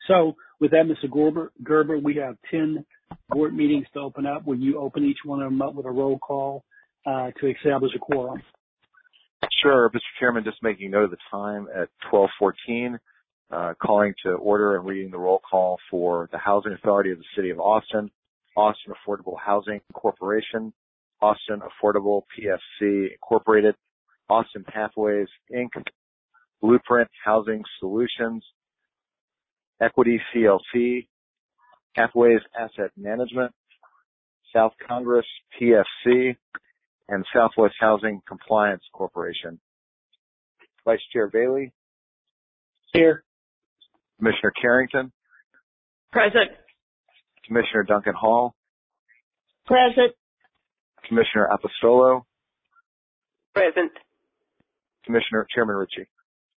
So with that, Mr. Gerber, we have 10 board meetings to open up. Will you open each one of them up with a roll call to establish a quorum? Sure, Mr. Chairman, just making note of the time at 12:14, calling to order and reading the roll call for the Housing Authority of the City of Austin, Austin Affordable Housing Corporation, Austin Affordable PFC Incorporated, Austin Pathways Inc., Blueprint Housing Solutions, Equity CLC, Pathways Asset Management, South Congress PFC, and Southwest Housing Compliance Corporation. Vice Chair Bailey. Here. Commissioner Carrington. Present. Commissioner Duncan Hall. Present. Commissioner Apostolo. Present. Chairman Ritchie.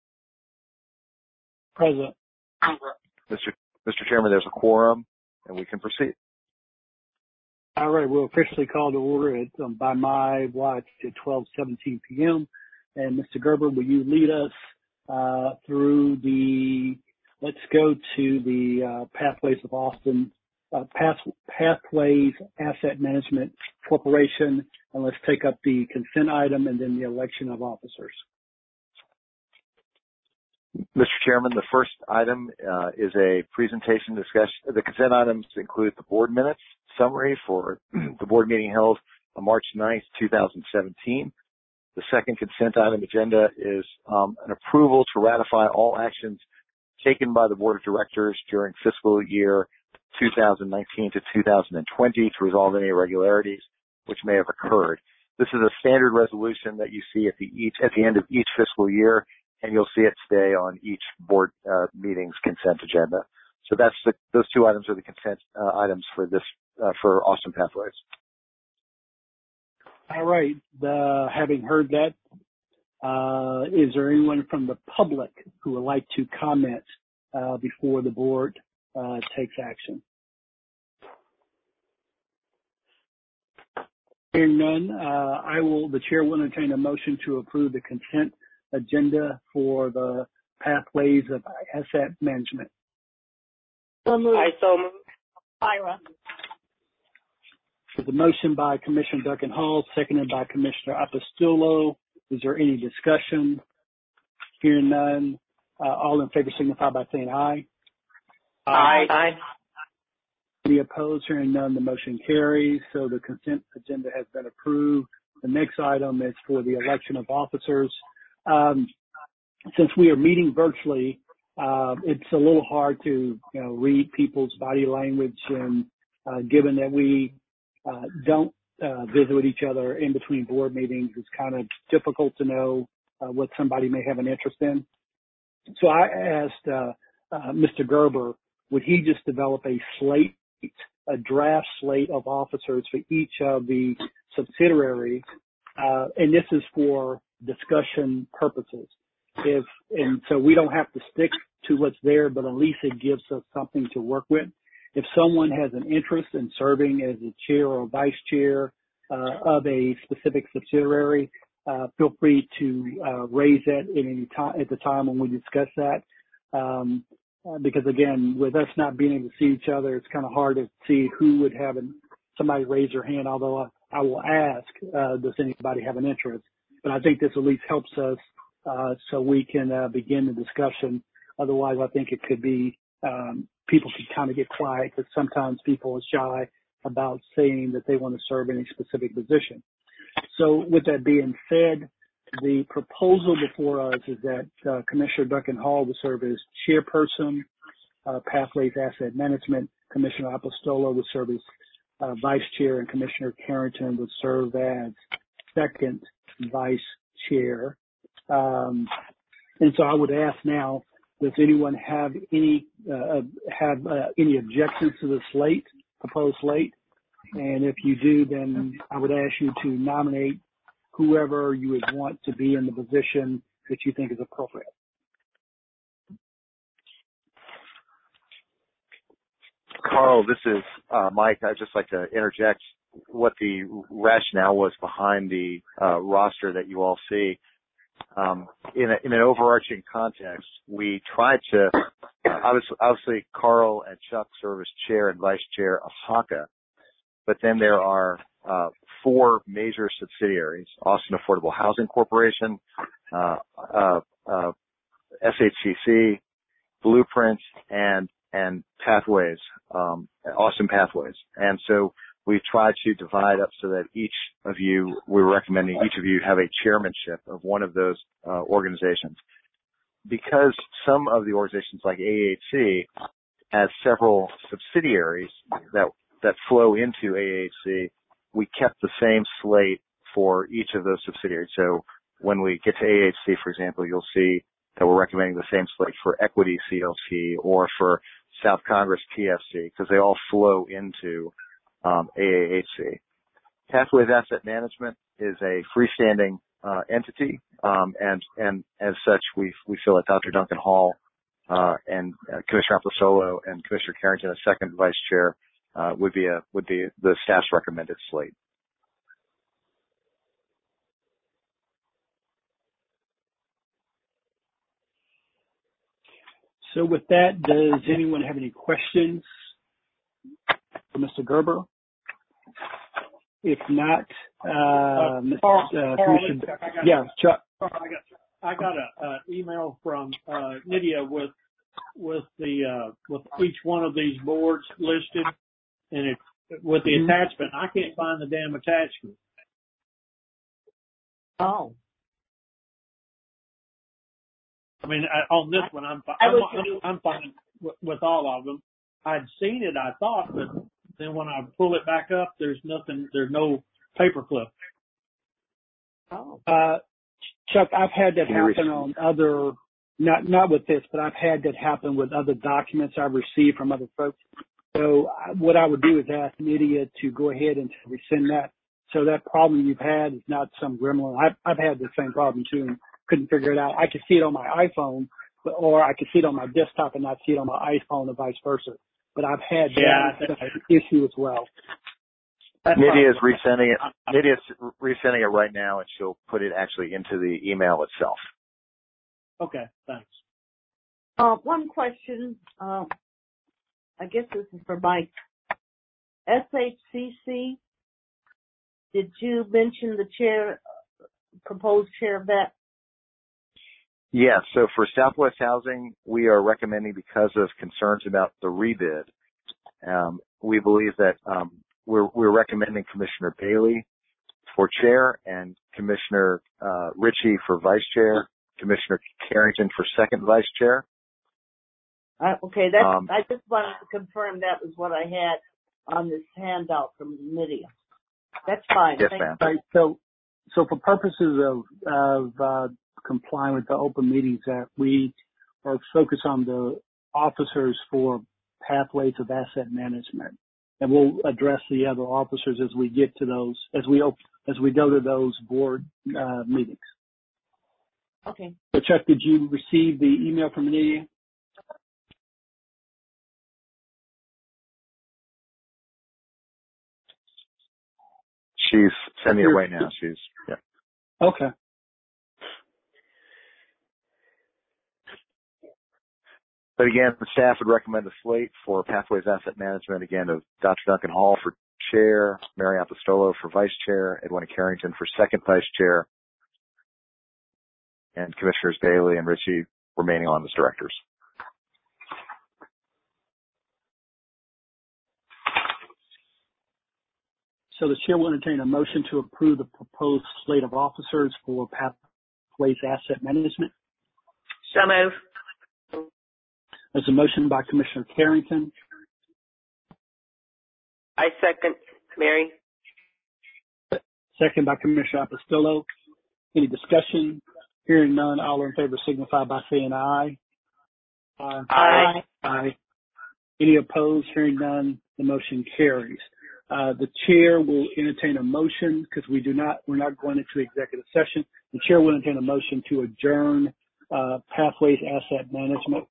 Present. Mr. Chairman, there's a quorum, and we can proceed. All right, we'll officially call to order at, by my watch at 12:17 p.m. And Mr. Gerber, will you lead us through let's go to the Pathways of Austin, Pathways Asset Management Corporation, and let's take up the consent item and then the election of officers. Mr. Chairman, the first item is a presentation discussion. The consent items include the board minutes summary for the board meeting held on March 9th, 2017. The second consent item agenda is an approval to ratify all actions taken by the Board of Directors during fiscal year 2019 to 2020 to resolve any irregularities which may have occurred. This is a standard resolution that you see at the end of each fiscal year, and you'll see it today on each board meeting's consent agenda. So those two items are the consent items for for Austin Pathways. All right. Having heard that, is there anyone from the public who would like to comment before the board takes action? Hearing none, the chair will entertain a motion to approve the consent agenda for the Pathways of Asset Management. So moved. I so moved. Ira. There's a motion by Commissioner Duncan Hall, seconded by Commissioner Apostolo. Is there any discussion? Hearing none, all in favor signify by saying aye. Aye. Aye. Any opposed? Hearing none, the motion carries. So the consent agenda has been approved. The next item is for the election of officers. Since we are meeting virtually, it's a little hard to read people's body language, and given that we don't visit with each other in between board meetings, it's kind of difficult to know what somebody may have an interest in. So I asked Mr. Gerber, would he just develop a draft slate of officers for each of the subsidiaries, and this is for discussion purposes. And so we don't have to stick to what's there, but at least it gives us something to work with. If someone has an interest in serving as a chair or vice chair of a specific subsidiary, feel free to raise that at any time, at the time when we discuss that. Because again, with us not being able to see each other, it's kind of hard to see who would have somebody raise their hand, although I will ask, does anybody have an interest? But I think this at least helps us so we can begin the discussion. Otherwise, I think it could be people could kind of get quiet because sometimes people are shy about saying that they want to serve in a specific position. So with that being said, the proposal before us is that Commissioner Duncan Hall will serve as chairperson, Pathways Asset Management. Commissioner Apostolo will serve as vice chair, and Commissioner Carrington would serve as second vice chair. And so I would ask now, does anyone have any objections to the proposed slate? And if you do, then I would ask you to nominate whoever you would want to be in the position that you think is appropriate. Carl, this is Mike. I'd just like to interject what the rationale was behind the roster that you all see. In an overarching context, we tried to obviously Carl and Chuck serve as chair and vice chair of HACA, but then there are 4 major subsidiaries: Austin Affordable Housing Corporation, SHCC, Blueprints, and Pathways, Austin Pathways. And so we try to divide up so that we're recommending each of you have a chairmanship of one of those organizations. Because some of the organizations like AAHC has several subsidiaries that flow into AAHC, we kept the same slate for each of those subsidiaries. So when we get to AAHC, for example, you'll see that we're recommending the same slate for Equity CLT or for South Congress TFC, because they all flow into AAHC. Pathways Asset Management is a freestanding entity, and as such, we feel that Dr. Duncan Hall and Commissioner Apostolo and Commissioner Carrington, as second vice chair, would be the staff's recommended slate. So with that, does anyone have any questions for Mr. Gerber? If not, Commissioner, yeah, Chuck. I got an email from Nydia with each one of these boards listed, and with the attachment. I can't find the damn attachment. Oh. I mean, on this one, I'm fine with all of them. I'd seen it, I thought, but then when I pull it back up, there's no paperclip. Oh. Chuck, I've had that happen on other, not with this, but I've had that happen with other documents I've received from other folks. So what I would do is ask Nydia to go ahead and resend that. So that problem you've had is not some gremlin. I've had the same problem too and couldn't figure it out. I could see it on my iPhone, or I could see it on my desktop and not see it on my iPhone or vice versa. But I've had that issue as well. Nydia is resending it. Nydia's resending it right now, and she'll put it actually into the email itself. Okay, thanks. One question. I guess this is for Mike. SHCC. Did you mention the chair, proposed chair of that? Yes. So for Southwest Housing, we are recommending, because of concerns about the rebid, we believe that we're recommending Commissioner Bailey for chair and Commissioner Ritchie for vice chair, Commissioner Carrington for second vice chair. Okay, I just wanted to confirm that was what I had on this handout from Nydia. That's fine. Yes, ma'am. Right, so for purposes of complying with the Open Meetings Act, we are focused on the officers for Pathways of Asset Management, and we'll address the other officers as we get to those, as we go to those board meetings. Okay. So Chuck, did you receive the email from Nydia? She's sending it right now. Okay. But again, the staff would recommend a slate for Pathways Asset Management, again, of Dr. Duncan Hall for chair, Mary Apostolo for vice chair, Edwina Carrington for second vice chair, and Commissioners Bailey and Ritchie remaining on as directors. So the chair will entertain a motion to approve the proposed slate of officers for Pathways Asset Management. So move. There's a motion by Commissioner Carrington. I second, Mary. Second by Commissioner Apostolo. Any discussion? Hearing none, all in favor signify by saying aye. Aye. Aye. Any opposed? Hearing none, the motion carries. The chair will entertain a motion, because we're not going into executive session. The chair will entertain a motion to adjourn Pathways Asset Management.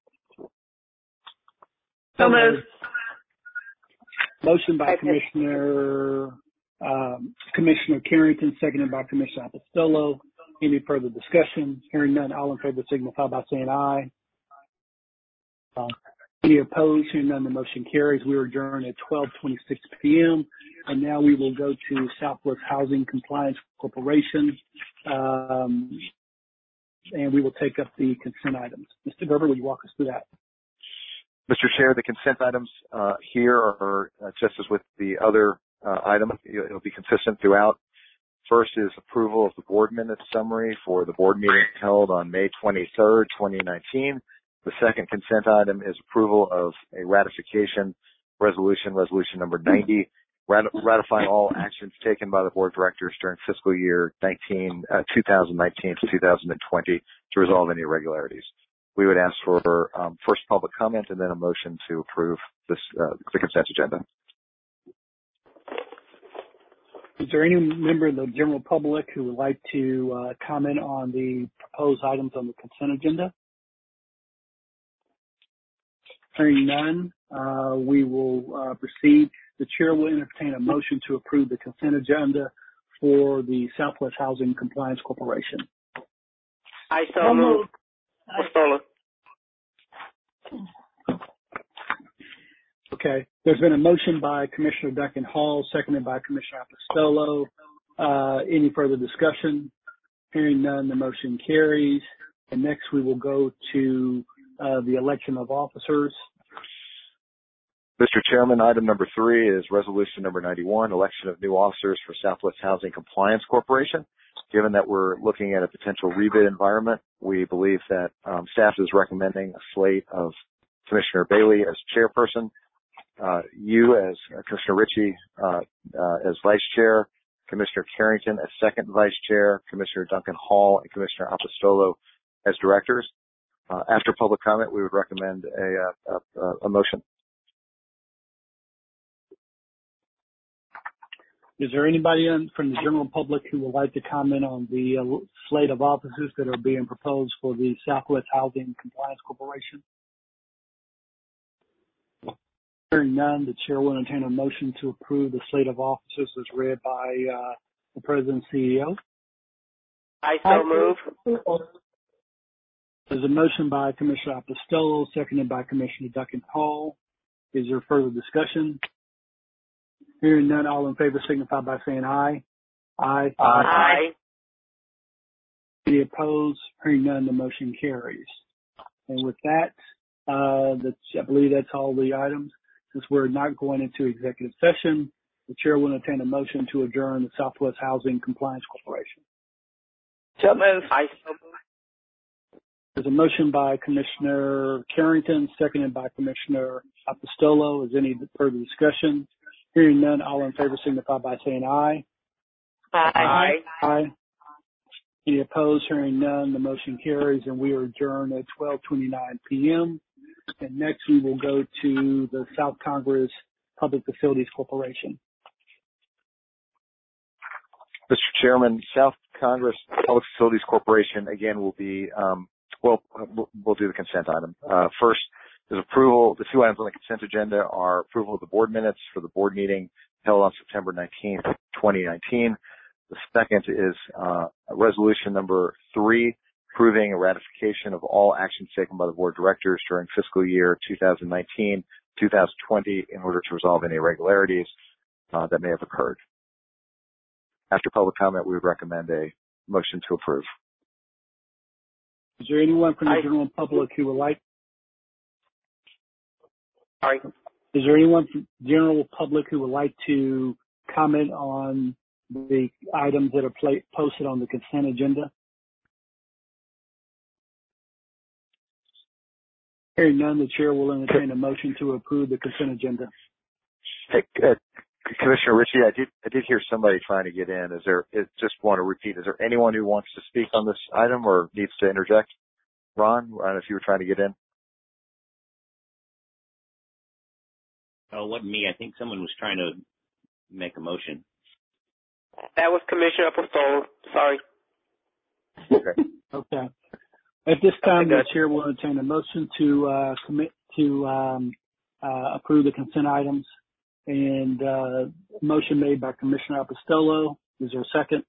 So moved. Motion by Commissioner Carrington, seconded by Commissioner Apostolo. Any further discussion? Hearing none, all in favor signify by saying aye. Any opposed? Hearing none, the motion carries. We are adjourned at 12:26 p.m. And now we will go to Southwest Housing Compliance Corporation, and we will take up the consent items. Mr. Gerber, will you walk us through that? Mr. Chair, the consent items here are just as with the other item. It'll be consistent throughout. First is approval of the board minutes summary for the board meeting held on May 23rd, 2019. The second consent item is approval of a ratification resolution number 90, ratifying all actions taken by the board of directors during fiscal year 2019 to 2020 to resolve any irregularities. We would ask for first public comment and then a motion to approve this the consent agenda. Is there any member of the general public who would like to comment on the proposed items on the consent agenda? Hearing none, we will proceed. The chair will entertain a motion to approve the consent agenda for the Southwest Housing Compliance Corporation. I so move. Apostolo. Okay. There's been a motion by Commissioner Duncan Hall, seconded by Commissioner Apostolo. Any further discussion? Hearing none, the motion carries. And next we will go to the election of officers. Mr. Chairman, item number 3 is resolution number 91, election of new officers for Southwest Housing Compliance Corporation. Given that we're looking at a potential rebid environment, we believe that staff is recommending a slate of Commissioner Bailey as chairperson, you as Commissioner Ritchie as vice chair, Commissioner Carrington as second vice chair, Commissioner Duncan Hall and Commissioner Apostolo as directors. After public comment, we would recommend a motion. Is there anybody from the general public who would like to comment on the slate of officers that are being proposed for the Southwest Housing Compliance Corporation? Hearing none, the chair will entertain a motion to approve the slate of officers as read by the President and CEO. I so move. There's a motion by Commissioner Apostolo, seconded by Commissioner Duncan Hall. Is there further discussion? Hearing none, all in favor signify by saying aye. Aye. Aye. Any opposed? Hearing none, the motion carries. And with that, I believe that's all the items. Since we're not going into executive session, the chair will entertain a motion to adjourn the Southwest Housing Compliance Corporation. So move. I so move. There's a motion by Commissioner Carrington, seconded by Commissioner Apostolo. Is any further discussion? Hearing none, all in favor signify by saying aye. Aye. Aye. Any opposed? Hearing none, the motion carries, and we are adjourned at 12:29 p.m. And next we will go to the South Congress Public Facilities Corporation. Mr. Chairman, South Congress Public Facilities Corporation, again, will be, we'll do the consent item. First is approval. The 2 items on the consent agenda are approval of the board minutes for the board meeting held on September 19th, 2019. The second is resolution number 3, approving a ratification of all actions taken by the board of directors during fiscal year 2019, 2020 in order to resolve any irregularities that may have occurred. After public comment, we would recommend a motion to approve. Is there anyone from the general public who would like? Sorry. Is there anyone from the general public who would like to comment on the items that are posted on the consent agenda? Hearing none, the chair will entertain a motion to approve the consent agenda. Hey, Commissioner Ritchie, I did hear somebody trying to get in. Just want to repeat, is there anyone who wants to speak on this item or needs to interject? Ron, I don't know if you were trying to get in. Oh, it wasn't me. I think someone was trying to make a motion. That was Commissioner Apostolo. Sorry. Okay. Okay. At this time, the chair will entertain a motion to commit to approve the consent items. And motion made by Commissioner Apostolo. Is there a second?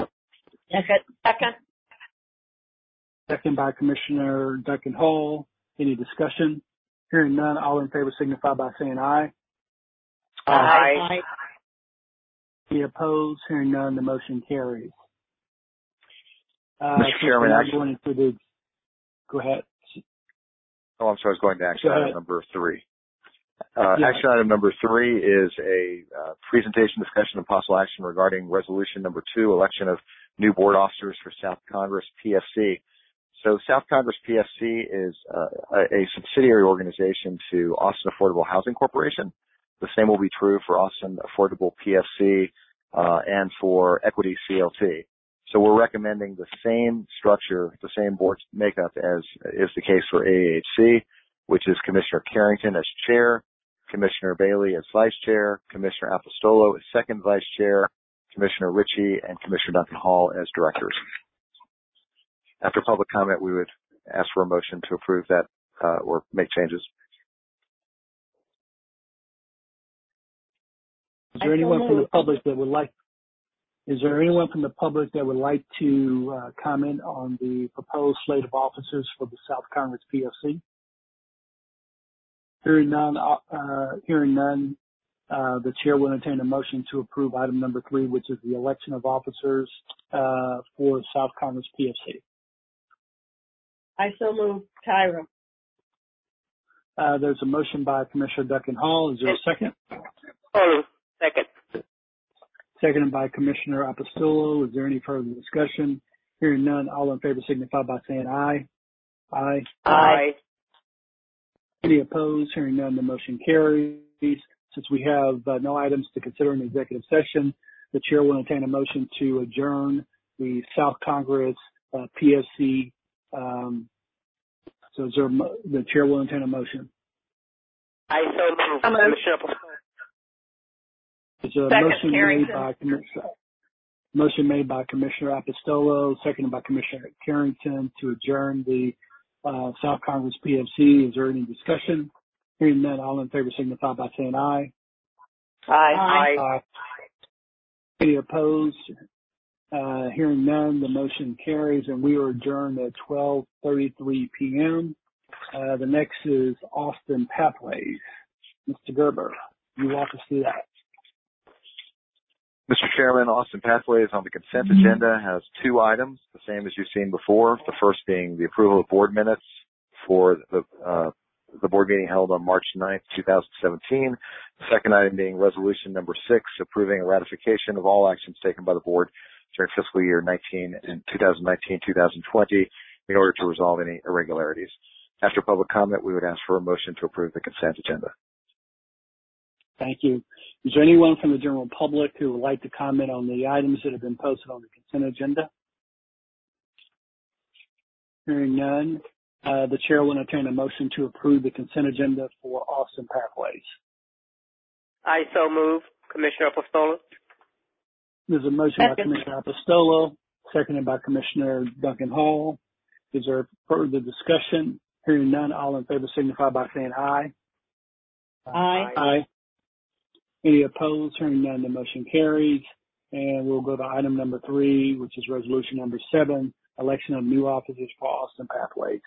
Second. Second by Commissioner Duncan Hall. Any discussion? Hearing none, all in favor signify by saying aye. Aye. Any opposed? Hearing none, the motion carries. Mr. Chairman, go ahead. Oh, I'm sorry. I was going to action item number 3. Action item number 3 is a presentation, discussion, and possible action regarding resolution number 2, election of new board officers for South Congress PFC. So South Congress PFC is a subsidiary organization to Austin Affordable Housing Corporation. The same will be true for Austin Affordable PFC and for Equity CLT. So we're recommending the same structure, the same board makeup as is the case for AAHC, which is Commissioner Carrington as chair, Commissioner Bailey as vice chair, Commissioner Apostolo as second vice chair, Commissioner Ritchie and Commissioner Duncan Hall as directors. After public comment, we would ask for a motion to approve that or make changes. Is there anyone from the public that would like? Is there anyone from the public that would like to comment on the proposed slate of officers for the South Congress PFC? Hearing none, the chair will entertain a motion to approve item number 3, which is the election of officers for South Congress PFC. I so move. Tyra. There's a motion by Commissioner Duncan Hall. Is there a second? Second. Seconded by Commissioner Apostolo. Is there any further discussion? Hearing none, all in favor signify by saying aye. Aye. Aye. Any opposed? Hearing none, the motion carries. Since we have no items to consider in the executive session, the chair will entertain a motion to adjourn the South Congress PFC. So the chair will entertain a motion. I so move. Commissioner Apostolo. There's a motion made by Commissioner Apostolo, seconded by Commissioner Carrington to adjourn the South Congress PFC. Is there any discussion? Hearing none, all in favor signify by saying aye. Aye. Any opposed? Hearing none, the motion carries, and we are adjourned at 12:33 p.m. The next is Austin Pathways. Mr. Gerber, you walk us through that. Mr. Chairman, Austin Pathways on the consent agenda has 2 items, the same as you've seen before. The first being the approval of board minutes for the board meeting held on March 9th, 2017. The second item being resolution number 6, approving a ratification of all actions taken by the board during fiscal year 2019-2020 in order to resolve any irregularities. After public comment, we would ask for a motion to approve the consent agenda. Thank you. Is there anyone from the general public who would like to comment on the items that have been posted on the consent agenda? Hearing none, the chair will entertain a motion to approve the consent agenda for Austin Pathways. I so move. Commissioner Apostolo. There's a motion by Commissioner Apostolo, seconded by Commissioner Duncan Hall. Is there further discussion? Hearing none, all in favor signify by saying aye. Aye. Any opposed? Hearing none, the motion carries. And we'll go to item number 3, which is resolution number 7, election of new officers for Austin Pathways.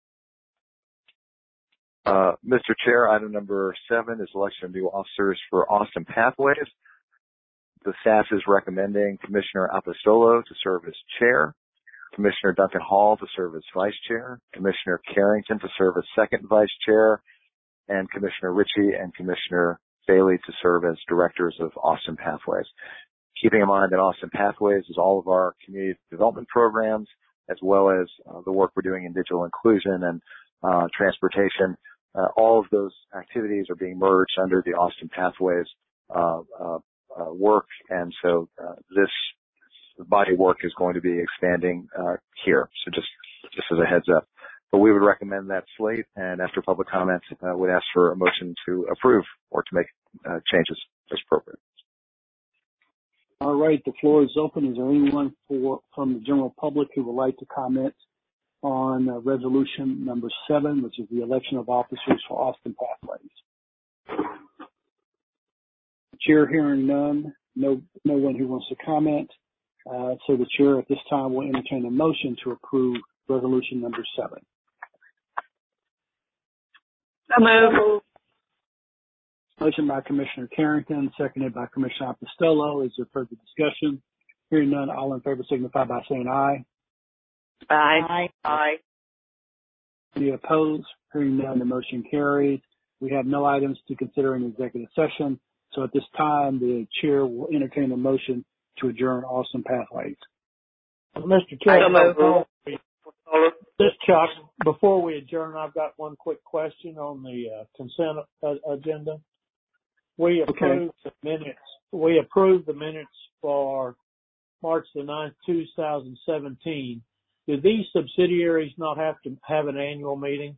Mr. Chair, item number 7 is election of new officers for Austin Pathways. The staff is recommending Commissioner Apostolo to serve as chair, Commissioner Duncan Hall to serve as vice chair, Commissioner Carrington to serve as second vice chair, and Commissioner Ritchie and Commissioner Bailey to serve as directors of Austin Pathways. Keeping in mind that Austin Pathways is all of our community development programs, as well as the work we're doing in digital inclusion and transportation. All of those activities are being merged under the Austin Pathways work, and so this body of work is going to be expanding here. So just as a heads up. But we would recommend that slate, and after public comments, would ask for a motion to approve or to make changes as appropriate. All right, the floor is open. Is there anyone from the general public who would like to comment on resolution number 7, which is the election of officers for Austin Pathways? Chair hearing none, no one who wants to comment. So the chair at this time will entertain a motion to approve resolution number 7. So moved. Motion by Commissioner Carrington, seconded by Commissioner Apostolo. Is there further discussion? Hearing none, all in favor signify by saying aye. Aye. Aye. Any opposed? Hearing none, the motion carries. We have no items to consider in executive session. So at this time, the chair will entertain a motion to adjourn Austin Pathways. Mr. Chair, So moved. this Chuck, before we adjourn, I've got one quick question on the consent agenda. We approved the minutes. We approved the minutes for March the 9th, 2017. Do these subsidiaries not have to have an annual meeting?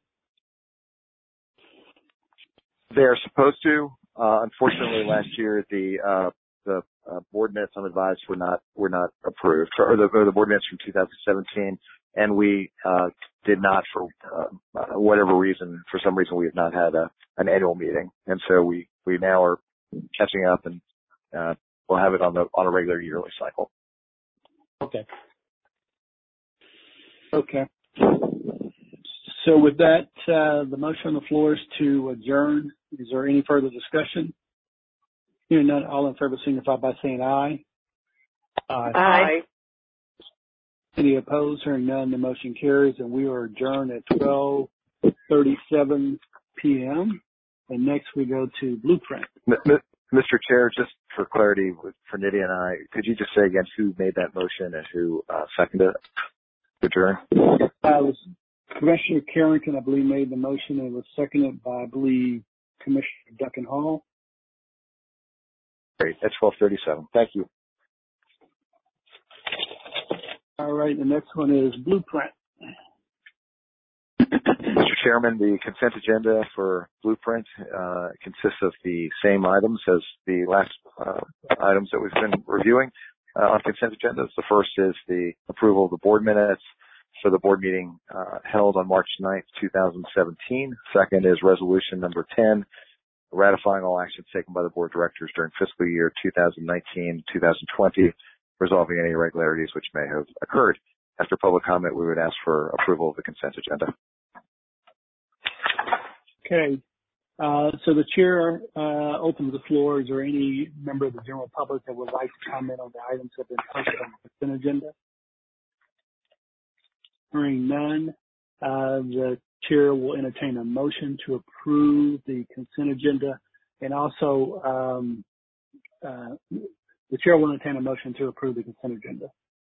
They're supposed to. Unfortunately, last year the board minutes, I'm advised, were not approved, or the board minutes from 2017, and we did not, for whatever reason. For some reason, we have not had an annual meeting, and so we now are catching up, and we'll have it on a regular yearly cycle. Okay. Okay. So with that, the motion on the floor is to adjourn. Is there any further discussion? Hearing none, all in favor signify by saying aye. Aye. Any opposed? Hearing none, the motion carries, and we are adjourned at 12:37 p.m. And next we go to Blueprint. Mr. Chair, just for clarity for Nydia and I, could you just say again who made that motion and who seconded it to adjourn? It was Commissioner Carrington, I believe, made the motion, and it was seconded by, I believe, Commissioner Duncan Hall. Great. At 12:37. Thank you. All right. The next one is Blueprint. Mr. Chairman, the consent agenda for Blueprint consists of the same items as the last items that we've been reviewing on consent agendas. The first is the approval of the board minutes for the board meeting held on March 9th, 2017. Second is resolution number 10, ratifying all actions taken by the board of directors during fiscal year 2019-2020, resolving any irregularities which may have occurred. After public comment, we would ask for approval of the consent agenda. Okay. So the chair opens the floor. Is there any member of the general public that would like to comment on the items that have been posted on the consent agenda? Hearing none, the chair will entertain a motion to approve the consent agenda, and also the chair will entertain a motion to approve the consent agenda.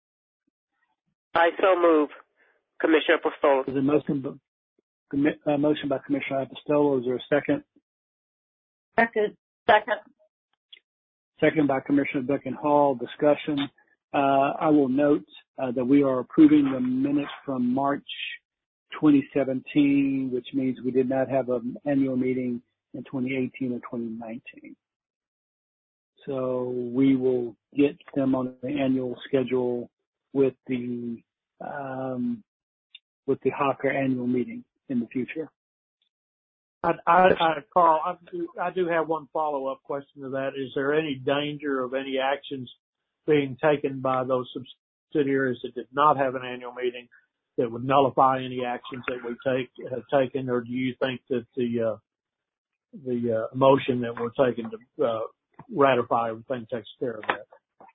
I so move. Commissioner Apostolo. There's a motion by Commissioner Apostolo. Is there a second? Second. Second by Commissioner Duncan Hall. Discussion. I will note that we are approving the minutes from March 2017, which means we did not have an annual meeting in 2018 or 2019. So we will get them on the annual schedule with the Hawker annual meeting in the future. Carl, I do have one follow-up question to that. Is there any danger of any actions being taken by those subsidiaries that did not have an annual meeting that would nullify any actions that we have taken, or do you think that the motion that we're taking to ratify everything takes care of that?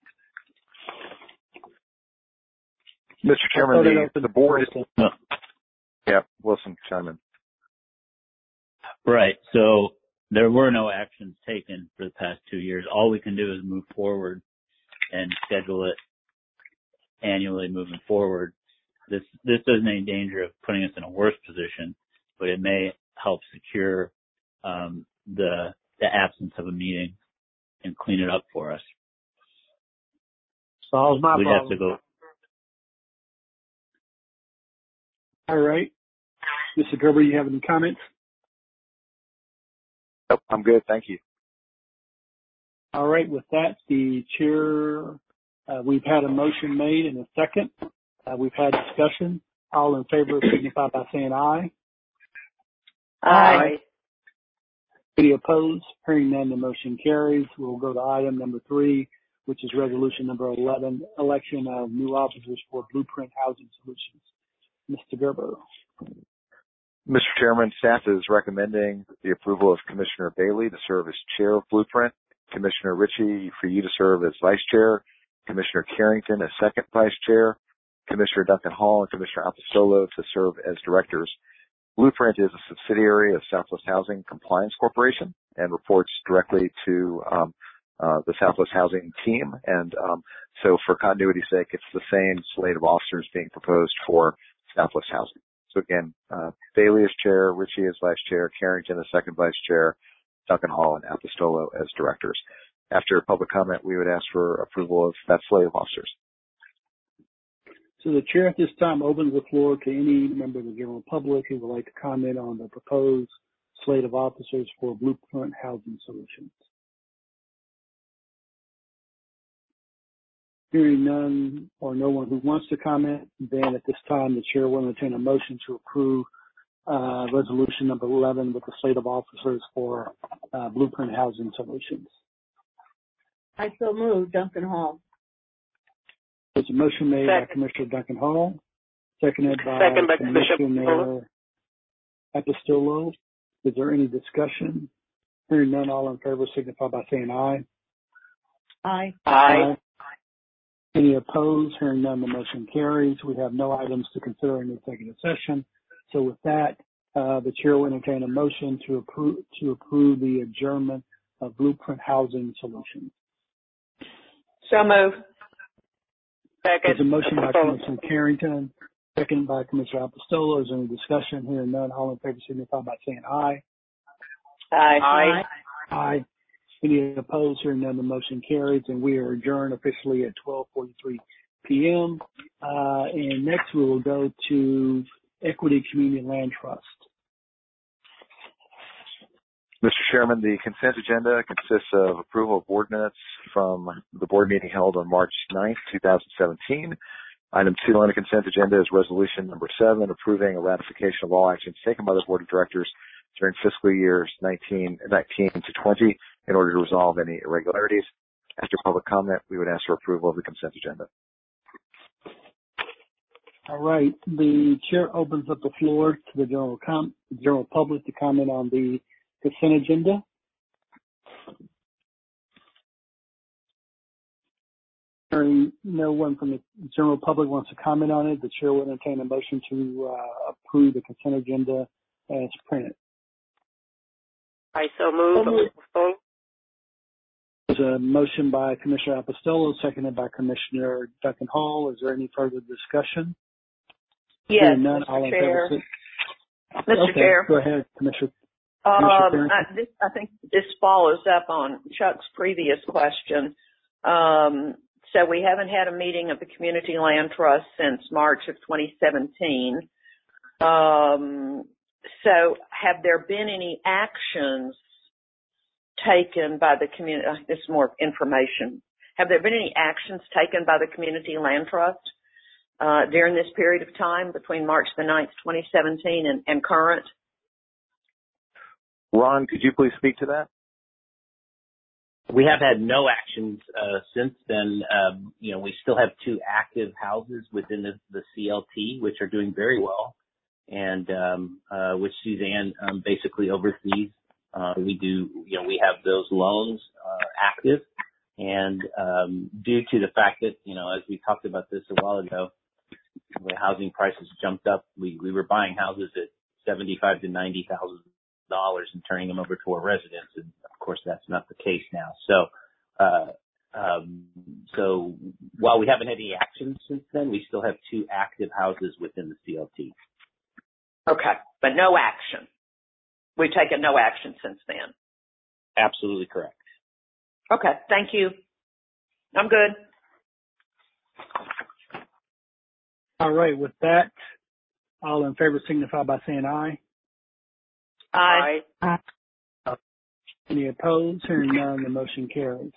Mr. Chairman, the board is... Yeah, Wilson, chime in. Right. So there were no actions taken for the past 2 years. All we can do is move forward and schedule it annually moving forward. This isn't any danger of putting us in a worse position, but it may help secure the absence of a meeting and clean it up for us. Solves my We'd problem. have to go. All right. Mr. Gerber, you have any comments? Nope, I'm good. Thank you. All right. With that, the chair, we've had a motion made and a second. We've had discussion. All in favor signify by saying aye. Aye. Any opposed? Hearing none, the motion carries. We'll go to item number 3, which is resolution number 11, election of new officers for Blueprint Housing Solutions. Mr. Gerber. Mr. Chairman, staff is recommending the approval of Commissioner Bailey to serve as chair of Blueprint, Commissioner Ritchie for you to serve as vice chair, Commissioner Carrington as second vice chair, Commissioner Duncan Hall and Commissioner Apostolo to serve as directors. Blueprint is a subsidiary of Southwest Housing Compliance Corporation and reports directly to the Southwest Housing team. And so for continuity's sake, it's the same slate of officers being proposed for Southwest Housing. So again, Bailey as chair, Ritchie as vice chair, Carrington as second vice chair, Duncan Hall and Apostolo as directors. After public comment, we would ask for approval of that slate of officers. So the chair at this time opens the floor to any member of the general public who would like to comment on the proposed slate of officers for Blueprint Housing Solutions. Hearing none or no one who wants to comment, then at this time the chair will entertain a motion to approve resolution number 11 with the slate of officers for Blueprint Housing Solutions. I so move. Duncan Hall. There's a motion made by Commissioner Duncan Hall, seconded by Commissioner Apostolo. Is there any discussion? Hearing none, all in favor signify by saying aye. Aye. Aye. Any opposed? Hearing none, the motion carries. We have no items to consider in the executive session. So with that, the chair will entertain a motion to approve the adjournment of Blueprint Housing Solutions. So move. Second. There's a motion by Commissioner Carrington, second by Commissioner Apostolo. Is there any discussion? Hearing none, all in favor signify by saying aye. Aye. Aye. Aye. Any opposed? Hearing none, the motion carries, and we are adjourned officially at 12:43 p.m. And next we will go to Equity Community Land Trust. Mr. Chairman, the consent agenda consists of approval of board minutes from the board meeting held on March 9th, 2017. Item 2 on the consent agenda is resolution number 7, approving a ratification of all actions taken by the board of directors during fiscal years 19 to 20 in order to resolve any irregularities. After public comment, we would ask for approval of the consent agenda. All right. The chair opens up the floor to the general public to comment on the consent agenda. Hearing no one from the general public wants to comment on it, the chair will entertain a motion to approve the consent agenda as printed. I so move. There's a motion by Commissioner Apostolo, seconded by Commissioner Duncan Hall. Is there any further discussion? Yes, None, Mr. Chair. Mr. Okay, Chair. go ahead, Commissioner. I think this follows up on Chuck's previous question. So we haven't had a meeting of the Community Land Trust since March of 2017. So have there been any actions taken by the community? This is more information. Have there been any actions taken by the Community Land Trust during this period of time between March the 9th, 2017 and current? Ron, could you please speak to that? We have had no actions since then. We still have 2 active houses within the CLT, which are doing very well, and which Suzanne basically oversees. We have those loans active, and due to the fact that, as we talked about this a while ago, the housing prices jumped up. We were buying houses at $75,000 to $90,000 and turning them over to our residents, and of course that's not the case now. So while we haven't had any actions since then, we still have 2 active houses within the CLT. Okay, but no action. We've taken no action since then. Absolutely correct. Okay, thank you. I'm good. All right, with that, all in favor signify by saying aye. Aye. Aye. Any opposed? Hearing none, the motion carries.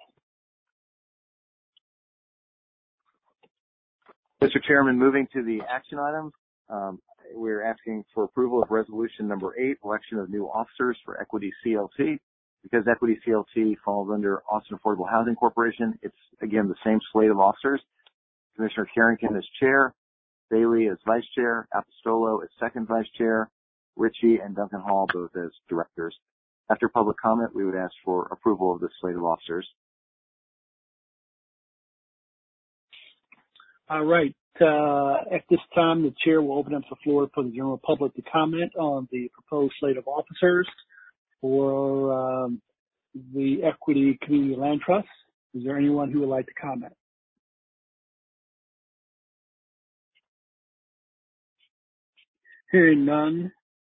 Mr. Chairman, moving to the action items, we're asking for approval of resolution number 8, election of new officers for Equity CLT. Because Equity CLT falls under Austin Affordable Housing Corporation, it's, again, the same slate of officers. Commissioner Carrington as chair, Bailey as vice chair, Apostolo as second vice chair, Ritchie and Duncan Hall, both as directors. After public comment, we would ask for approval of this slate of officers. All right. At this time, the chair will open up the floor for the general public to comment on the proposed slate of officers for the Equity Community Land Trust. Is there anyone who would like to comment? Hearing none,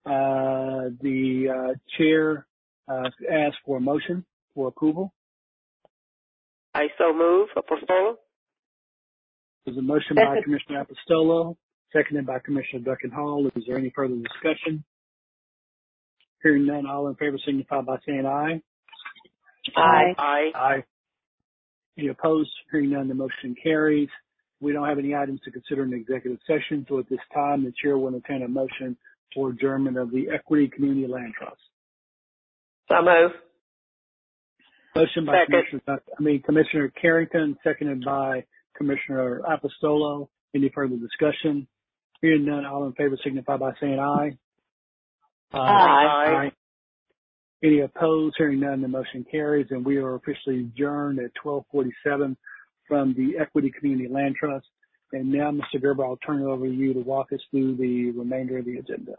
the chair asks for a motion for approval. I so move. Apostolo. There's a motion by Commissioner Apostolo, seconded by Commissioner Duncan Hall. Is there any further discussion? Hearing none, all in favor signify by saying aye. Aye. Aye. Aye. Any opposed? Hearing none, the motion carries. We don't have any items to consider in the executive session, so at this time, the chair will entertain a motion for adjournment of the Equity Community Land Trust. So move. Motion by Second. Commissioner Carrington, seconded by Commissioner Apostolo. Any further discussion? Hearing none, all in favor signify by saying aye. Aye. Any opposed? Hearing none, the motion carries, and we are officially adjourned at 12:47 from the Equity Community Land Trust. And now, Mr. Gerber, I'll turn it over to you to walk us through the remainder of the agenda.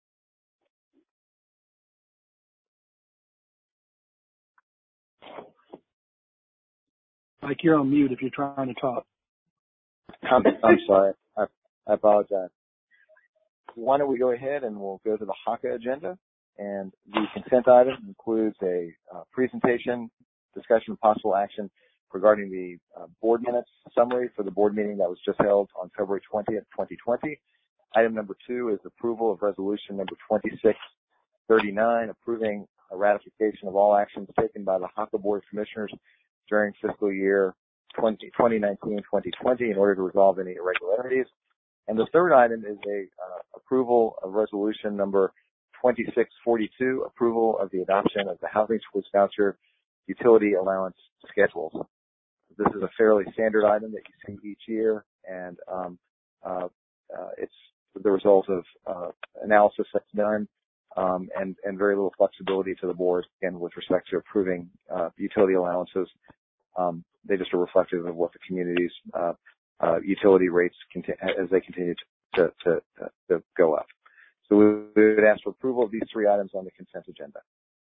Mike, you're on mute if you're trying to talk. I'm sorry. I apologize. Why don't we go ahead and we'll go to the HACA agenda. And the consent item includes a presentation, discussion, and possible action regarding the board minutes summary for the board meeting that was just held on February 20th, 2020. Item number 2 is approval of resolution number 2639, approving a ratification of all actions taken by the HACA Board of Commissioners during fiscal year 2019-2020 in order to resolve any irregularities. And the third item is a approval of resolution number 2642, approval of the adoption of the Housing Choice Voucher Utility Allowance Schedules. This is a fairly standard item that you see each year, and it's the result of analysis that's done and very little flexibility to the board, again, with respect to approving utility allowances. They just are reflective of what the community's utility rates as they continue to go up. So we would ask for approval of these 3 items on the consent agenda.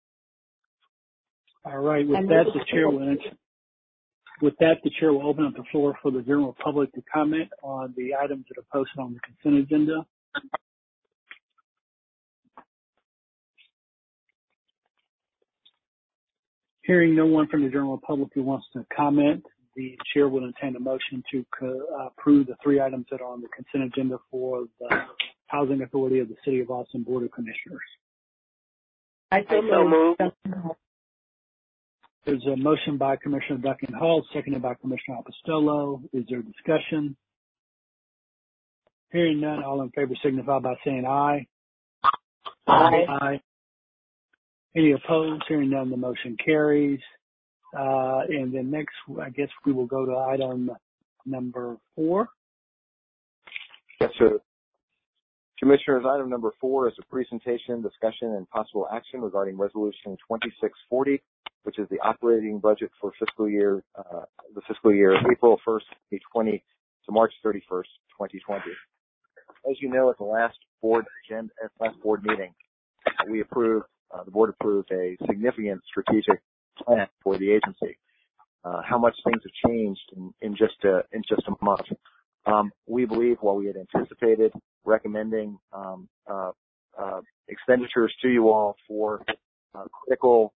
All right. With that, the chair will open up the floor for the general public to comment on the items that are posted on the consent agenda. Hearing no one from the general public who wants to comment, the chair will entertain a motion to approve the 3 items that are on the consent agenda for the Housing Authority of the City of Austin Board of Commissioners. I so move. There's a motion by Commissioner Duncan Hall, seconded by Commissioner Apostolo. Is there discussion? Hearing none, all in favor signify by saying aye. Aye. Aye. Any opposed? Hearing none, the motion carries. And then next, I guess we will go to item number 4. Yes, sir. Commissioners, item number 4 is a presentation, discussion, and possible action regarding Resolution 2640, which is the operating budget for the fiscal year April 1st, 2020 to March 31st, 2020. As you know, at the last board meeting, the board approved a significant strategic plan for the agency. How much things have changed in just a month. We believe, while we had anticipated recommending expenditures to you all for critical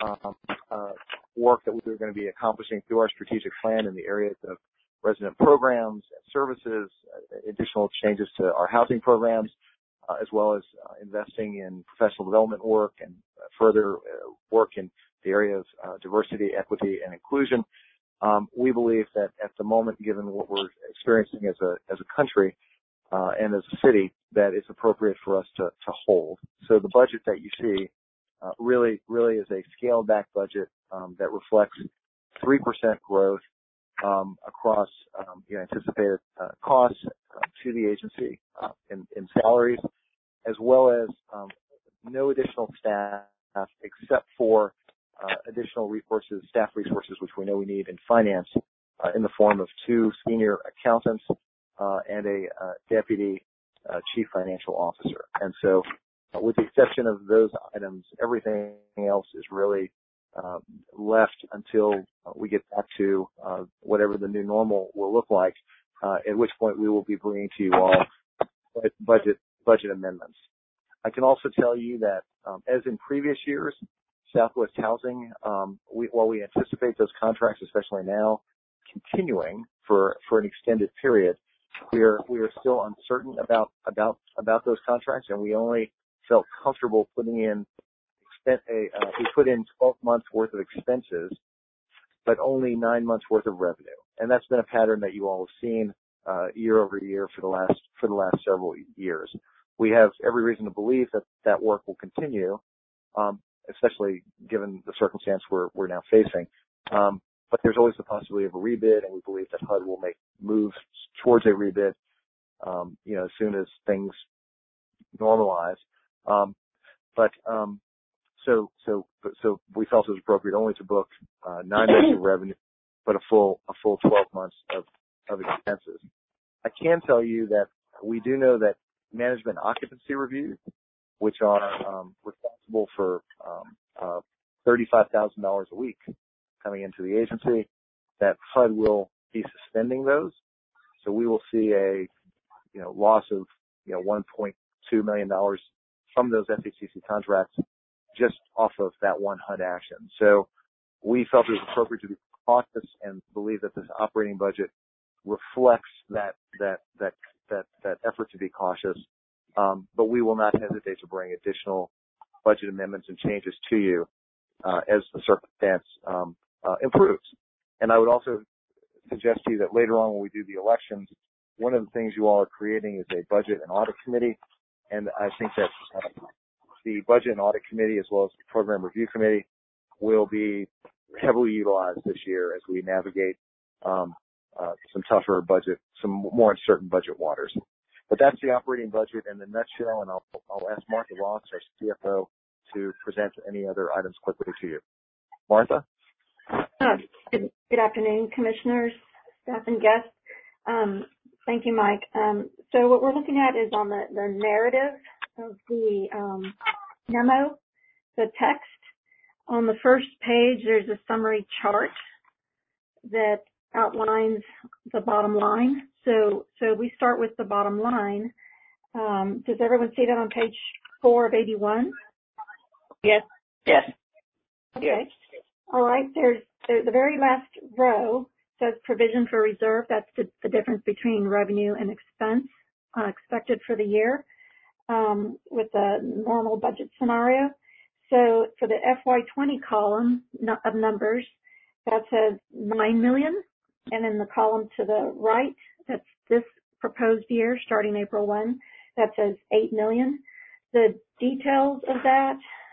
work that we were going to be accomplishing through our strategic plan in the areas of resident programs and services, additional changes to our housing programs, as well as investing in professional development work and further work in the area of diversity, equity, and inclusion. We believe that at the moment, given what we're experiencing as a country and as a city, that it's appropriate for us to hold. So the budget that you see really is a scaled back budget that reflects 3% growth across anticipated costs to the agency in salaries, as well as no additional staff except for additional resources, staff resources, which we know we need in finance in the form of 2 senior accountants and a deputy chief financial officer. And so with the exception of those items, everything else is really left until we get back to whatever the new normal will look like, at which point we will be bringing to you all budget amendments. I can also tell you that, as in previous years, Southwest Housing, while we anticipate those contracts, especially now, continuing for an extended period, we are still uncertain about those contracts, and we only felt comfortable putting in we put in 12 months worth of expenses, but only 9 months worth of revenue, and that's been a pattern that you all have seen year over year for the last several years. We have every reason to believe that work will continue, especially given the circumstance we're now facing. But there's always the possibility of a rebid, and we believe that HUD will make moves towards a rebid, as soon as things normalize. So we felt it was appropriate only to book 9 months of revenue, but a full 12 months of expenses. I can tell you that we do know that management occupancy reviews, which are responsible for $35,000 a week coming into the agency, that HUD will be suspending those. So we will see a loss of $1.2 million from those FHCC contracts just off of that one HUD action. So we felt it was appropriate to be cautious and believe that this operating budget reflects that effort to be cautious. But we will not hesitate to bring additional budget amendments and changes to you as the circumstance improves. And I would also suggest to you that later on when we do the elections, one of the things you all are creating is a budget and audit committee. And I think that the budget and audit committee, as well as the program review committee, will be heavily utilized this year as we navigate some tougher budget, some more uncertain budget waters. But that's the operating budget in a nutshell, and I'll ask Martha Ross, our CFO, to present any other items quickly to you. Martha? Good afternoon, commissioners, staff, and guests. Thank you, Mike. So what we're looking at is on the narrative of the memo, the text. On the first page, there's a summary chart that outlines the bottom line. So we start with the bottom line. Does everyone see that on page 4 of 81? Yes. Yes. Okay. Yes. All right. There's the very last row says provision for reserve. That's the difference between revenue and expense expected for the year with the normal budget scenario. So for the FY20 column of numbers, that says $9 million. And in the column to the right, that's this proposed year starting April 1, that says $8 million. The details of that,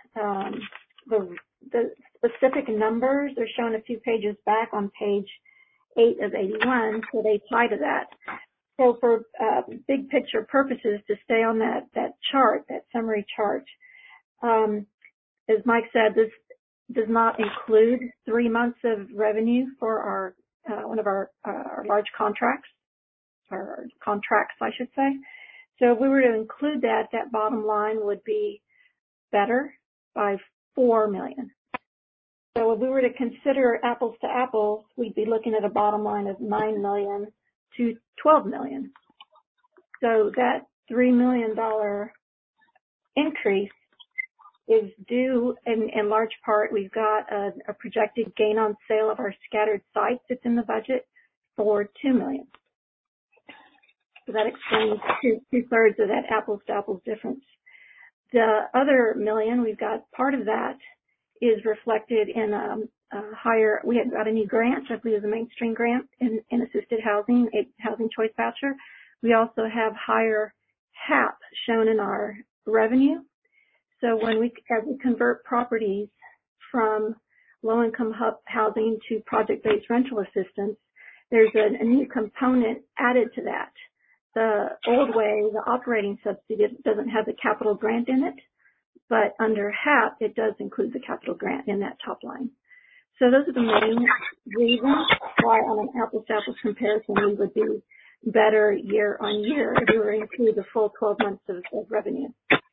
the specific numbers are shown a few pages back on page 8 of 81, so they apply to that. So for big picture purposes, to stay on that chart, that summary chart, as Mike said, this does not include 3 months of revenue for our one of our large contracts, or contracts, I should say. So if we were to include that bottom line would be better by $4 million. So if we were to consider apples to apples, we'd be looking at a bottom line of $9 million to $12 million. So that $3 million increase is due in large part. We've got a projected gain on sale of our scattered sites that's in the budget for $2 million. So that explains two-thirds of that apples to apples difference. The other $1 million, we've got part of that is reflected in we had got a new grant, I believe it was a mainstream grant in assisted housing, a housing choice voucher. We also have higher HAP shown in our revenue. So as we convert properties from low-income housing to project-based rental assistance, there's a new component added to that the old way, the operating subsidy doesn't have the capital grant in it, but under HAP, it does include the capital grant in that top line. So those are the main reasons why on an apples-to-apples comparison we would be better year on year if we were to include the full 12 months of revenue.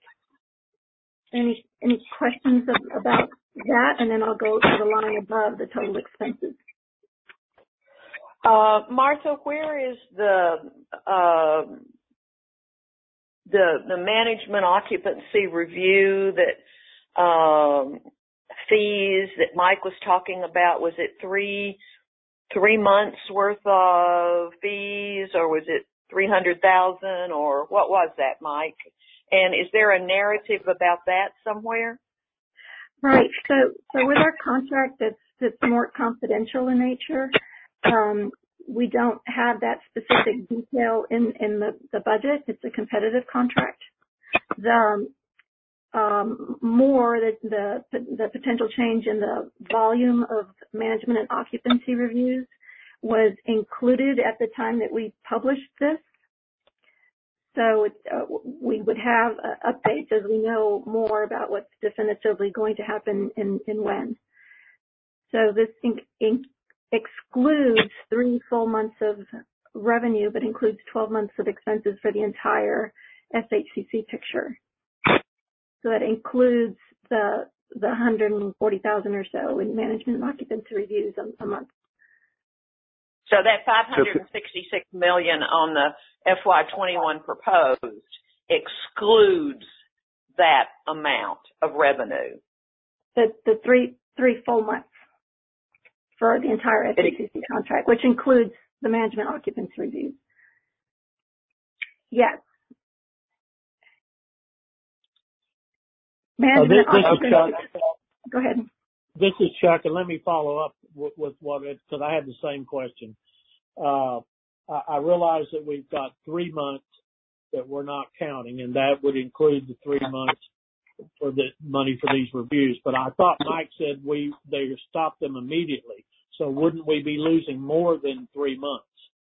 Any questions about that? And then I'll go to the line above the total expenses. Martha, where is the management occupancy review that fees that Mike was talking about? Was it three months worth of fees, or was it 300,000, or what was that, Mike? And is there a narrative about that somewhere? Right. So with our contract that's more confidential in nature, we don't have that specific detail in the budget. It's a competitive contract. The potential change in the volume of management and occupancy reviews was included at the time that we published this. So we would have updates as we know more about what's definitively going to happen and when. So this excludes 3 full months of revenue, but includes 12 months of expenses for the entire SHCC picture. So that includes the 140,000 or so in management and occupancy reviews a month. So that $566 million on the FY21 proposed excludes that amount of revenue. The three full months for the entire SHCC contract, which includes the management occupancy reviews. Yes. Management occupancy. Go ahead. This is Chuck, and let me follow up with what because I had the same question. I realize that we've got 3 months that we're not counting, and that would include the 3 months for the money for these reviews. But I thought Mike said they stopped them immediately. So wouldn't we be losing more than 3 months?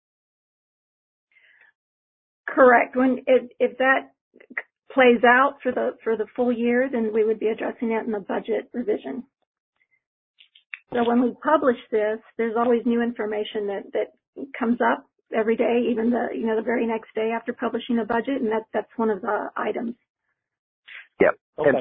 Correct. If that plays out for the full year, then we would be addressing that in the budget revision. So when we publish this, there's always new information that comes up every day, even the very next day after publishing the budget, and that's one of the items. Yep. Okay.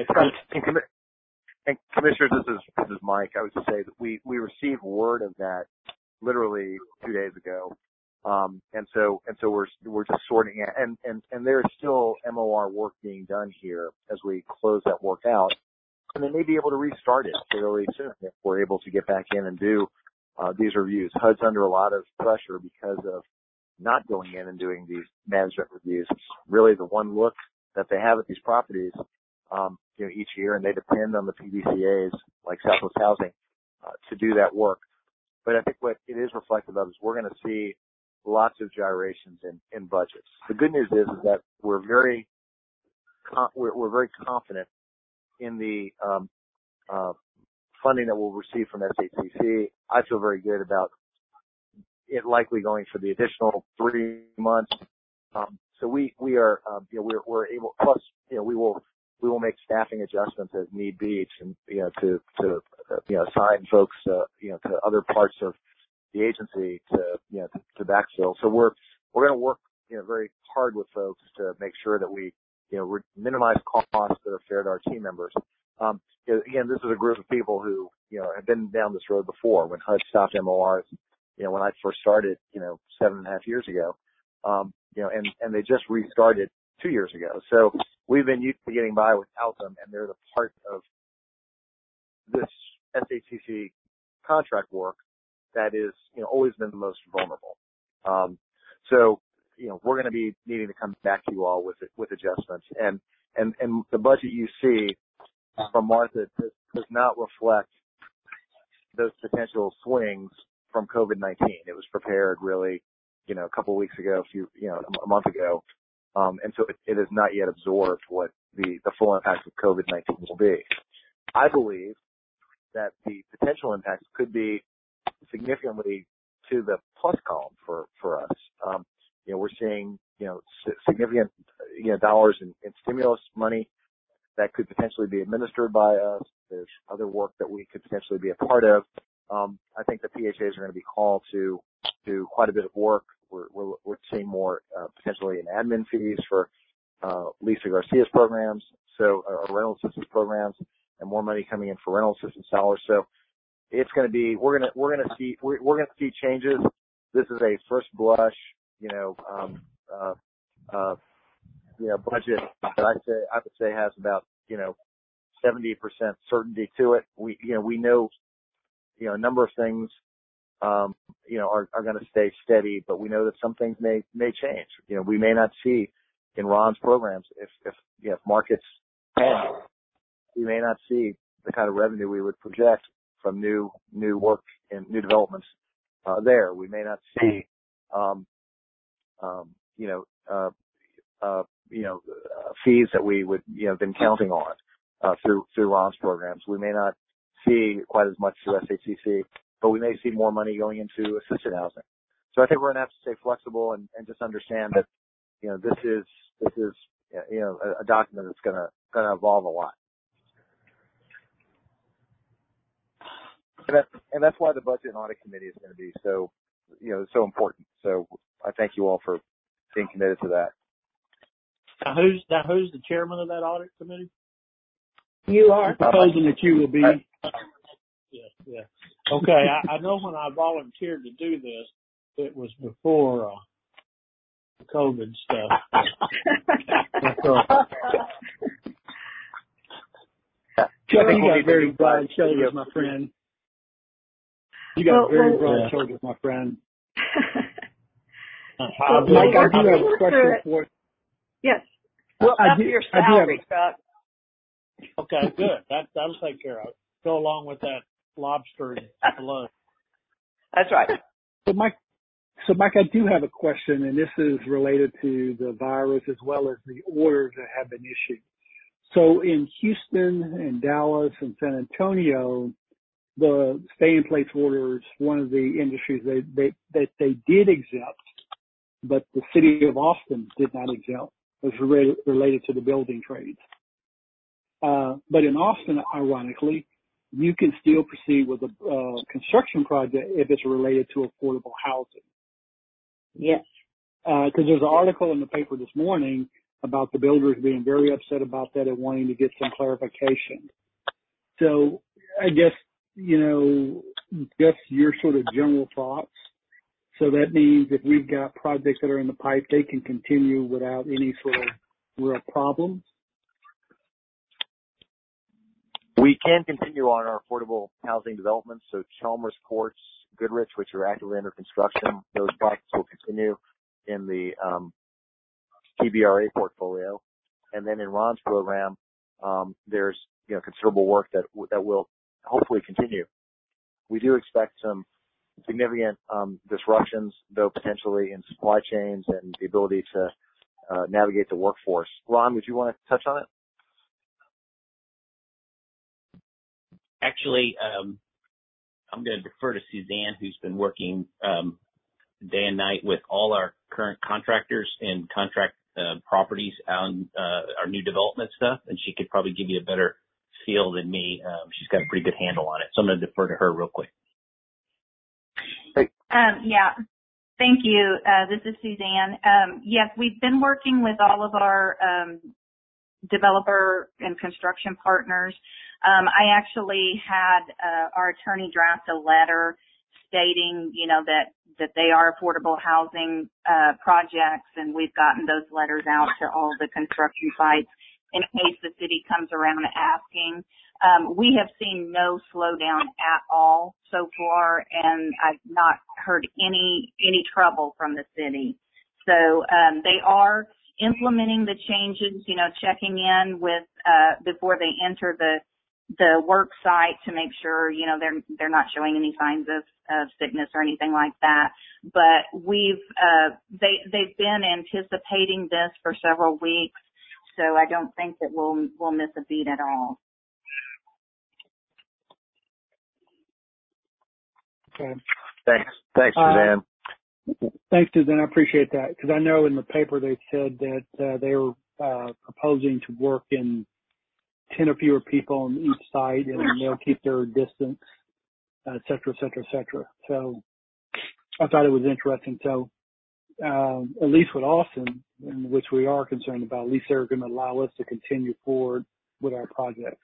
And commissioners, this is Mike. I would just say that we received word of that literally 2 days ago. And so we're just sorting it, and there's still MOR work being done here as we close that work out. And they may be able to restart it fairly soon if we're able to get back in and do these reviews. HUD's under a lot of pressure because of not going in and doing these management reviews. It's really the one look that they have at these properties, each year, and they depend on the PDCAs like Southwest Housing to do that work. But I think what it is reflective of is we're going to see lots of gyrations in budgets. The good news is that we're very confident in the funding that we'll receive from SHCC. I feel very good about it likely going for the additional 3 months. So we are we're able. Plus, we will make staffing adjustments as need be to assign folks to other parts of the agency to backfill. So we're going to work very hard with folks to make sure that we minimize costs that are fair to our team members. Again, this is a group of people who have been down this road before. When HUD stopped MORs, when I first started 7.5 years ago, and they just restarted 2 years ago. So we've been used to getting by without them, and they're the part of this SHCC contract work that is always been the most vulnerable. So we're going to be needing to come back to you all with adjustments, and the budget you see from Martha does not reflect those potential swings from COVID-19. It was prepared really a couple of weeks ago, a month ago, and so it has not yet absorbed what the full impact of COVID-19 will be. I believe that the potential impacts could be significantly to the plus column for us. We're seeing significant, dollars in stimulus money that could potentially be administered by us. There's other work that we could potentially be a part of. I think the PHAs are going to be called to do quite a bit of work. We're seeing more potentially in admin fees for Lisa Garcia's programs, so our rental assistance programs, and more money coming in for rental assistance dollars. So it's going to be we're going to see changes. This is a first blush, budget that I would say has about 70% certainty to it. We know a number of things are going to stay steady, but we know that some things may change. We may not see in Ron's programs if markets pan, we may not see the kind of revenue we would project from new work and new developments there. We may not see fees that we would been counting on through Ron's programs. We may not see quite as much through SHCC, but we may see more money going into assisted housing. So I think we're going to have to stay flexible and just understand that this is a document that's going to evolve a lot. And that's why the Budget and Audit Committee is going to be so important. So I thank you all for being committed to that. Now who's the chairman of that audit committee? You are. I'm proposing that you will be. Yeah. Okay. I know when I volunteered to do this, it was before COVID stuff. Chuck, you got very broad shoulders, my friend. You got very broad shoulders, my friend. Mike, I do have a question for. Yes. Well, up your salary, Chuck. Okay, good. That'll take care of it. Go along with that lobster and lunch. That's right. So Mike, I do have a question, and this is related to the virus as well as the orders that have been issued. So in Houston and Dallas and San Antonio, the stay-in-place orders, one of the industries that they did exempt, but the city of Austin did not exempt, was related to the building trades. But in Austin, ironically, you can still proceed with a construction project if it's related to affordable housing. Yes. Because there's an article in the paper this morning about the builders being very upset about that and wanting to get some clarification. So I guess, just your sort of general thoughts. So that means if we've got projects that are in the pipe, they can continue without any sort of real problems. We can continue on our affordable housing developments. So Chalmers Courts, Goodrich, which are actively under construction, those projects will continue in the TBRA portfolio. And then in Ron's program, there's considerable work that will hopefully continue. We do expect some significant disruptions, though potentially in supply chains and the ability to navigate the workforce. Ron, would you want to touch on it? Actually, I'm going to defer to Suzanne, who's been working day and night with all our current contractors and contract properties on our new development stuff, and she could probably give you a better feel than me. She's got a pretty good handle on it, so I'm going to defer to her real quick. Yeah. Thank you. This is Suzanne. Yes, we've been working with all of our developer and construction partners. I actually had our attorney draft a letter stating, that they are affordable housing projects, and we've gotten those letters out to all the construction sites in case the city comes around asking. We have seen no slowdown at all so far, and I've not heard any trouble from the city. So they are implementing the changes, checking in with before they enter the work site to make sure, they're not showing any signs of sickness or anything like that. But they've been anticipating this for several weeks, so I don't think that we'll miss a beat at all. Okay. Thanks, Suzanne. Thanks, Susan. I appreciate that because I know in the paper they said that they were proposing to work in 10 or fewer people on each site, and they'll keep their distance, et cetera, et cetera, et cetera. So I thought it was interesting. So at least with Austin, in which we are concerned about, at least they're going to allow us to continue forward with our projects.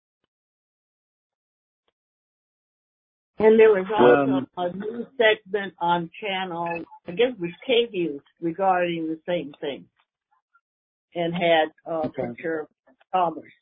And there was also a news segment on channel, I guess it was KView, regarding the same thing, and had a picture of Commerce.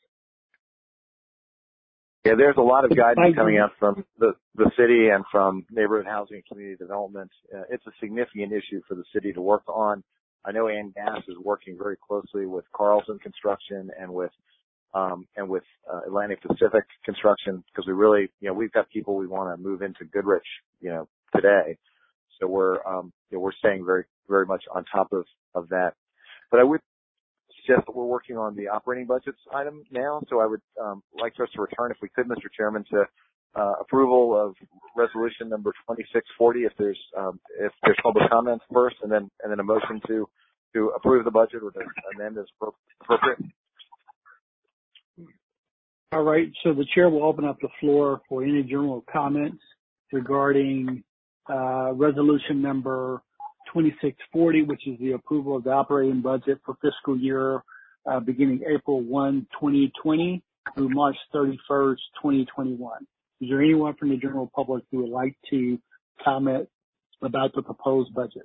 Yeah, there's a lot of guidance coming out from the city and from neighborhood housing and community development. It's a significant issue for the city to work on. I know Ann Gass is working very closely with Carlson Construction and with Atlantic Pacific Construction, because we really, we've got people we want to move into Goodrich, today. So we're staying very, very much on top of that. But I would suggest that we're working on the operating budgets item now. So I would like us to return, if we could, Mr. Chairman, to approval of resolution number 2640. If there's public comments first, and then a motion to approve the budget or to amend as appropriate. All right. So the chair will open up the floor for any general comments regarding resolution number 2640, which is the approval of the operating budget for fiscal year beginning April 1, 2020 through March 31st, 2021. Is there anyone from the general public who would like to comment about the proposed budget?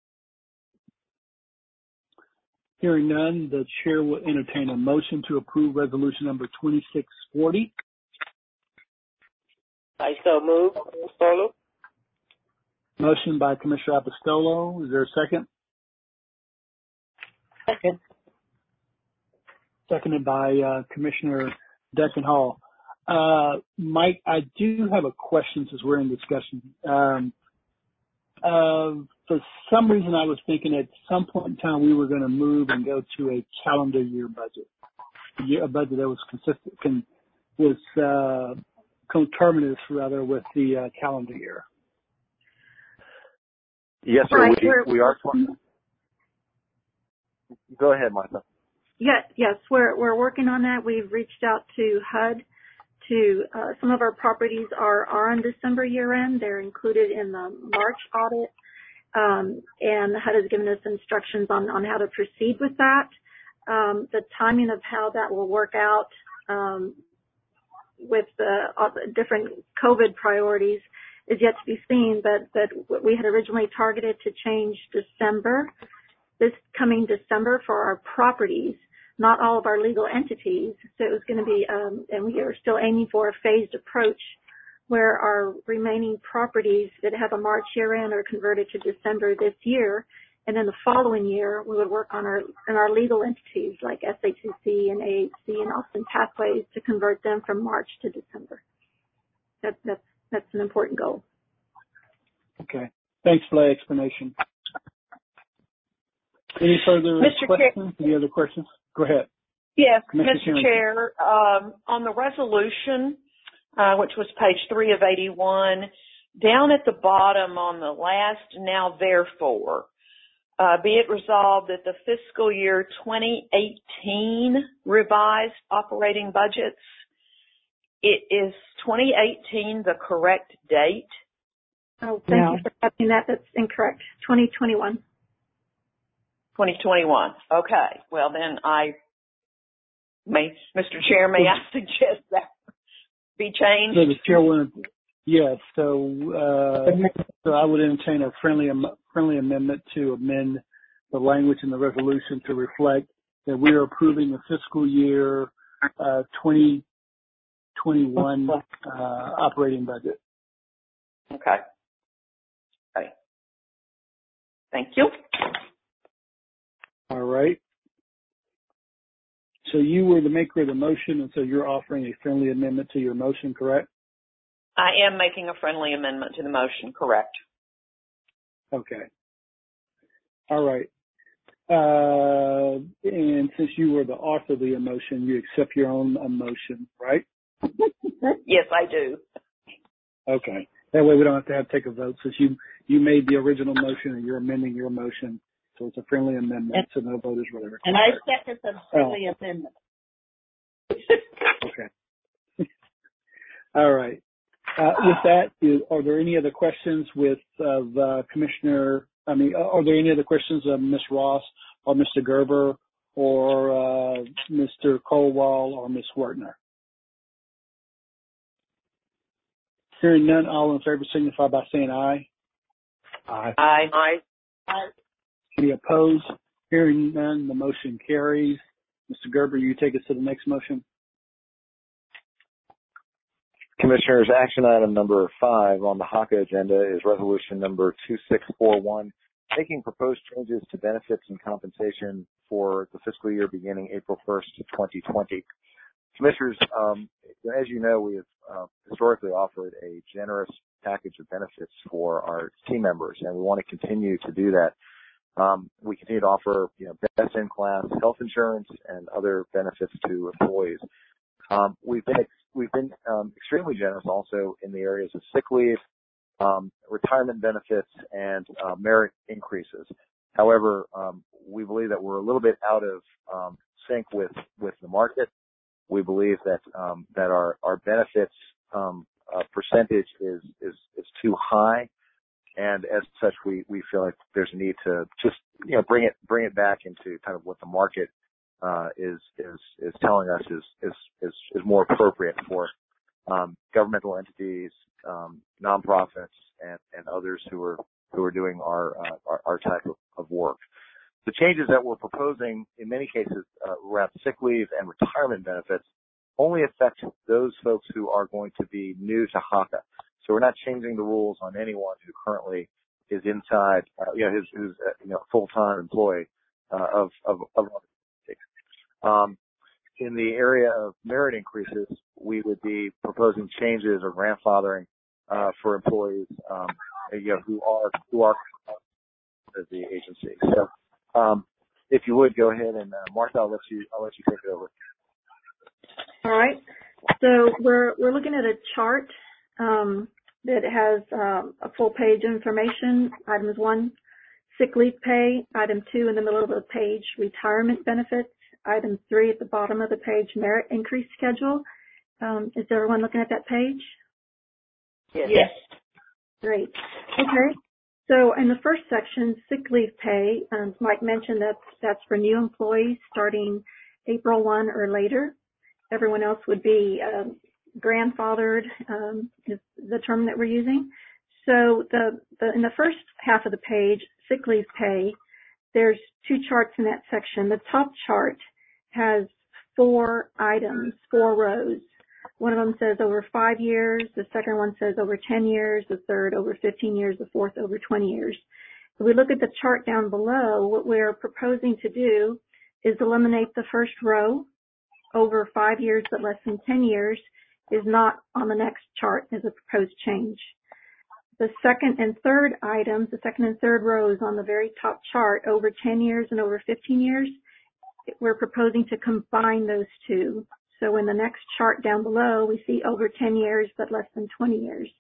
Hearing none, the chair will entertain a motion to approve resolution number 2640. I so move. Apostolo. Motion by Commissioner Apostolo. Is there a second? Second. Seconded by Commissioner Deckenhall. Mike, I do have a question since we're in discussion. For some reason, I was thinking at some point in time we were going to move and go to a calendar year budget, a budget that was consistent, coterminous rather with the calendar year. Yes, sir. Right, we are. Go ahead, Martha. Yes, we're working on that. We've reached out to HUD. Some of our properties are on December year end. They're included in the March audit. And HUD has given us instructions on how to proceed with that. The timing of how that will work out with the different COVID priorities is yet to be seen, but we had originally targeted to change this coming December for our properties, not all of our legal entities. So it was going to be, and we are still aiming for a phased approach where our remaining properties that have a March year end are converted to December this year. And then the following year, we would work on our legal entities like SHCC and AHC and Austin Pathways to convert them from March to December. That's an important goal. Okay. Thanks for that explanation. Any further questions? Any other questions? Go ahead. Yes, Mr. Chair, on the resolution, which was page 3 of 81, down at the bottom on the last now therefore, be it resolved that the fiscal year 2018 revised operating budgets, is 2018 the correct date? Oh, thank you for catching that. That's incorrect. 2021. 2021. Okay. Well, then Mr. Chair, may I suggest that be changed? So the chair will, yes. So I would entertain a friendly amendment to amend the language in the resolution to reflect that we are approving the fiscal year 2021 operating budget. Okay. Thank you. All right. So you were the maker of the motion, and so you're offering a friendly amendment to your motion, correct? I am making a friendly amendment to the motion, correct. Okay. All right. And since you were the author of the motion, you accept your own motion, right? Yes, I do. Okay. That way we don't have to take a vote, since you made the original motion and you're amending your motion. So it's a friendly amendment, so no vote is really required. And I second the friendly amendment. Okay. All right. With that, are there any other questions are there any other questions of Ms. Ross or Mr. Gerber or Mr. Colwell or Ms. Wertner? Hearing none, all in favor signify by saying aye. Aye. Aye. Any opposed? Hearing none, the motion carries. Mr. Gerber, you take us to the next motion. Commissioners, action item number 5 on the HACA agenda is resolution number 2641, making proposed changes to benefits and compensation for the fiscal year beginning April 1st, 2020. Commissioners, as you know, we have historically offered a generous package of benefits for our team members, and we want to continue to do that. We continue to offer, best-in-class health insurance and other benefits to employees. We've been extremely generous also in the areas of sick leave, retirement benefits, and merit increases. However, we believe that we're a little bit out of sync with the market. We believe that our benefits percentage is too high, and as such, we feel like there's a need to just bring it back into kind of what the market is telling us is more appropriate for governmental entities, nonprofits, and others who are doing our type of work. The changes that we're proposing, in many cases, around sick leave and retirement benefits, only affect those folks who are going to be new to HACA. So we're not changing the rules on anyone who currently is inside, who's a full-time employee of in the area of merit increases, we would be proposing changes or grandfathering for employees, who are of the agency. So, if you would go ahead and Martha, I'll let you take it over. All right. So we're looking at a chart that has a full page information. Items 1, sick leave pay. Item 2, in the middle of the page, retirement benefits. Item 3 at the bottom of the page, merit increase schedule. Is everyone looking at that page? Yes. Great. Okay. So in the first section, sick leave pay, Mike mentioned that's for new employees starting April 1 or later. Everyone else would be grandfathered, is the term that we're using. So in the first half of the page, sick leave pay, there's 2 charts in that section. The top chart has 4 items, 4 rows. One of them says over 5 years. The second one says over 10 years. The third over 15 years. The fourth over 20 years. If we look at the chart down below, what we're proposing to do is eliminate the first row. Over 5 years but less than 10 years is not on the next chart as a proposed change. The second and third items, the second and third rows on the very top chart, over 10 years and over 15 years, we're proposing to combine those 2. So in the next chart down below, we see over 10 years but less than 20 years.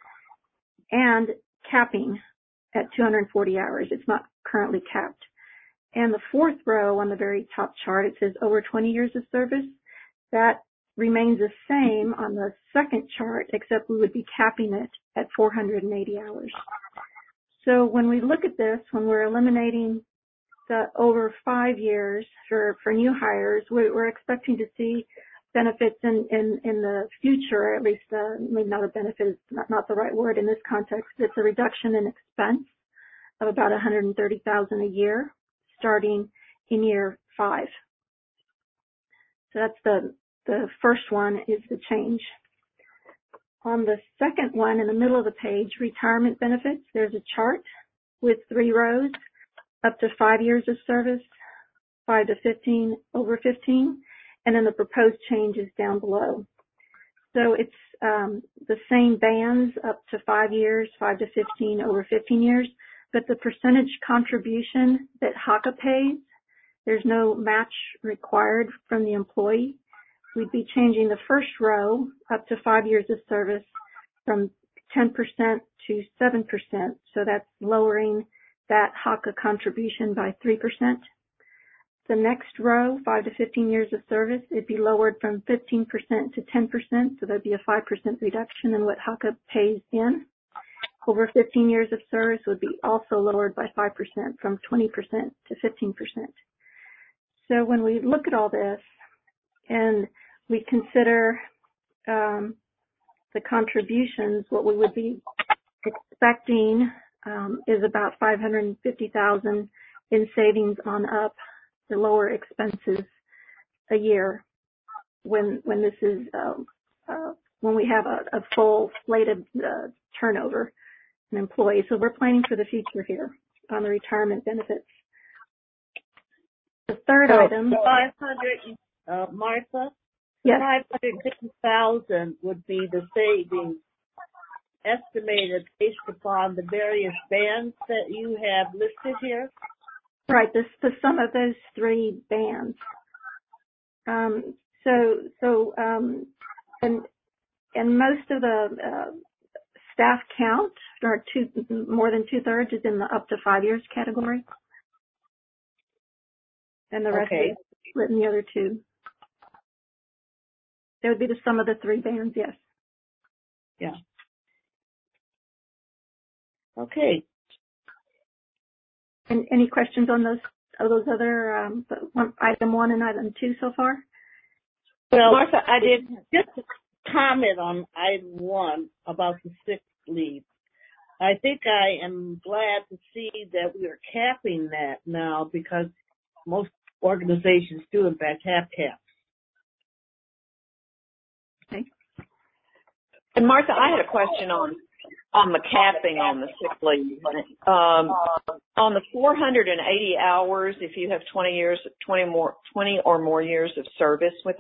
And capping at 240 hours. It's not currently capped. And the fourth row on the very top chart, it says over 20 years of service. That remains the same on the second chart, except we would be capping it at 480 hours. So when we look at this, when we're eliminating the over 5 years for new hires, we're expecting to see benefits in the future, at least maybe not a benefit is not the right word in this context. It's a reduction in expense of about $130,000 a year starting in year 5. So that's the first one is the change. On the second one in the middle of the page, retirement benefits, there's a chart with 3 rows, up to 5 years of service, 5 to 15, over 15, and then the proposed change is down below. So it's the same bands up to 5 years, 5 to 15, over 15 years, but the percentage contribution that HACA pays, there's no match required from the employee. We'd be changing the first row up to 5 years of service from 10% to 7%. So that's lowering that HACA contribution by 3%. The next row, 5 to 15 years of service, it'd be lowered from 15% to 10%. So there'd be a 5% reduction in what HACA pays in. Over 15 years of service would be also lowered by 5% from 20% to 15%. So when we look at all this and we consider the contributions, what we would be expecting is about $550,000 in savings on up the lower expenses a year when this is when we have a full slate of turnover in employees. So we're planning for the future here on the retirement benefits. The third item, 500, Martha. Yes. 550,000 would be the savings estimated based upon the various bands that you have listed here. Right, the sum of those three bands. And most of the staff count, or more than 2/3, is in the up to 5 years category, and the rest is split in the other two. That would be the sum of the three bands, yes. Yeah. Okay. And any questions on those other item 1 and item 2 so far? Well, Martha, I did just comment on item 1 about the sick leave. I think I am glad to see that we are capping that now, because most organizations do in fact have caps. Okay. And Martha, I had a question on the capping on the sick leave. On the 480 hours, if you have 20 or more years of service with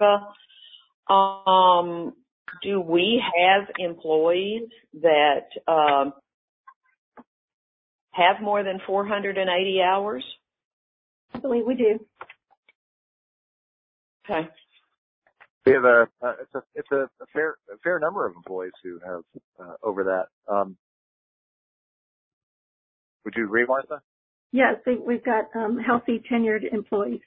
HACA, do we have employees that have more than 480 hours? I believe we do. Okay. We have it's a fair number of employees who have over that. Would you agree, Martha? Yes, we've got healthy tenured employees.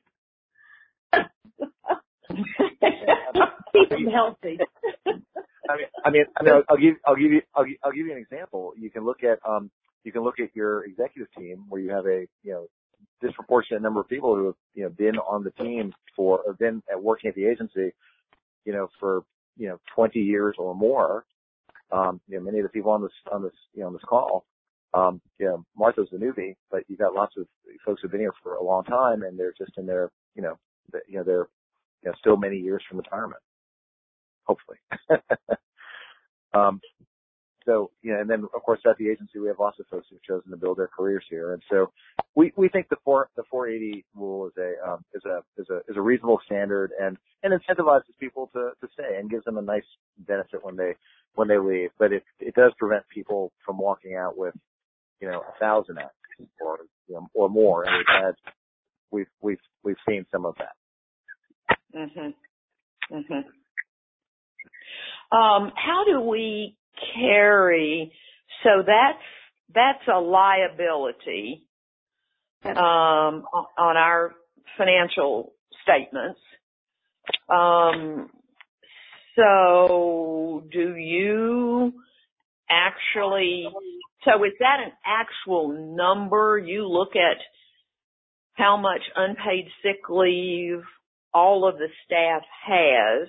Keep them healthy. I mean, I'll give you an example. You can look at your executive team where you have a disproportionate number of people who have been on the team been working at the agency for 20 years or more. Many of the people on this call, Martha's the newbie, but you've got lots of folks who've been here for a long time, and they're just in their they're still many years from retirement, hopefully. And then of course at the agency we have lots of folks who've chosen to build their careers here, and so we think the 480 rule is a reasonable standard and incentivizes people to stay and gives them a nice benefit when they leave. But it does prevent people from walking out with 1,000 acts or more, and we've seen some of that. Mhm. Mhm. How do we carry? So that's a liability on our financial statements. So do you actually? So is that an actual number? You look at how much unpaid sick leave all of the staff has,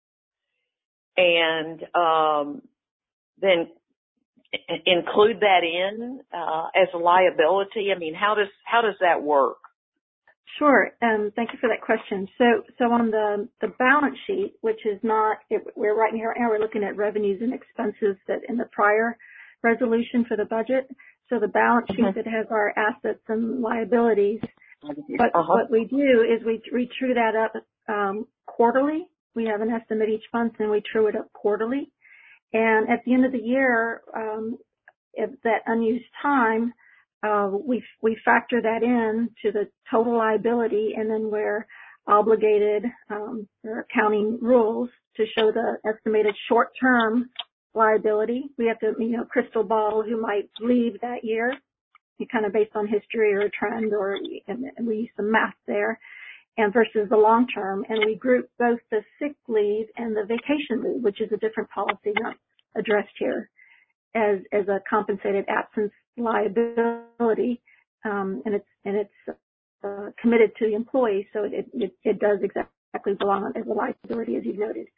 and then include that in as a liability? I mean, how does that work? Sure. Thank you for that question. So on the balance sheet, which is not, we're right now we're looking at revenues and expenses that in the prior resolution for the budget. So the balance sheet that has our assets and liabilities. But what we do is we true that up quarterly. We have an estimate each month, and we true it up quarterly. And at the end of the year, if that unused time, we factor that in to the total liability, and then we're obligated, there are accounting rules to show the estimated short-term liability. We have to, crystal ball who might leave that year, kind of based on history or a trend, and we use some math there, and versus the long term. And we group both the sick leave and the vacation leave, which is a different policy not addressed here, as a compensated absence liability, and it's committed to the employee, so it does exactly belong as a liability, as you noted.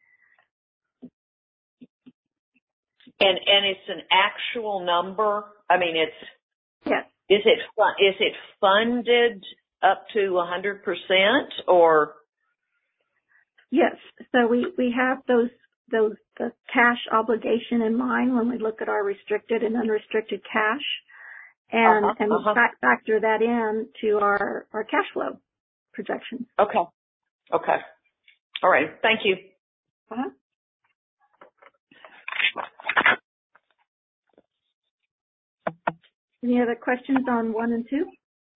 And it's an actual number. I mean, yes. Is it funded up to 100% or? Yes. So we have the cash obligation in mind when we look at our restricted and unrestricted cash, and we factor that in to our cash flow projections. Okay. All right. Thank you. Any other questions on 1 and 2?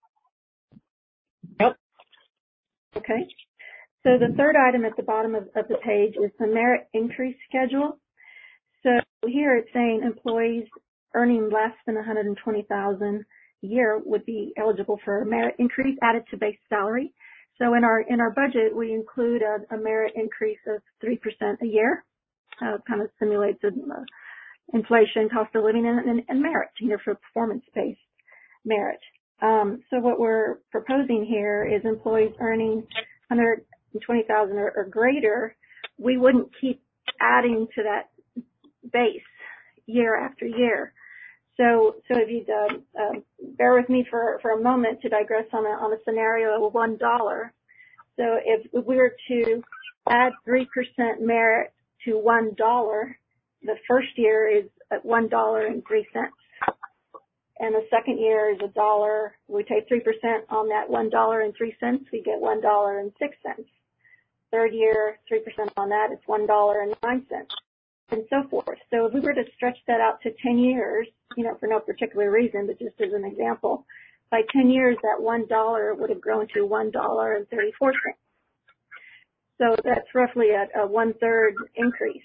Nope. Okay. So the third item at the bottom of the page is the merit increase schedule. So here it's saying employees earning less than $120,000 a year would be eligible for a merit increase added to base salary. So in our budget, we include a merit increase of 3% a year. Kind of simulates inflation, cost of living, and merit, for performance-based merit. So what we're proposing here is employees earning $120,000 or greater, we wouldn't keep adding to that base year after year. So if you bear with me for a moment to digress on a scenario of $1. So if we were to add 3% merit to $1, the first year is at $1.03. And the second year is $1. We take 3% on that $1.03, we get $1.06. Third year, 3% on that, it's $1.09, and so forth. So if we were to stretch that out to 10 years, for no particular reason, but just as an example, by 10 years, that $1 would have grown to $1.34. So that's roughly a 1/3 increase.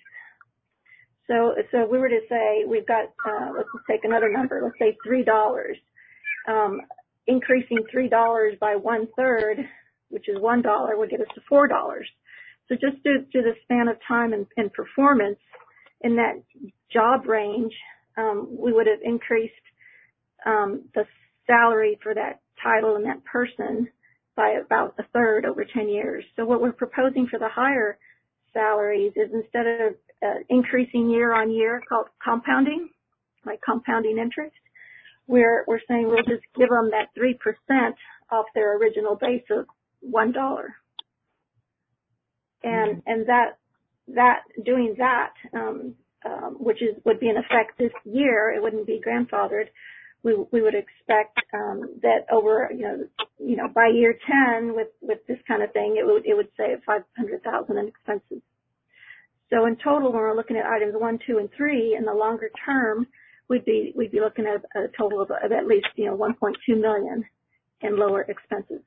So if we were to say we've got, let's just take another number, let's say $3, increasing $3 by 1/3, which is $1, would get us to $4. So just due to the span of time and performance in that job range, we would have increased the salary for that title and that person by about 1/3 over 10 years. So what we're proposing for the higher salaries is, instead of increasing year on year, called compounding, like compounding interest, we're saying we'll just give them that 3% off their original base of $1. And that doing that, which would be in effect this year, it wouldn't be grandfathered. We would expect that over by year 10 with this kind of thing, it would save $500,000 in expenses. So in total, when we're looking at items 1, 2, and 3, in the longer term, we'd be looking at a total of at least $1.2 million in lower expenses.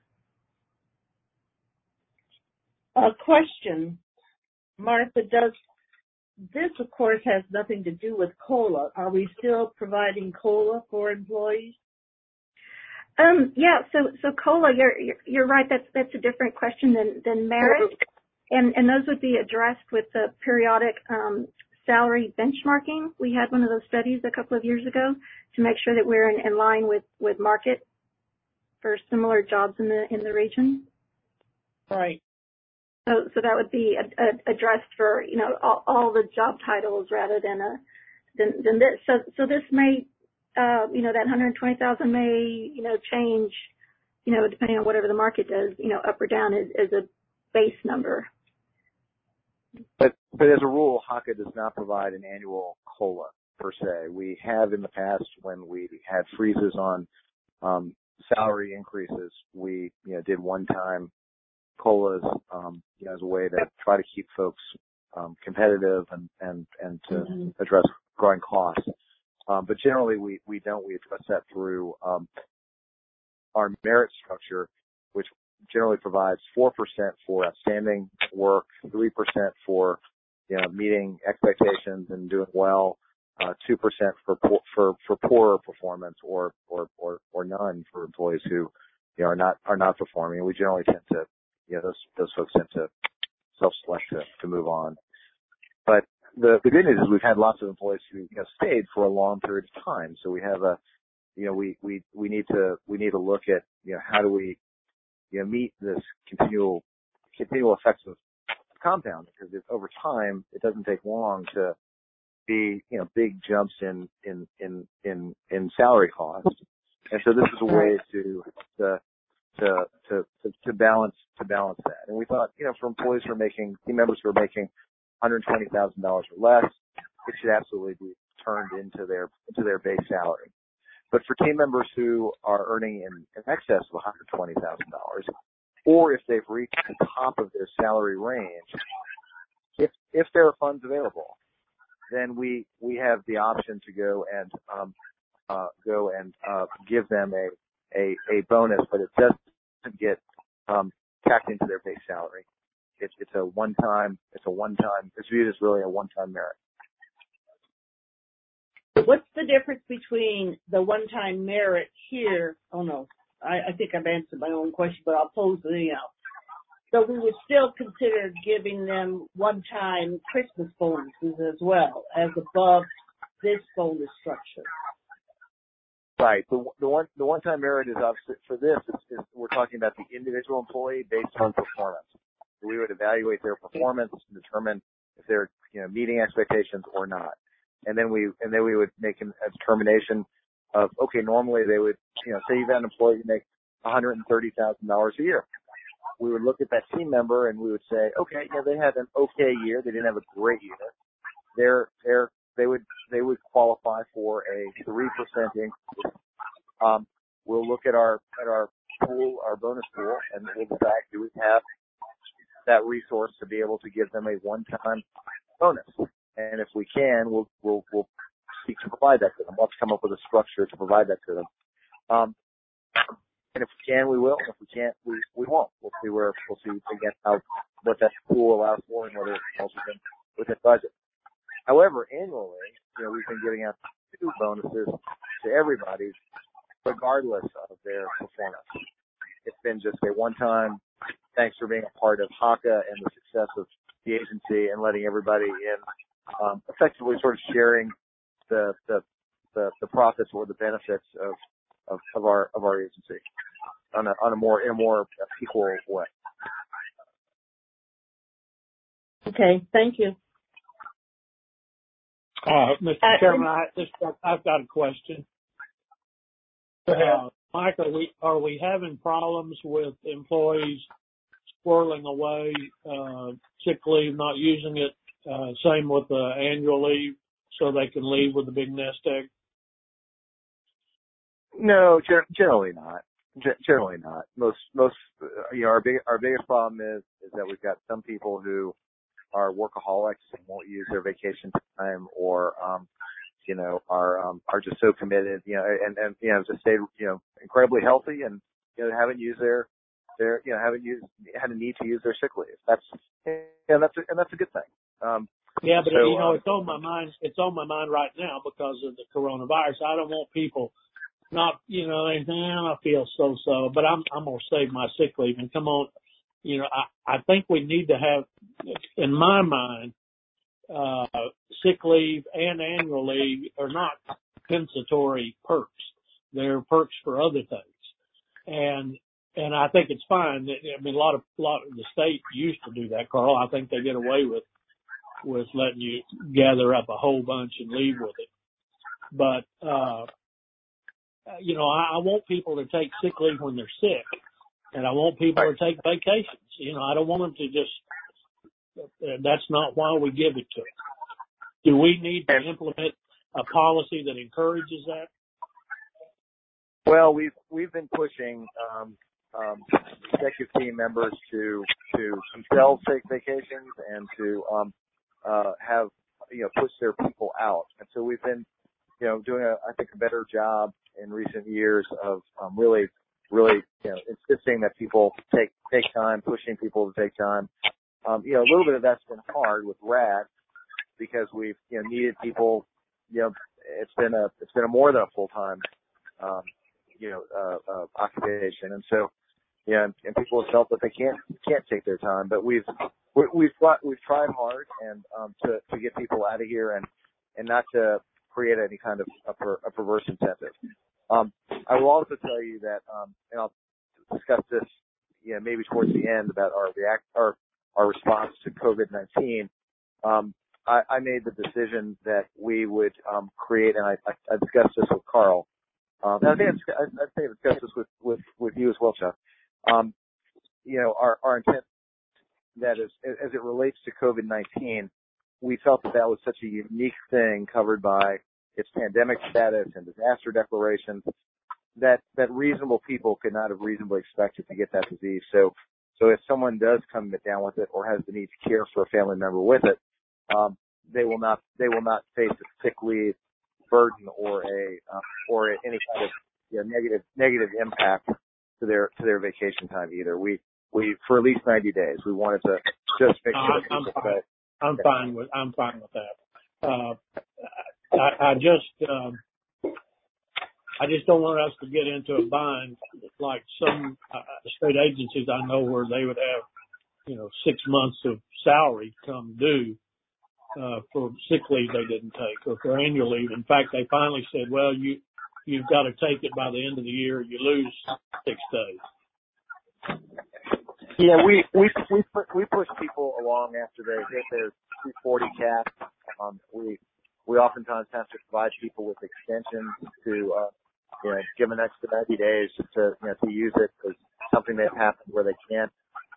A question, Martha, this, of course, has nothing to do with COLA. Are we still providing COLA for employees? Yeah. So COLA, you're right. That's a different question than merit, and those would be addressed with the periodic salary benchmarking. We had one of those studies a couple of years ago to make sure that we're in line with market for similar jobs in the region. Right. So that would be addressed for all the job titles rather than this. So this may that 120,000 may change depending on whatever the market does up or down as a base number. But as a rule, HACA does not provide an annual COLA per se. We have in the past, when we had freezes on salary increases, we did one-time COLAs as a way to try to keep folks competitive and to address growing costs. But generally, we don't. We address that through our merit structure, which generally provides 4% for outstanding work, 3% for meeting expectations and doing well, 2% for poorer performance, or none for employees who are not performing. We generally tend to those folks tend to self-select to move on. But the good news is we've had lots of employees who stayed for a long period of time. So we have we need to look at how do we meet this continual effects of compound, because over time it doesn't take long to be big jumps in salary costs, and so this is a way to balance that. And we thought for employees who are making, team members who are making $120,000 or less, it should absolutely be turned into their base salary. But for team members who are earning in excess of $120,000, or if they've reached the top of their salary range, if there are funds available, then we have the option to go and give them a bonus, but it doesn't get tacked into their base salary. It's viewed as really a one-time merit. What's the difference between the one-time merit here? Oh no, I think I've answered my own question, but I'll pose it anyhow. So we would still consider giving them one-time Christmas bonuses as well as above this bonus structure. Right. The one-time merit is obviously for this. We're talking about the individual employee based on performance. We would evaluate their performance and determine if they're meeting expectations or not. And then we would make a determination of, okay, normally they would, say you've got an employee who makes $130,000 a year. We would look at that team member and we would say, okay, they had an okay year. They didn't have a great year. They would qualify for a 3% increase. We'll look at our pool, our bonus pool, and we'll decide, do we have that resource to be able to give them a one-time bonus? And if we can, we'll seek to provide that to them. We'll have to come up with a structure to provide that to them. And if we can, we will. If we can't, we won't. We'll see again what that pool allows for and whether it falls within budget. However, annually, we've been giving out 2 bonuses to everybody, regardless of their performance. It's been just a one-time thanks for being a part of HACA and the success of the agency and letting everybody in, effectively sort of sharing the profits or the benefits of our agency in a more equal way. Okay, thank you. Mr. Chairman, I've got a question. Mike, are we having problems with employees squirreling away sick leave, not using it? Same with the annual leave, so they can leave with a big nest egg? No, generally not. Generally not. Most our biggest problem is that we've got some people who are workaholics and won't use their vacation time, or are just so committed, and just stayed incredibly healthy and haven't used had a need to use their sick leave. That's a good thing. Yeah, but it's on my mind. It's on my mind right now because of the coronavirus. I don't want people not, I feel so, but I'm gonna save my sick leave. And come on, I think we need to have, in my mind, sick leave and annual leave are not compensatory perks. They're perks for other things. And I think it's fine. I mean, a lot of the state used to do that, Carl. I think they get away with letting you gather up a whole bunch and leave with it. But, I want people to take sick leave when they're sick, and I want people to take vacations. I don't want them to just, that's not why we give it to them. Do we need to implement a policy that encourages that? Well, we've been pushing, executive team members to themselves take vacations and to, have, push their people out. And so we've been, doing I think a better job in recent years of, really, insisting that people take time, pushing people to take time. A little bit of that's been hard with RAD, because we've, needed people, it's been a more than a full-time, occupation. And so, and people have felt that they can't take their time, but we've tried hard and, to get people out of here and not to create any kind of a perverse incentive. I will also tell you that, and I'll discuss this, maybe towards the end about our response to COVID-19. I made the decision that we would create, and I discussed this with Carl. And I think I discussed this with you as well, Chuck. Our intent that is, as it relates to COVID-19, we felt that was such a unique thing covered by its pandemic status and disaster declarations that reasonable people could not have reasonably expected to get that disease. So if someone does come down with it or has the need to care for a family member with it, they will not face a sick leave burden or any kind of negative impact to their vacation time either. We for at least 90 days we wanted to just make sure. I'm fine with that. I just don't want us to get into a bind like some state agencies I know where they would have, 6 months of salary come due for sick leave they didn't take or for annual leave. In fact, they finally said, well, you've got to take it by the end of the year. You lose 6 days. Yeah, we push people along after they hit their 240 cap. We oftentimes have to provide people with extensions to give them an extra 90 days just to use it as something that happened where they can't.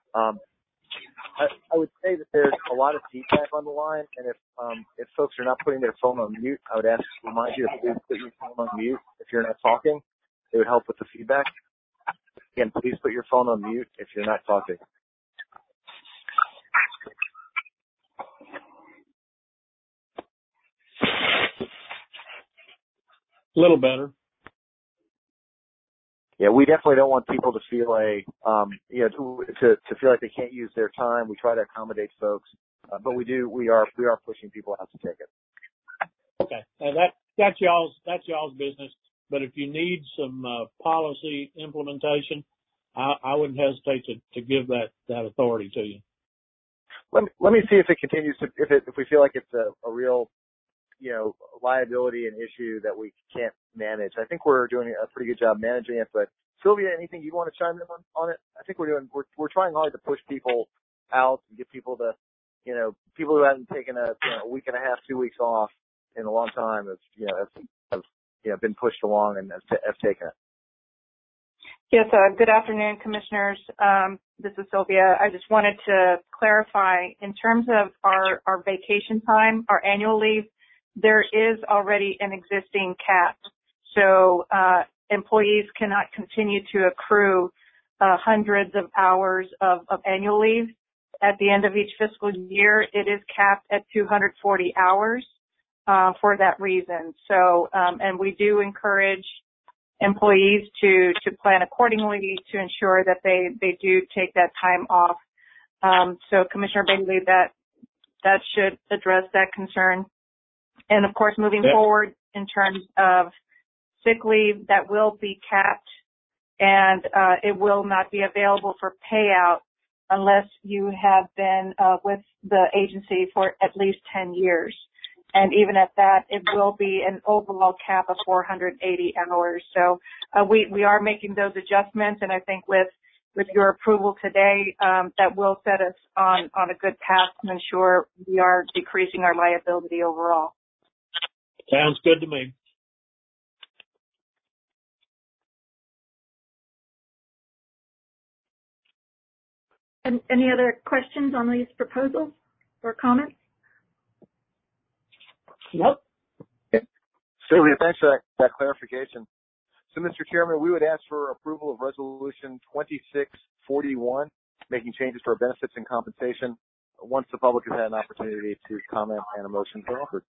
I would say that there's a lot of feedback on the line, and if folks are not putting their phone on mute, I would remind you to please put your phone on mute if you're not talking. It would help with the feedback. Again, please put your phone on mute if you're not talking. A little better. Yeah, we definitely don't want people to feel to feel like they can't use their time. We try to accommodate folks, but we are pushing people out to take it. Okay, and that's y'all's business. But if you need some policy implementation, I wouldn't hesitate to give that authority to you. Let me see if it continues to if we feel like it's a real liability and issue that we can't manage. I think we're doing a pretty good job managing it. But Sylvia, anything you want to chime in on it? I think we're trying hard to push people out and get people to people who haven't taken a week and a half, 2 weeks off in a long time have been pushed along and have taken it. Yes, good afternoon, Commissioners. This is Sylvia. I just wanted to clarify, in terms of our vacation time, our annual leave, there is already an existing cap. So employees cannot continue to accrue hundreds of hours of annual leave. At the end of each fiscal year, it is capped at 240 hours for that reason. So, and we do encourage employees to plan accordingly to ensure that they do take that time off. So Commissioner Bailey, that should address that concern. And of course, moving forward in terms of sick leave, that will be capped, and it will not be available for payout unless you have been with the agency for at least 10 years. And even at that, it will be an overall cap of 480 hours. So we are making those adjustments, and I think with your approval today, that will set us on a good path to ensure we are decreasing our liability overall. Sounds good to me. And any other questions on these proposals or comments? Nope. Sylvia, thanks for that clarification. So, Mr. Chairman, we would ask for approval of Resolution 2641, making changes to our benefits and compensation, once the public has had an opportunity to comment and a motion is offered.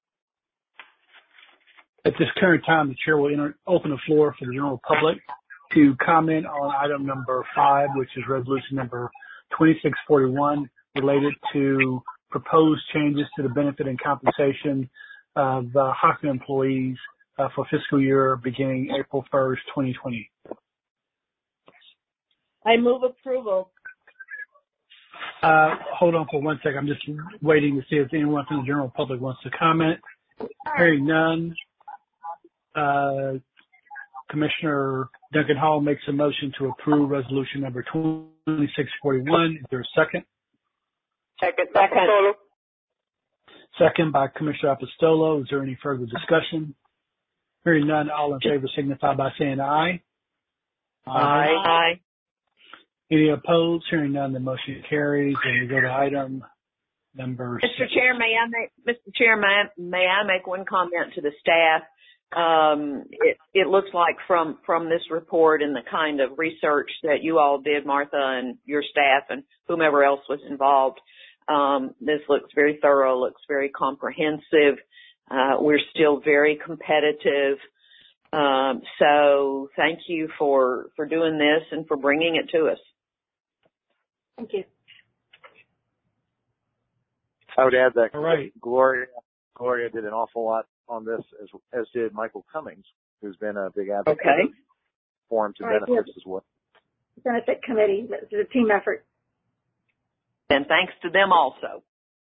At this current time, the chair will open the floor for the general public to comment on item number 5, which is resolution number 2641, related to proposed changes to the benefit and compensation of HACA employees for fiscal year beginning April 1st, 2020. I move approval. Hold on for 1 second. I'm just waiting to see if anyone from the general public wants to comment. Hearing none, Commissioner Duncan Hall makes a motion to approve resolution number 2641. Is there a second? Second. Second by Commissioner Apostolo. Is there any further discussion? Hearing none, all in favor signify by saying aye. Aye. Any opposed? Hearing none, the motion carries. And we go to item number Mr. Chair, may I make one comment to the staff? It looks like from this report and the kind of research that you all did, Martha, and your staff and whomever else was involved, this looks very thorough, looks very comprehensive. We're still very competitive. So thank you for doing this and for bringing it to us. Thank you. I would add that all right. Gloria did an awful lot on this, as did Michael Cummings, who's been a big advocate for him to benefits as well. Benefit committee, it's a team effort. And thanks to them also.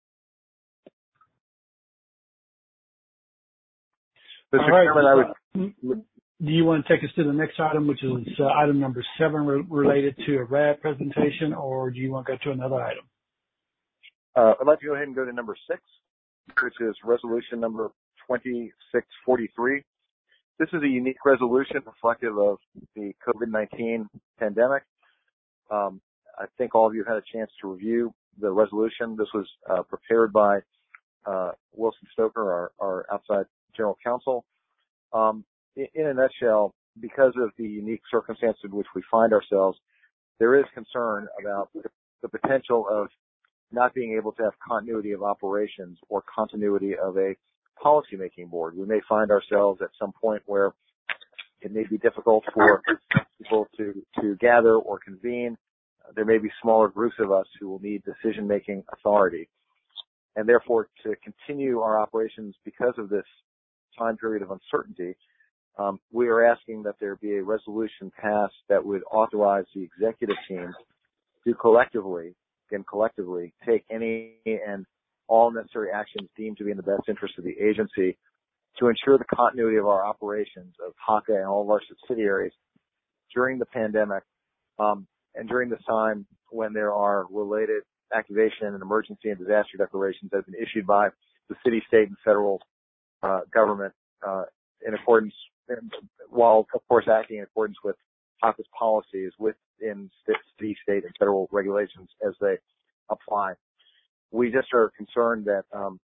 Mr. Chairman, do you want to take us to the next item, which is item number 7, related to a RAD presentation, or do you want to go to another item? I'd like to go ahead and go to number 6, which is resolution number 2643. This is a unique resolution reflective of the COVID-19 pandemic. I think all of you had a chance to review the resolution. This was prepared by Wilson Stoker, our outside general counsel. In a nutshell, because of the unique circumstances in which we find ourselves, there is concern about the potential of not being able to have continuity of operations or continuity of a policymaking board. We may find ourselves at some point where it may be difficult for people to gather or convene. There may be smaller groups of us who will need decision-making authority. And therefore, to continue our operations because of this time period of uncertainty, we are asking that there be a resolution passed that would authorize the executive team to collectively take any and all necessary actions deemed to be in the best interest of the agency to ensure the continuity of our operations of HACA and all of our subsidiaries during the pandemic, and during this time when there are related activation and emergency and disaster declarations that have been issued by the city, state, and federal government in accordance, while of course acting in accordance with HACA's policies within city, state, and federal regulations as they apply. We just are concerned that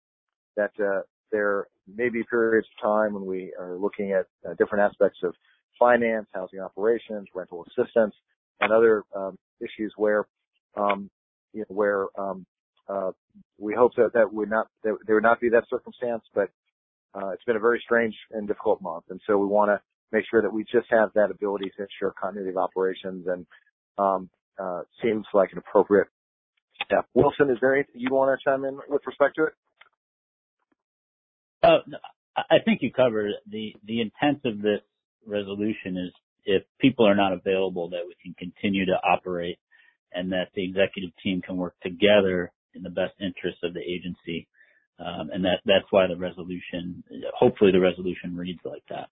there may be periods of time when we are looking at different aspects of finance, housing operations, rental assistance, and other issues where we hope that there would not be that circumstance, but it's been a very strange and difficult month, and so we want to make sure that we just have that ability to ensure continuity of operations, and seems like an appropriate step. Wilson, is there anything you want to chime in with respect to it? No, I think you covered it. The intent of this resolution is if people are not available, that we can continue to operate and that the executive team can work together in the best interest of the agency. And that's why hopefully the resolution reads like that.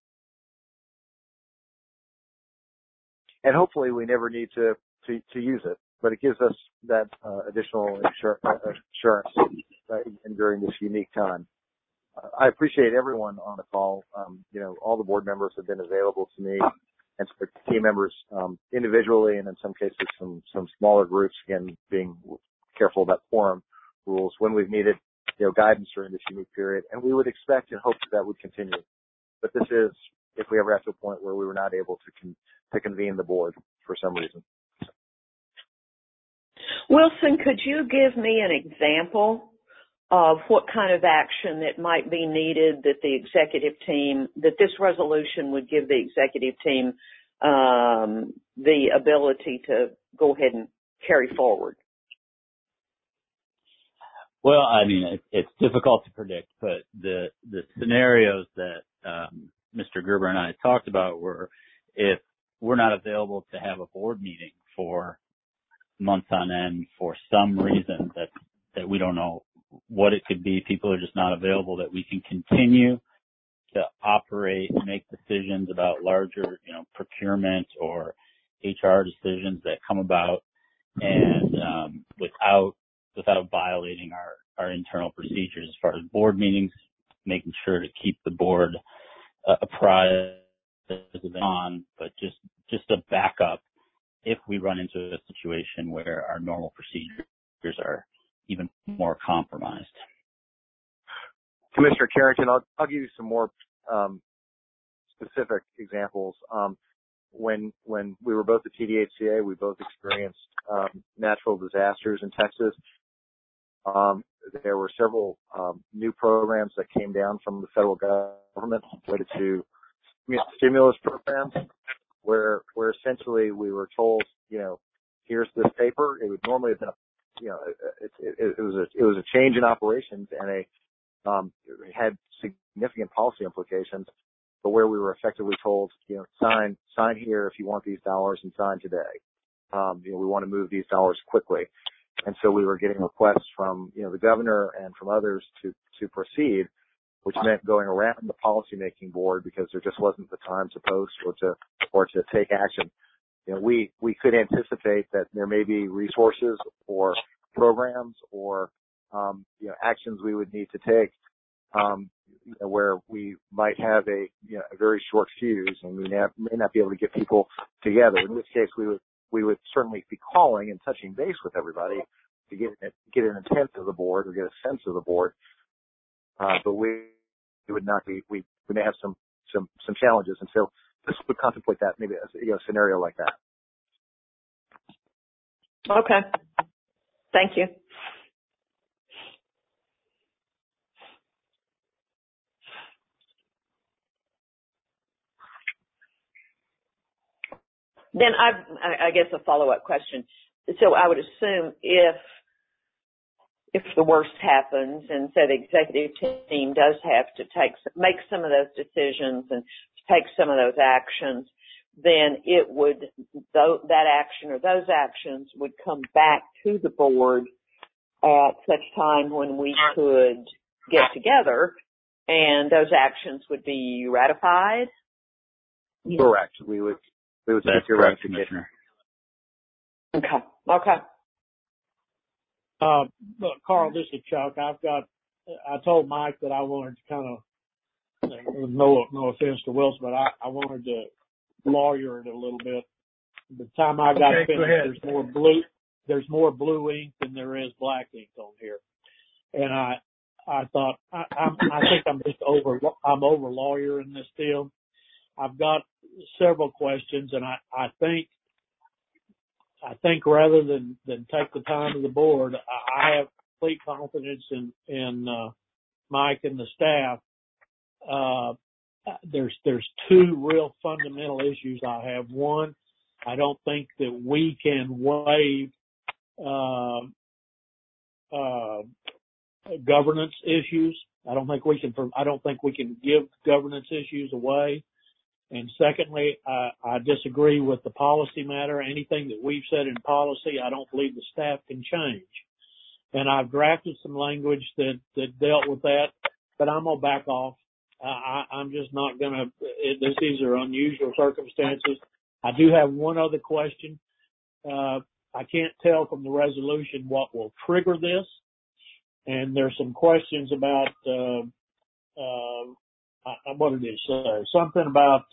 And hopefully we never need to use it, but it gives us that additional assurance during this unique time. I appreciate everyone on the call. All the board members have been available to me and to the team members individually, and in some cases some smaller groups, again, being careful about quorum rules when we've needed guidance during this unique period. And we would expect and hope that would continue. But this is if we ever got to a point where we were not able to convene the board for some reason. Wilson, could you give me an example of what kind of action that might be needed that the executive team, that this resolution would give the executive team the ability to go ahead and carry forward? Well, I mean, it's difficult to predict, but the scenarios that Mr. Gerber and I talked about were if we're not available to have a board meeting for months on end for some reason that we don't know what it could be, people are just not available, that we can continue to operate, make decisions about larger, procurement or HR decisions that come about, and without violating our internal procedures as far as board meetings, making sure to keep the board apprised on, but just a backup if we run into a situation where our normal procedures are even more compromised. Commissioner Carrington, I'll give you some more specific examples. When we were both at TDHCA, we both experienced natural disasters in Texas. There were several new programs that came down from the federal government related to stimulus programs, where essentially we were told, here's this paper. It would normally have been, it was a change in operations, and it had significant policy implications, but where we were effectively told, sign here if you want these dollars and sign today. We want to move these dollars quickly. And so we were getting requests from, the governor and from others to proceed, which meant going around the policymaking board because there just wasn't the time to post or to take action. We could anticipate that there may be resources or programs or, actions we would need to take, where we might have a very short fuse and we may not be able to get people together. In which case we would certainly be calling and touching base with everybody to get an intent of the board or get a sense of the board. But we would not be, we may have some challenges. And so this would contemplate that, maybe a scenario like that. Okay. Thank you. Then I guess a follow-up question. So I would assume if the worst happens and so the executive team does have to make some of those decisions and take some of those actions, then that action or those actions would come back to the board at such time when we could get together and those actions would be ratified? Correct. We would That's correct, Commissioner. Okay. Look, Carl, this is Chuck. I told Mike that I wanted to kind of, no offense to Wilson, but I wanted to lawyer it a little bit. By the time I got finished, there's more blue ink than there is black ink on here. And I thought, I think I'm over lawyering this deal. I've got several questions, and I think rather than take the time of the board, I have complete confidence in Mike and the staff. There's two real fundamental issues I have. One, I don't think that we can waive governance issues. I don't think we can give governance issues away. And secondly, I disagree with the policy matter. Anything that we've said in policy, I don't believe the staff can change. And I've drafted some language that dealt with that, but I'm going to back off. I'm just not going to, these are unusual circumstances. I do have one other question. I can't tell from the resolution what will trigger this. And there's some questions about, what did it say? Something about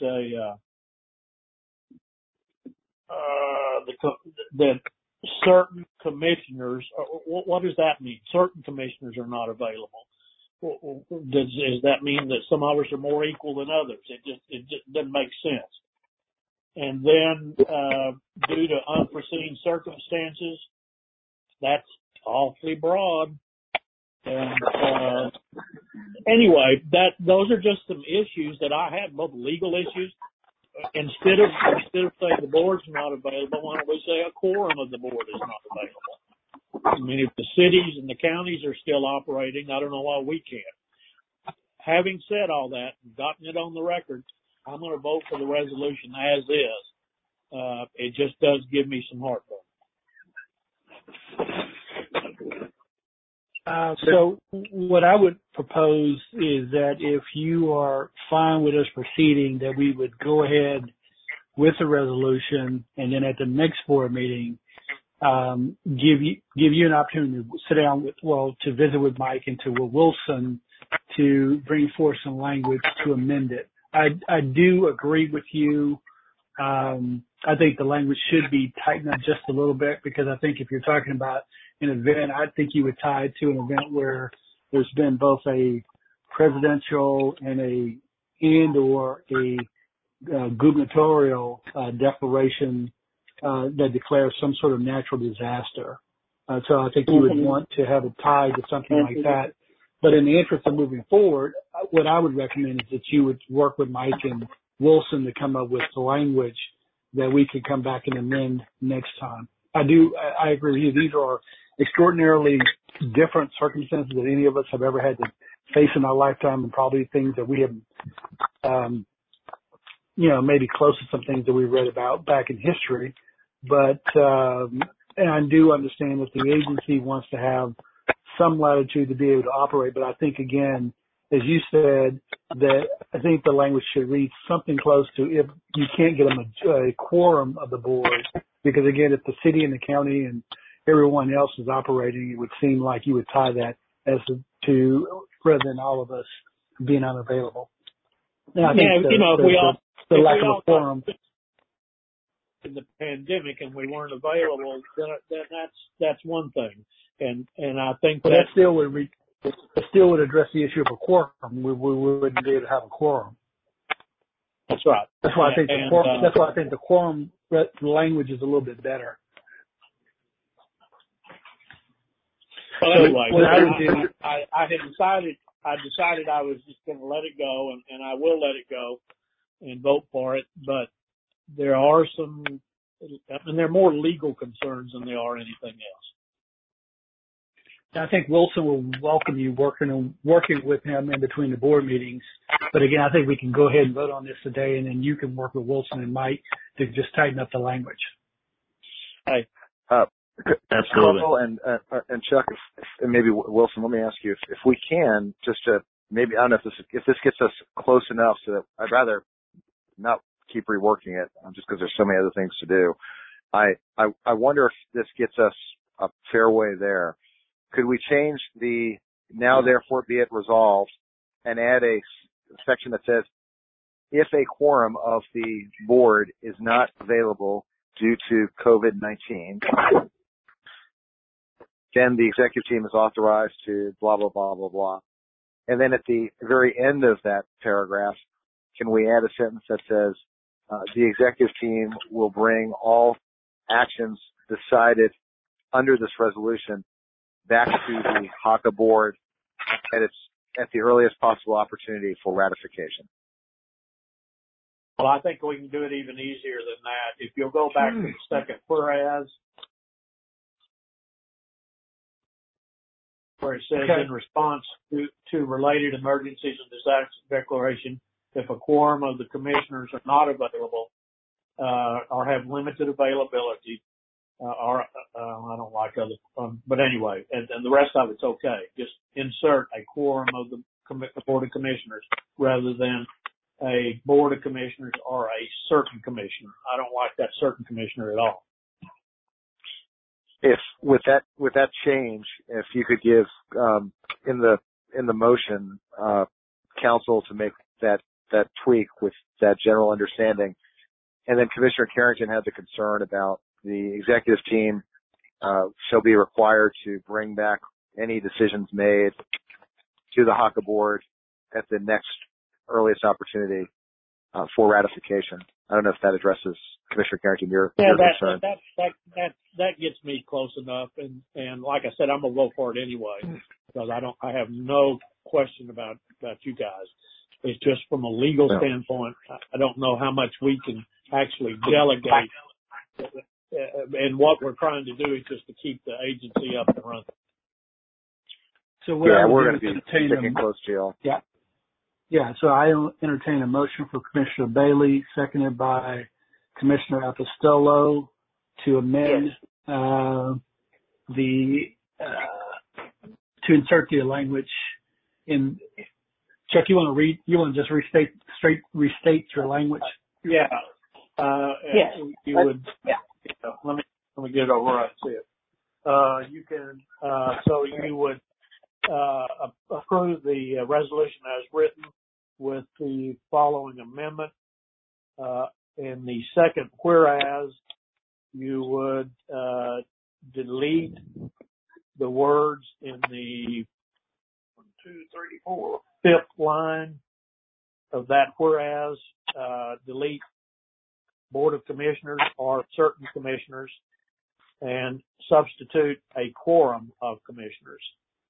that certain commissioners. What does that mean? Certain commissioners are not available. Does that mean that some of us are more equal than others? It just doesn't make sense. And then due to unforeseen circumstances, that's awfully broad. And anyway, those are just some issues that I have, both legal issues, instead of saying the board's not available, why don't we say a quorum of the board is not available? I mean, if the cities and the counties are still operating, I don't know why we can't. Having said all that, gotten it on the record, I'm going to vote for the resolution as is. It just does give me some heartburn. So what I would propose is that if you are fine with us proceeding, that we would go ahead with the resolution, and then at the next board meeting, give you an opportunity to sit down to visit with Mike and to Wilson to bring forth some language to amend it. I do agree with you. I think the language should be tightened up just a little bit, because I think if you're talking about an event, I think you would tie it to an event where there's been both a presidential or a gubernatorial declaration that declares some sort of natural disaster. So I think you would want to have it tied to something like that. But in the interest of moving forward, what I would recommend is that you would work with Mike and Wilson to come up with the language that we could come back and amend next time. I agree with you. These are extraordinarily different circumstances that any of us have ever had to face in our lifetime, and probably things that we have, maybe close to some things that we read about back in history. But, and I do understand that the agency wants to have some latitude to be able to operate. But I think, again, as you said, that I think the language should read something close to, if you can't get a quorum of the board, because again, if the city and the county and everyone else is operating, it would seem like you would tie that as to rather than all of us being unavailable. And I think the lack of a quorum in the pandemic and we weren't available, then that's one thing. And I think that still would address the issue of a quorum. We wouldn't be able to have a quorum. That's right. That's why I think the quorum language is a little bit better. Well, anyway, I decided I was just going to let it go, and I will let it go and vote for it. But there are they're more legal concerns than they are anything else. I think Wilson will welcome you working with him in between the board meetings. But again, I think we can go ahead and vote on this today, and then you can work with Wilson and Mike to just tighten up the language. Hey. Absolutely. Carl and Chuck, and maybe Wilson, let me ask you if we can, just to maybe, I don't know if this gets us close enough so that I'd rather not keep reworking it just because there's so many other things to do. I wonder if this gets us a fair way there. Could we change the now therefore be it resolved and add a section that says if a quorum of the board is not available due to COVID-19, then the executive team is authorized to blah, blah, blah, blah, blah. And then at the very end of that paragraph, can we add a sentence that says the executive team will bring all actions decided under this resolution back to the HACA board at the earliest possible opportunity for ratification? Well, I think we can do it even easier than that. If you'll go back to the second whereas, where it says in response to related emergencies and disaster declaration, if a quorum of the commissioners are not available or have limited availability, or I don't like other, but anyway, and the rest of it's okay. Just insert a quorum of the board of commissioners rather than a board of commissioners or a certain commissioner. I don't like that certain commissioner at all. If with that change, if you could give in the motion counsel to make that tweak with that general understanding, and then Commissioner Carrington had the concern about the executive team shall be required to bring back any decisions made to the HACA board at the next earliest opportunity for ratification. I don't know if that addresses, Commissioner Carrington, your concern. That gets me close enough, and like I said, I'm gonna vote for it anyway because I have no question about you guys. It's just from a legal standpoint, I don't know how much we can actually delegate. And what we're trying to do is just to keep the agency up and running. So what we're going to be sticking close to y'all. Yeah. Yeah, so I entertain a motion for Commissioner Bailey, seconded by Commissioner Apostolo, to amend to insert the language in. Chuck, you want to just restate your language? Yeah. Yes. You would. Yeah. Let me get it over where I see it. You can. So you would approve the resolution as written with the following amendment. In the second whereas, you would delete the words in the 5th line of that whereas, delete Board of Commissioners or certain commissioners, and substitute a quorum of commissioners.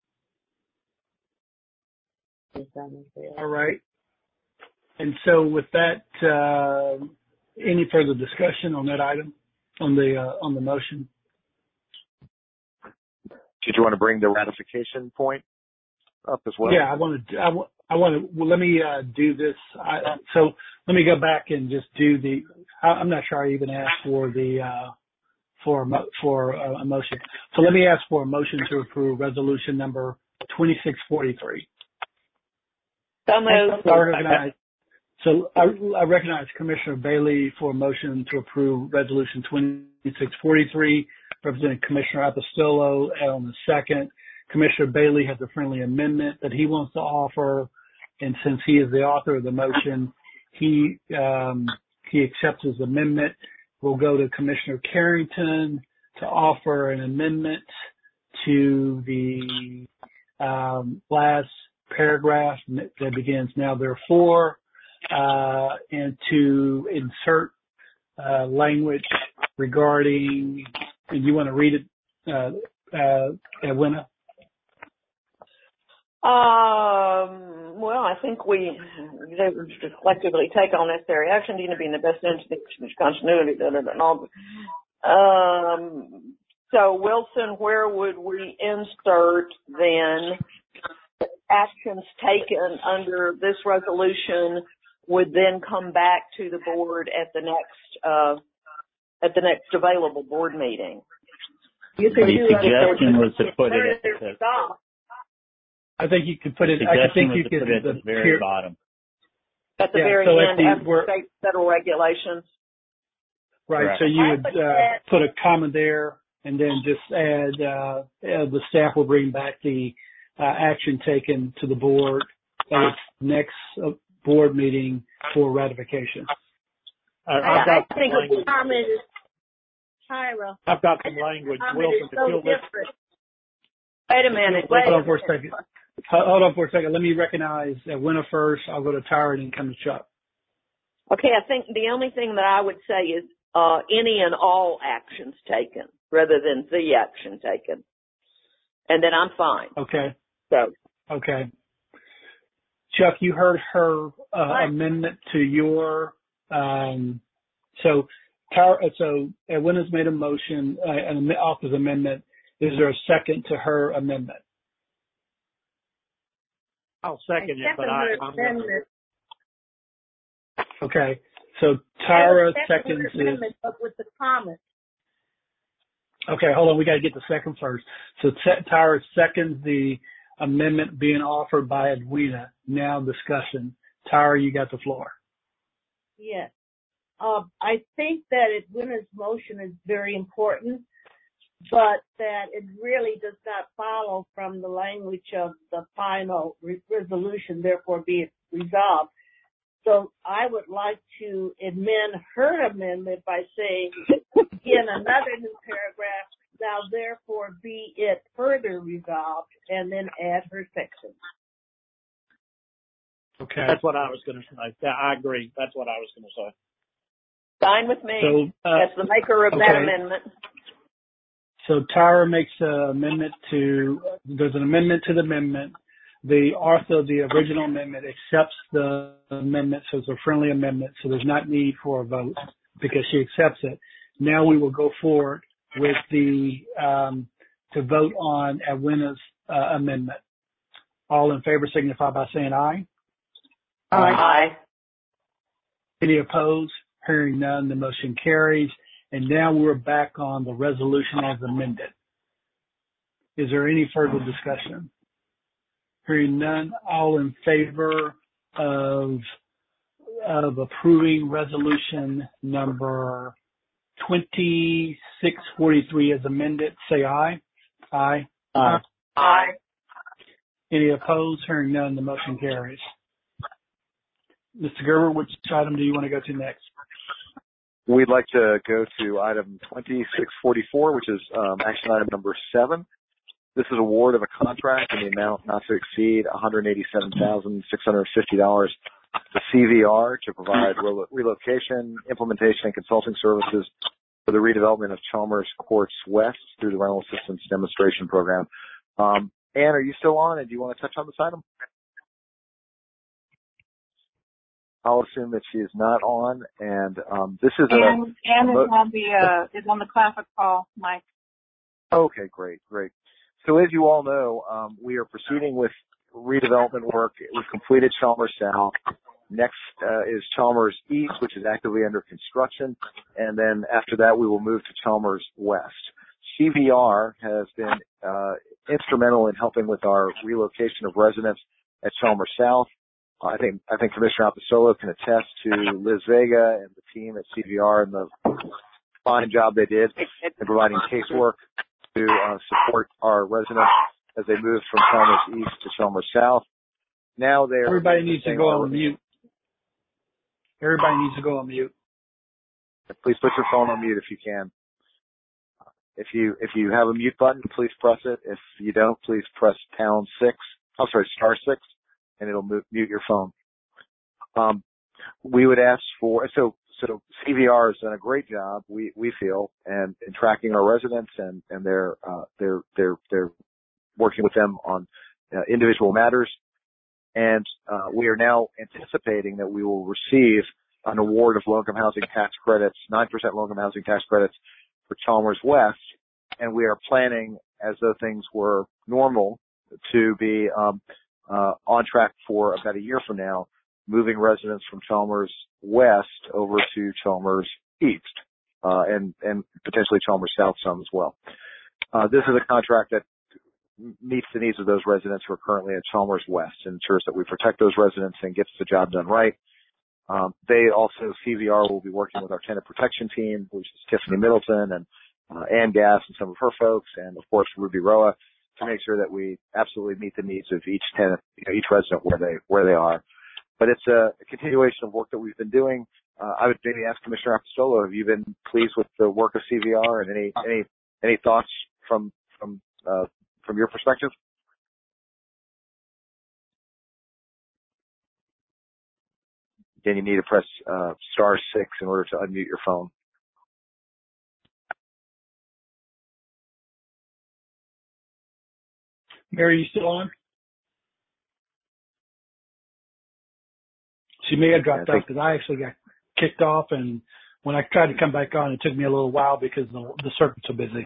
All right. And so with that, any further discussion on that item, on the motion? Did you want to bring the ratification point up as well? Yeah, I want to. Well, let me do this. So let me go back and just do the. I'm not sure I even asked for the for a motion. So let me ask for a motion to approve resolution number 2643. So moved. I recognize Commissioner Bailey for a motion to approve resolution 2643, representing Commissioner Apostolo, and on the second, Commissioner Bailey has a friendly amendment that he wants to offer, and since he is the author of the motion, he accepts his amendment. We'll go to Commissioner Carrington to offer an amendment to the last paragraph that begins now therefore, and to insert language regarding, and you want to read it, Edwina? Well, I think we just collectively take all necessary action to be in the best interest of continuity. So Wilson, where would we insert then actions taken under this resolution would then come back to the board at the next available board meeting? The suggestion was to put it at I think you could put it. I think you could put it at the very bottom. At the very end, after state federal regulations. Right. Correct. So you would put a comma there, and then just add the staff will bring back the action taken to the board at its next board meeting for ratification. I think a comment is Tyra. I've got some language. Wilson, so different. Wait a minute. Hold on for a second. Hold on for a second. Let me recognize Winna first. I'll go to Tyra and then come to Chuck. Okay, I think the only thing that I would say is any and all actions taken rather than the action taken. And then I'm fine. Okay. So. Okay. Chuck, you heard her amendment to your, so Edwina's made a motion, an office amendment. Is there a second to her amendment? I'll second it, but I'm going to. Okay. So Tyra seconds it. With the comment. Okay, hold on. We got to get the second first. So Tyra seconds the amendment being offered by Edwina. Now discussion. Tyra, you got the floor. Yes. I think that Edwina's motion is very important, but that it really does not follow from the language of the final resolution, therefore be it resolved. So I would like to amend her amendment by saying, in another new paragraph, now therefore be it further resolved, and then add her section. Okay. That's what I was going to say. Yeah, I agree. That's what I was going to say. Fine with me. So, as the maker of that amendment. So Tyra makes an amendment there's an amendment to the amendment. The original amendment accepts the amendment, so it's a friendly amendment, so there's not need for a vote because she accepts it. Now we will go forward with to vote on Edwina's amendment. All in favor signify by saying aye. Aye. Any opposed? Hearing none, the motion carries. And now we're back on the resolution as amended. Is there any further discussion? Hearing none, all in favor of approving resolution number 2643 as amended, say aye. Aye. Aye. Aye. Any opposed? Hearing none, the motion carries. Mr. Gerber, which item do you want to go to next? We'd like to go to item 2644, which is action item number 7. This is award of a contract in the amount not to exceed $187,650 to CVR to provide relocation, implementation, and consulting services for the redevelopment of Chalmers Courts West through the Rental Assistance Demonstration Program. Ann, are you still on, and do you want to touch on this item? I'll assume that she is not on, and this is Ann is on the classic call, Mike. Okay, great. So as you all know, we are proceeding with redevelopment work. We've completed Chalmers South. Next is Chalmers East, which is actively under construction, and then after that we will move to Chalmers West. CVR has been instrumental in helping with our relocation of residents at Chalmers South. I think Commissioner Apostolo can attest to Liz Vega and the team at CVR and the fine job they did in providing casework to support our residents as they move from Chalmers East to Chalmers South. Now they're everybody needs to go on mute. Everybody needs to go on mute. Please put your phone on mute if you can. If you have a mute button, please press it. If you don't, please press star 6, and it'll mute your phone. We would ask for so CVR has done a great job, we feel, in tracking our residents and they're working with them on individual matters. And we are now anticipating that we will receive an award of low-income housing tax credits, 9% low-income housing tax credits for Chalmers West. And we are planning, as though things were normal, to be on track for about a year from now, moving residents from Chalmers West over to Chalmers East, and potentially Chalmers South some as well. This is a contract that meets the needs of those residents who are currently at Chalmers West and ensures that we protect those residents and gets the job done right. CVR will be working with our tenant protection team, which is Tiffany Middleton and Ann Gass and some of her folks, and of course Ruby Roa, to make sure that we absolutely meet the needs of each tenant, each resident where they are. But it's a continuation of work that we've been doing. I would maybe ask Commissioner Apostolo, have you been pleased with the work of CVR, and any thoughts from your perspective? Again, you need to press star 6 in order to unmute your phone. Mary, you still on? She may have dropped off because I actually got kicked off, and when I tried to come back on, it took me a little while because the circuits are busy.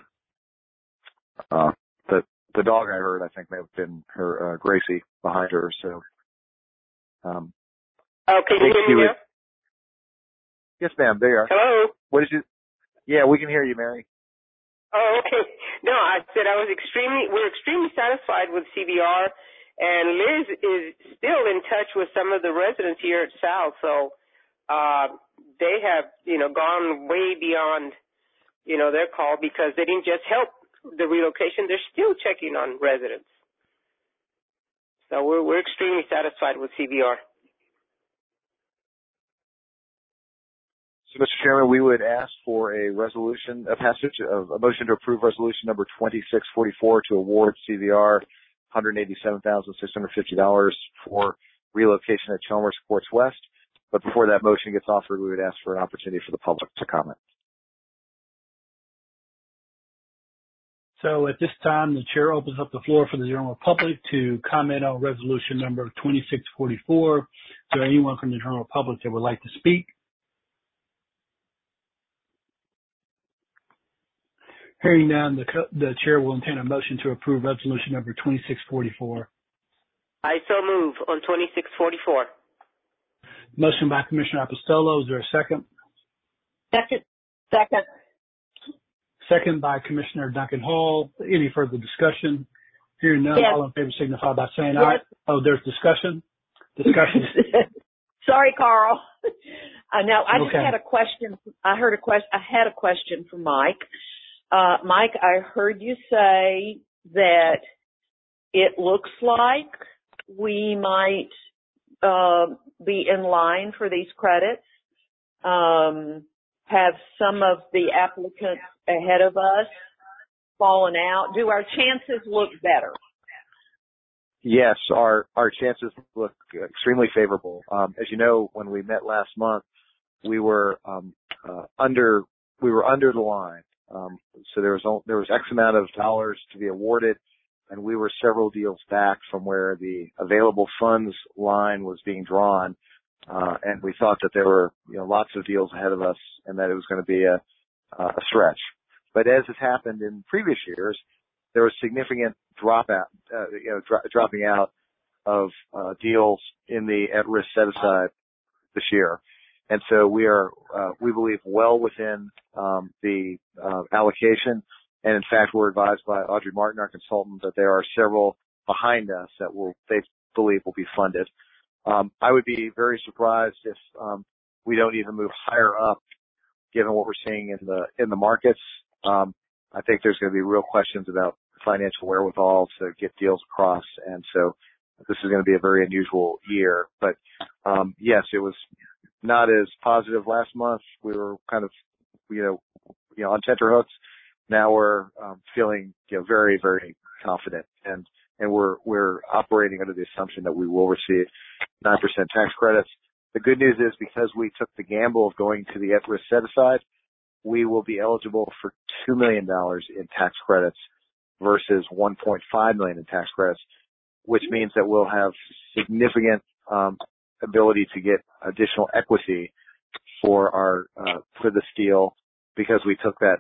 The dog I heard, I think, may have been her Gracie behind her. So, can you hear me now? Yes, ma'am. There you are. Hello. What did you? Yeah, we can hear you, Mary. Oh, okay. No, I said we're extremely satisfied with CVR, and Liz is still in touch with some of the residents here at South. So they have, gone way beyond, their call, because they didn't just help the relocation; they're still checking on residents. So we're extremely satisfied with CVR. So, Mr. Chairman, we would ask for a motion to approve resolution number 2644 to award CVR $187,650 for relocation at Chalmers Courts West. But before that motion gets offered, we would ask for an opportunity for the public to comment. So at this time, the chair opens up the floor for the general public to comment on resolution number 2644. Is there anyone from the general public that would like to speak? Hearing none, the chair will entertain a motion to approve resolution number 2644. I so move on 2644. Motion by Commissioner Apostolo. Is there a second? Second. Second by Commissioner Duncan Hall. Any further discussion? Hearing none, Yes. all in favor signify by saying Yes. aye. Oh, there's discussion? Discussion. Sorry, Carl. Now, I just Okay. had a question. I had a question for Mike. Mike, I heard you say that it looks like we might be in line for these credits. Have some of the applicants ahead of us fallen out? Do our chances look better? Yes, our chances look extremely favorable. As you know, when we met last month, we were under the line. So there was X amount of dollars to be awarded, and we were several deals back from where the available funds line was being drawn. And we thought that there were, lots of deals ahead of us and that it was going to be a stretch. But as has happened in previous years, there was significant dropping out of deals in the at-risk set-aside this year. And so we believe, well within the allocation. And in fact, we're advised by Audrey Martin, our consultant, that there are several behind us that they believe will be funded. I would be very surprised if we don't even move higher up, given what we're seeing in the markets. I think there's going to be real questions about financial wherewithal to get deals across, and so this is going to be a very unusual year. But yes, it was not as positive last month. We were kind of, on tenterhooks. Now we're feeling, very, very confident, and we're operating under the assumption that we will receive 9% tax credits. The good news is, because we took the gamble of going to the at-risk set-aside, we will be eligible for $2 million in tax credits versus $1.5 million in tax credits, which means that we'll have significant ability to get additional equity for this deal because we took that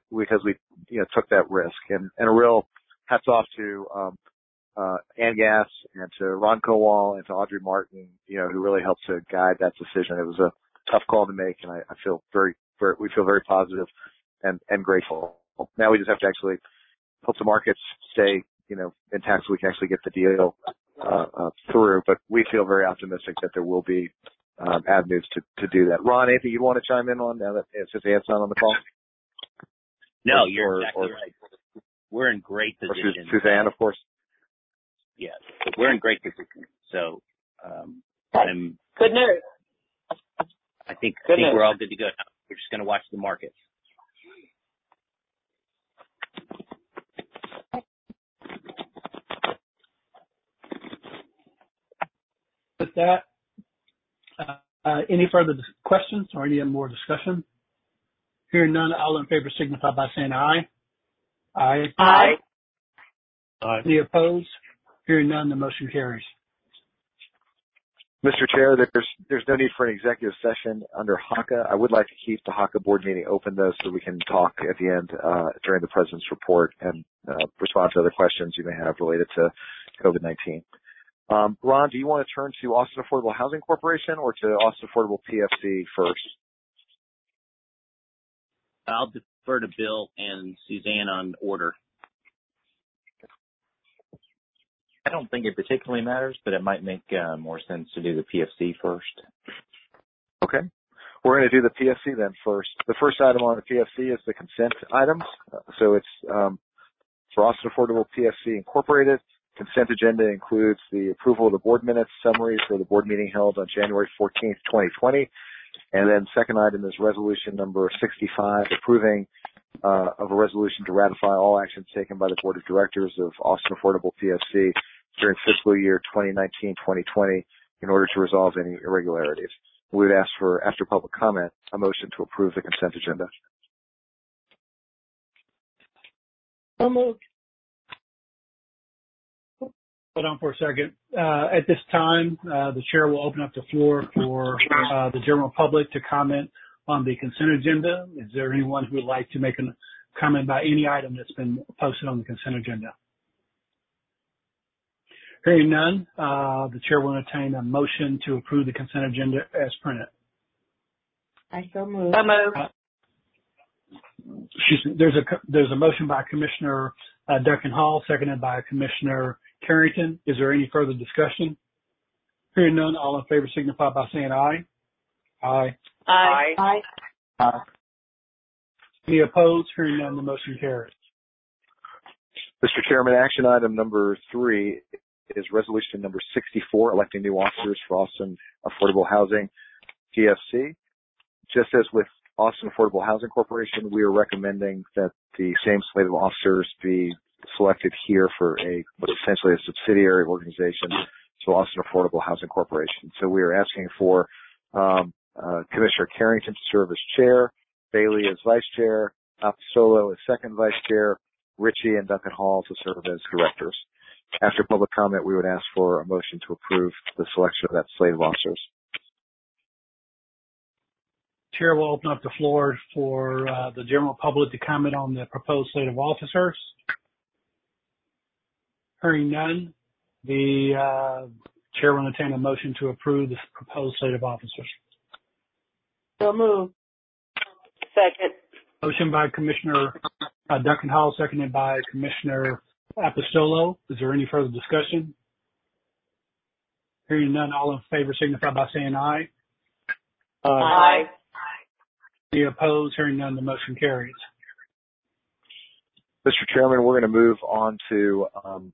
risk. And a real hats off to Ann Gass and to Ron Kowal and to Audrey Martin, who really helped to guide that decision. It was a tough call to make, and I feel we feel very positive and grateful. Now we just have to actually hope the markets stay, intact so we can actually get the deal through. But we feel very optimistic that there will be avenues to do that. Ron, anything you want to chime in on now that since Ann's not on the call? No, you're exactly right. We're in great position. Suzanne, of course. Yes, we're in great position. So good news. I think we're all good to go now. We're just going to watch the markets. With that, any further questions or any more discussion? Hearing none, all in favor signify by saying aye. Aye. Aye. Aye. Any opposed? Hearing none, the motion carries. Mr. Chair, there's no need for an executive session under HACA. I would like to keep the HACA board meeting open, though, so we can talk at the end during the President's report and respond to other questions you may have related to COVID-19. Ron, do you want to turn to Austin Affordable Housing Corporation or to Austin Affordable PFC first? I'll defer to Bill and Suzanne on order. I don't think it particularly matters, but it might make more sense to do the PFC first. Okay. We're going to do the PFC then first. The first item on the PFC is the consent items. So it's for Austin Affordable PFC Incorporated. Consent agenda includes the approval of the board minutes summary for the board meeting held on January 14th, 2020. And then second item is resolution number 65, approving of a resolution to ratify all actions taken by the board of directors of Austin Affordable PFC during fiscal year 2019-2020 in order to resolve any irregularities. We would ask for, after public comment, a motion to approve the consent agenda. So moved. Hold on for a second. At this time, the chair will open up the floor for the general public to comment on the consent agenda. Is there anyone who would like to make a comment about any item that's been posted on the consent agenda? Hearing none, the chair will entertain a motion to approve the consent agenda as printed. I so move. Excuse me. There's a motion by Commissioner Duncan Hall, seconded by Commissioner Carrington. Is there any further discussion? Hearing none, all in favor signify by saying aye. Aye. Aye. Aye. Aye. Any opposed? Hearing none, the motion carries. Mr. Chairman, action item number 3 is resolution number 64, electing new officers for Austin Affordable Housing PFC. Just as with Austin Affordable Housing Corporation, we are recommending that the same slate of officers be selected here for what's essentially a subsidiary organization to Austin Affordable Housing Corporation. So we are asking for Commissioner Carrington to serve as chair, Bailey as vice chair, Apostolo as second vice chair, Ritchie and Duncan Hall to serve as directors. After public comment, we would ask for a motion to approve the selection of that slate of officers. Chair will open up the floor for the general public to comment on the proposed slate of officers. Hearing none, the chair will entertain a motion to approve the proposed slate of officers. So move. Second. Motion by Commissioner Duncan Hall, seconded by Commissioner Apostolo. Is there any further discussion? Hearing none, all in favor signify by saying aye. Aye. Any opposed? Hearing none, the motion carries. Mr. Chairman, we're going to move on to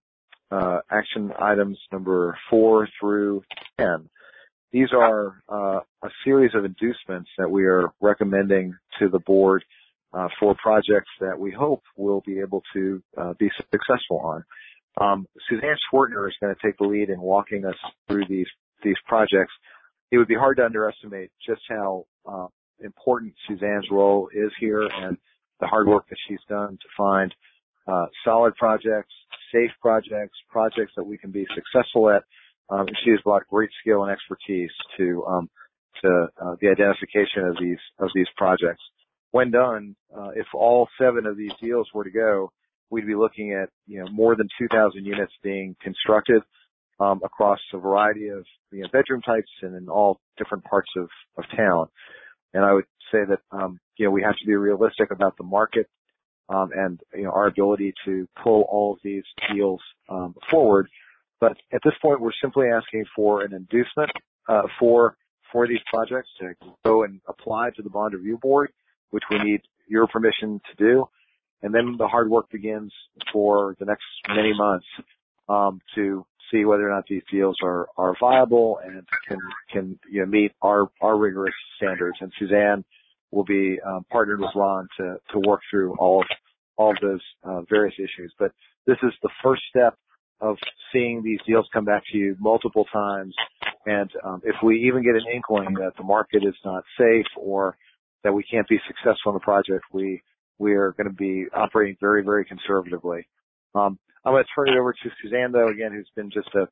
action items number 4 through 10. These are a series of inducements that we are recommending to the board for projects that we hope will be able to be successful on. Suzanne Schwartner is going to take the lead in walking us through these projects. It would be hard to underestimate just how important Suzanne's role is here and the hard work that she's done to find solid projects, safe projects, projects that we can be successful at. She has brought great skill and expertise to the identification of these projects. When done, if all 7 of these deals were to go, we'd be looking at more than 2,000 units being constructed across a variety of bedroom types and in all different parts of town. And I would say that we have to be realistic about the market and our ability to pull all of these deals forward. But at this point, we're simply asking for an inducement for these projects to go and apply to the Bond Review Board, which we need your permission to do. And then the hard work begins for the next many months to see whether or not these deals are viable and can meet our rigorous standards. And Suzanne will be partnered with Ron to work through all of those various issues. But this is the first step of seeing these deals come back to you multiple times. And if we even get an inkling that the market is not safe or that we can't be successful in the project, we are going to be operating very, very conservatively. I'm going to turn it over to Suzanne, though, again, who's been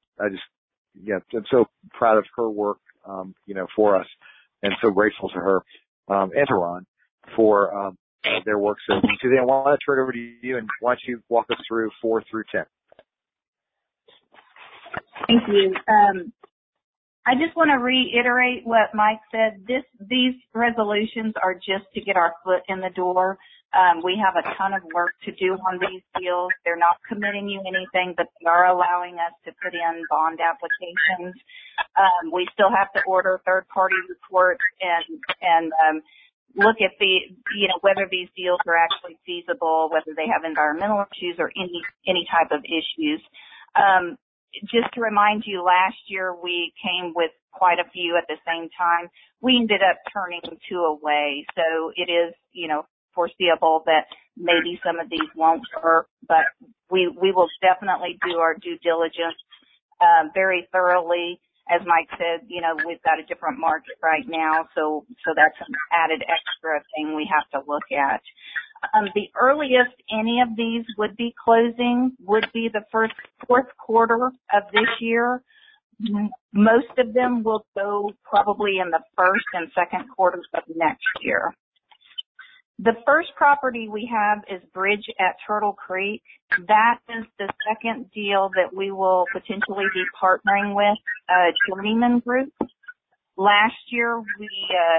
I'm so proud of her work, for us, and so grateful to her and to Ron for their work. So, Suzanne, why don't I turn it over to you, and why don't you walk us through 4 through 10? Thank you. I just want to reiterate what Mike said. These resolutions are just to get our foot in the door. We have a ton of work to do on these deals. They're not committing you anything, but they are allowing us to put in bond applications. We still have to order third-party reports and look at whether these deals are actually feasible, whether they have environmental issues or any type of issues. Just to remind you, last year we came with quite a few at the same time. We ended up turning 2 away. So it is, foreseeable that maybe some of these won't work, but we will definitely do our due diligence very thoroughly. as Mike said, we've got a different market right now, so that's an added extra thing we have to look at. The earliest any of these would be closing would be the fourth quarter of this year. Most of them will go probably in the first and second quarters of next year. The first property we have is Bridge at Turtle Creek. That is the second deal that we will potentially be partnering with Journeyman Group. Last year we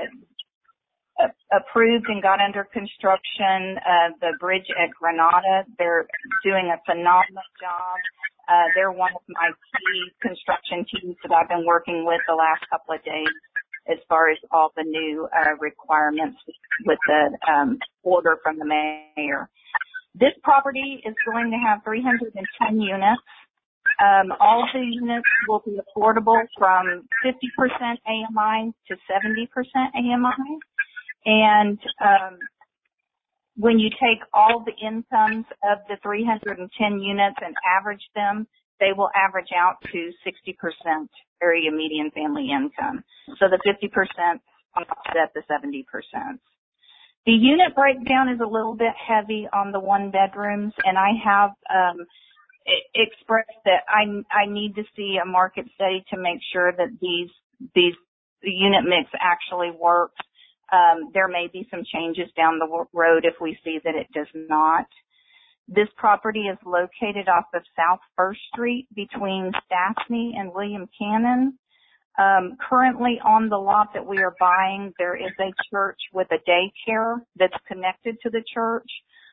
approved and got under construction the Bridge at Granada. They're doing a phenomenal job. They're one of my key construction teams that I've been working with the last couple of days as far as all the new requirements with the order from the mayor. This property is going to have 310 units. All the units will be affordable from 50% AMI to 70% AMI. And when you take all the incomes of the 310 units and average them, they will average out to 60% area median family income. So the 50% offset the 70%. The unit breakdown is a little bit heavy on the one bedrooms, and I have expressed that I need to see a market study to make sure that the unit mix actually works. There may be some changes down the road if we see that it does not. This property is located off of South First Street between Stastny and William Cannon. Currently on the lot that we are buying, there is a church with a daycare that's connected to the church.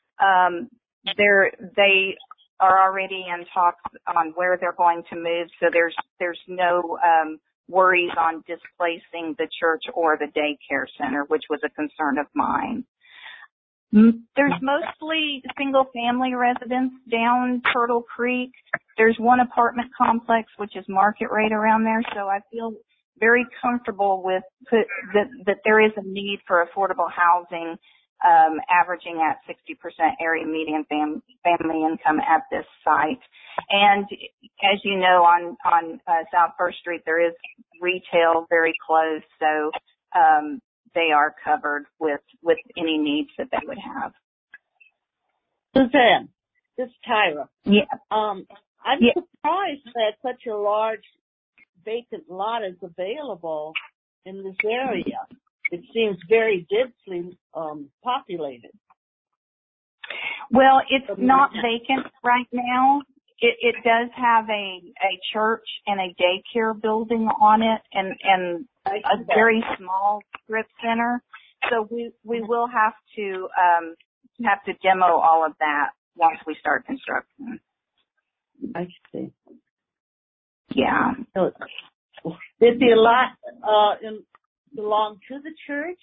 They are already in talks on where they're going to move, so there's no worries on displacing the church or the daycare center, which was a concern of mine. There's mostly single-family residents down Turtle Creek. There's one apartment complex, which is market rate around there, so I feel very comfortable with that there is a need for affordable housing, averaging at 60% area median family income at this site. And as you know, on South First Street, there is retail very close, so they are covered with any needs that they would have. Suzanne, this is Tyra. Yeah. I'm surprised that such a large vacant lot is available in this area. It seems very densely populated. Well, it's not vacant right now. It does have a church and a daycare building on it and a very small strip center. So we will have to demo all of that once we start construction. I see. Yeah. So, did the lot belong to the church?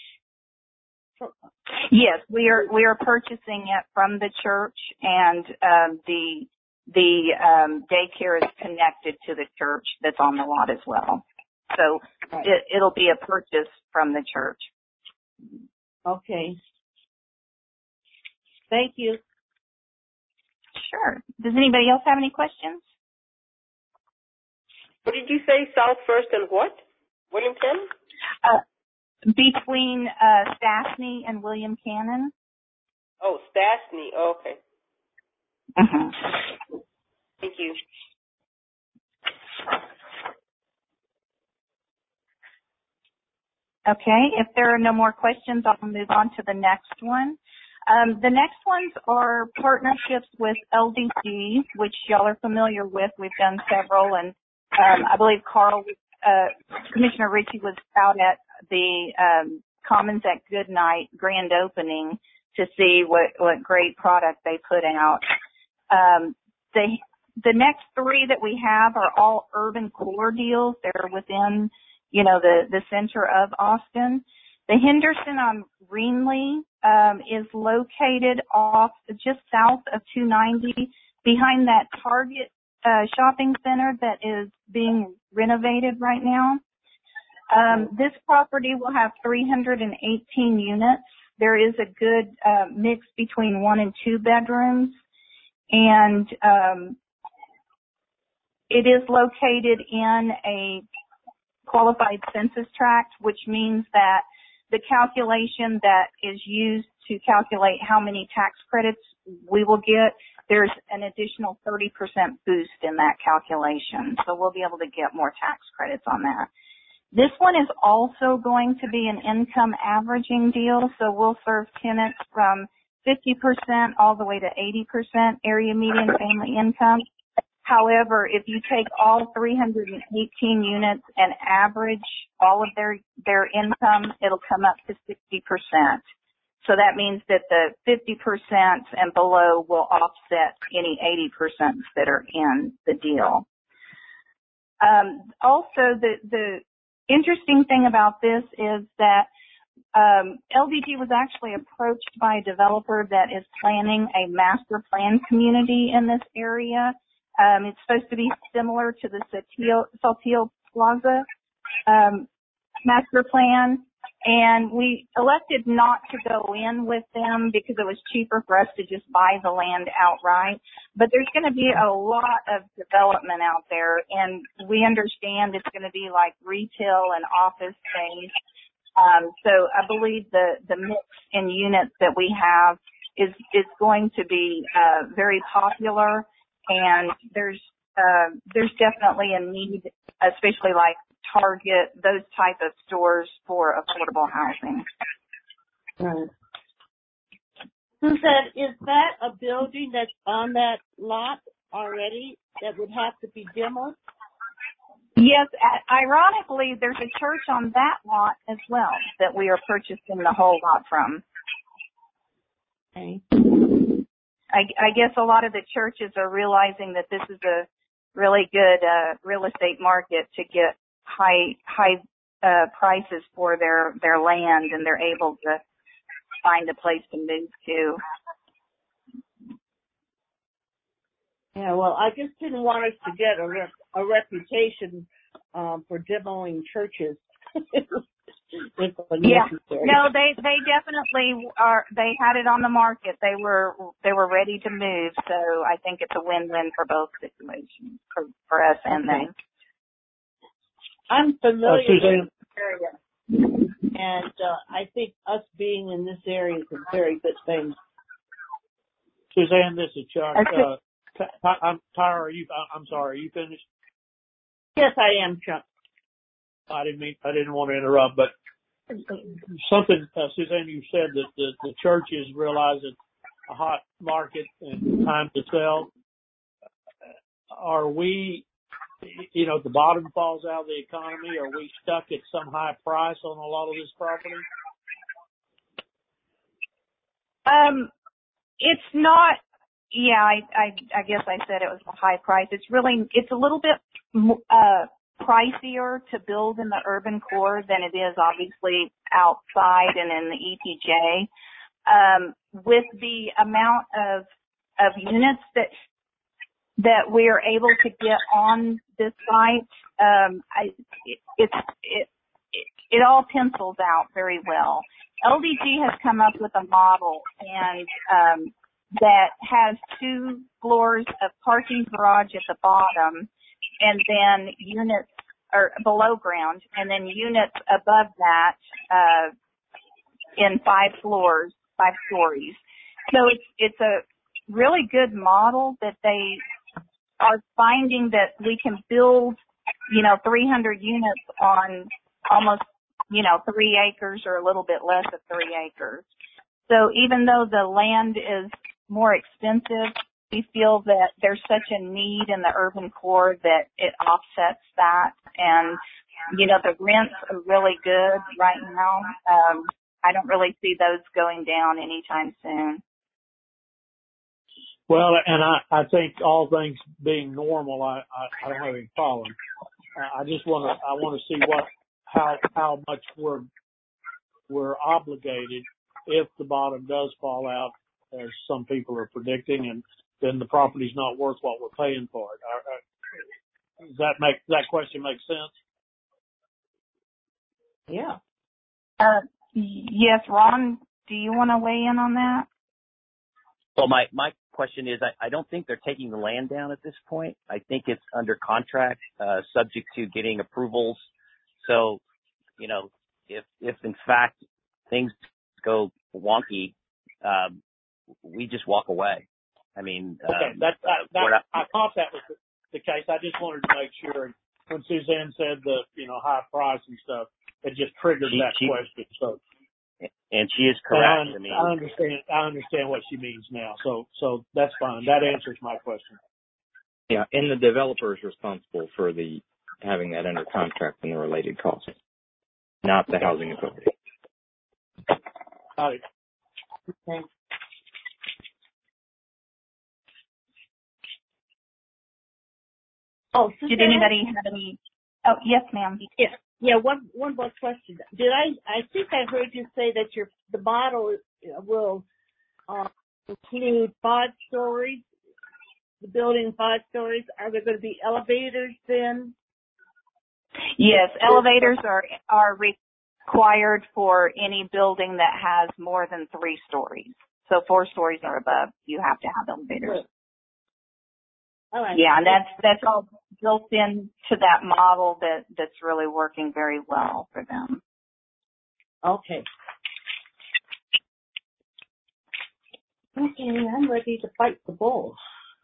Yes, we are purchasing it from the church, and the daycare is connected to the church that's on the lot as well. So it'll be a purchase from the church. Okay. Thank you. Sure. Does anybody else have any questions? What did you say? South First and what? William Cannon? Between Stastny and William Cannon. Oh, Stastny. Oh, okay. Uh-huh. Thank you. Okay. If there are no more questions, I'll move on to the next one. The next ones are partnerships with LDG, which y'all are familiar with. We've done several, and I believe Commissioner Ritchie was out at the Commons at Goodnight grand opening to see what great product they put out. The next three that we have are all urban core deals. They're within, the center of Austin. The Henderson on Greenlee is located off just south of 290 behind that Target shopping center that is being renovated right now. This property will have 318 units. There is a good mix between 1 and 2 bedrooms, and it is located in a qualified census tract, which means that the calculation that is used to calculate how many tax credits we will get, there's an additional 30% boost in that calculation. So we'll be able to get more tax credits on that. This one is also going to be an income averaging deal, so we'll serve tenants from 50% all the way to 80% area median family income. However, if you take all 318 units and average all of their income, it'll come up to 60%. So that means that the 50% and below will offset any 80% that are in the deal. Also, the interesting thing about this is that LDG was actually approached by a developer that is planning a master plan community in this area. It's supposed to be similar to the Saltillo Plaza master plan, and we elected not to go in with them because it was cheaper for us to just buy the land outright. But there's going to be a lot of development out there, and we understand it's going to be like retail and office space. So I believe the mix in units that we have is going to be very popular, and there's definitely a need, especially like Target, those type of stores for affordable housing. Right. Suzanne, is that a building that's on that lot already that would have to be demoed? Yes, ironically, there's a church on that lot as well that we are purchasing the whole lot from. Okay. I guess a lot of the churches are realizing that this is a really good real estate market to get high prices for their land, and they're able to find a place to move to. Yeah, well, I just didn't want us to get a reputation for demoing churches. Yeah, no, they definitely are. They had it on the market. They were ready to move. So I think it's a win-win for both situations, for us and them. I'm familiar with this area, and I think us being in this area is a very good thing. Suzanne, this is Chuck. Tyra, I'm sorry, are you finished? Yes, I am, Chuck. I didn't want to interrupt, but something, Suzanne, you said that the churches realize it's a hot market and time to sell. Are we, the bottom falls out of the economy? Are we stuck at some high price on a lot of this property? It's not. Yeah, I guess I said it was a high price. It's a little bit pricier to build in the urban core than it is obviously outside and in the ETJ. With the amount of units that we are able to get on this site, it all pencils out very well. LDG has come up with a model and that has 2 floors of parking garage at the bottom, and then units or below ground, and then units above that in 5 stories. So it's a really good model that they are finding that we can build, 300 units on almost, 3 acres or a little bit less of 3 acres. So even though the land is more expensive, we feel that there's such a need in the urban core that it offsets that. And, the rents are really good right now. I don't really see those going down anytime soon. Well, and I think all things being normal, I don't have any problem. I want to see how much we're obligated if the bottom does fall out, as some people are predicting, and then the property's not worth what we're paying for it. Does that question make sense? Yeah. Yes, Ron, do you want to weigh in on that? Well, my question is, I don't think they're taking the land down at this point. I think it's under contract, subject to getting approvals So, if in fact things go wonky, we just walk away. I mean, okay, I thought that was the case. I just wanted to make sure. When Suzanne said the, high price and stuff, it just triggered that question. So, and she is correct. I understand what she means now. So that's fine. That answers my question. Yeah, and the developer is responsible for having that under contract and the related costs, not the housing authority. Got it. Okay. Oh, did anybody have any? Oh, yes, ma'am. Yeah. One more question. I think I heard you say that the model will include 5 stories. The building 5 stories. Are there going to be elevators then? Yes, elevators are required for any building that has more than 3 stories. So 4 stories or above, you have to have elevators. Good. All right. Yeah, and that's all built into that model that's really working very well for them. Okay. Okay, I'm ready to fight the bull.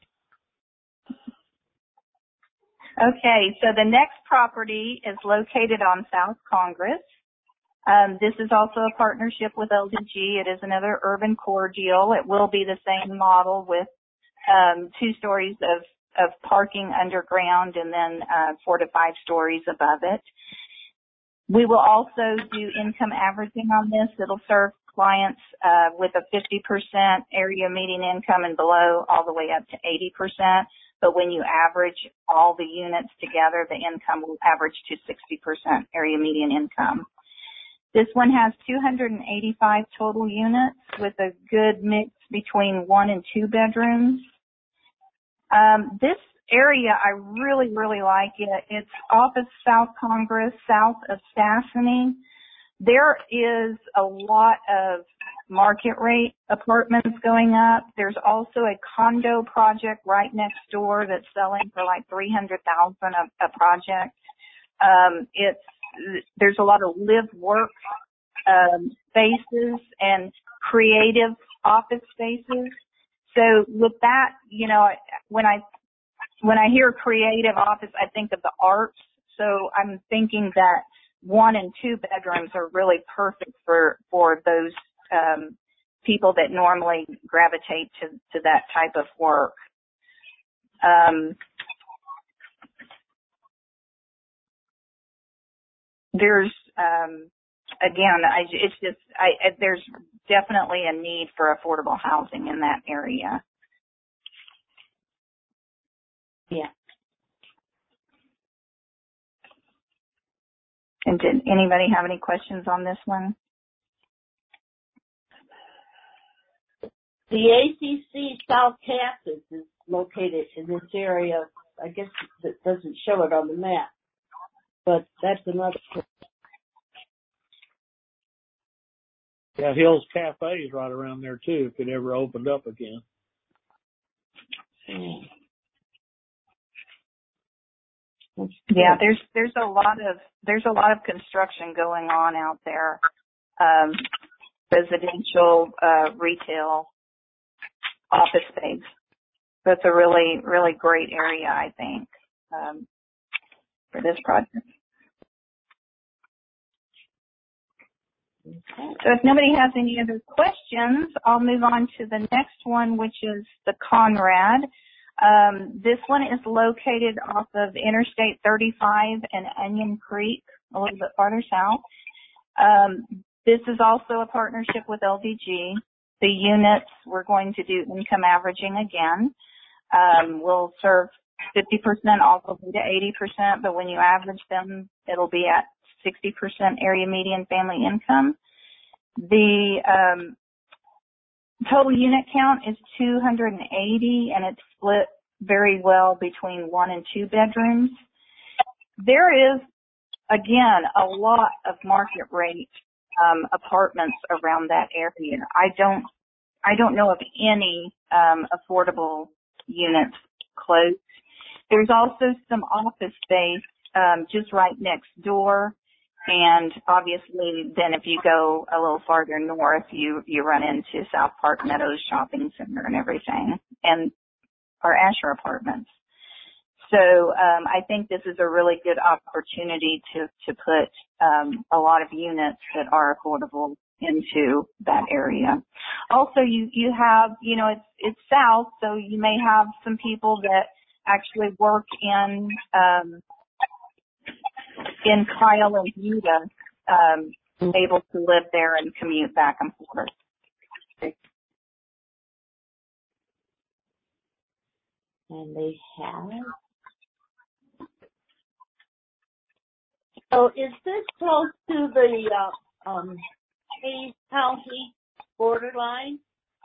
Okay, so the next property is located on South Congress. This is also a partnership with LDG. It is another urban core deal. It will be the same model with 2 stories of parking underground and then 4 to 5 stories above it. We will also do income averaging on this. It'll serve clients with a 50% area median income and below, all the way up to 80%. But when you average all the units together, the income will average to 60% area median income. This one has 285 total units with a good mix between 1 and 2 bedrooms. This area, I really, really like it. It's off of South Congress, south of Sassany. There is a lot of market rate apartments going up. There's also a condo project right next door that's selling for like $300,000 a project. There's a lot of live work spaces and creative office spaces. So with that, when I hear creative office, I think of the arts. So I'm thinking that 1 and 2 bedrooms are really perfect for those people that normally gravitate to that type of work. There's there's definitely a need for affordable housing in that area. Yeah. And did anybody have any questions on this one? The ACC South Campus is located in this area. I guess it doesn't show it on the map, but that's another. Yeah, Hills Cafe is right around there too, if it ever opened up again. Yeah, there's a lot of construction going on out there. Residential, retail, office space. So it's a really, really great area, I think, for this project. So if nobody has any other questions, I'll move on to the next one, which is the Conrad. This one is located off of Interstate 35 and Onion Creek, a little bit farther south. This is also a partnership with LDG. The units, we're going to do income averaging again. We'll serve 50% all the way to 80%, but when you average them, it'll be at 60% area median family income. The total unit count is 280, and it's split very well between 1 and 2 bedrooms. There is, again, a lot of market rate apartments around that area. I don't know of any affordable units close. There's also some office space just right next door. And obviously then if you go a little farther north, you run into South Park Meadows Shopping Center and everything, and our Asher Apartments. So I think this is a really good opportunity to put a lot of units that are affordable into that area. Also, you have, it's south, so you may have some people that actually work in Kyle and Utah, able to live there and commute back and forth. And they have. So is this close to the Hays County borderline?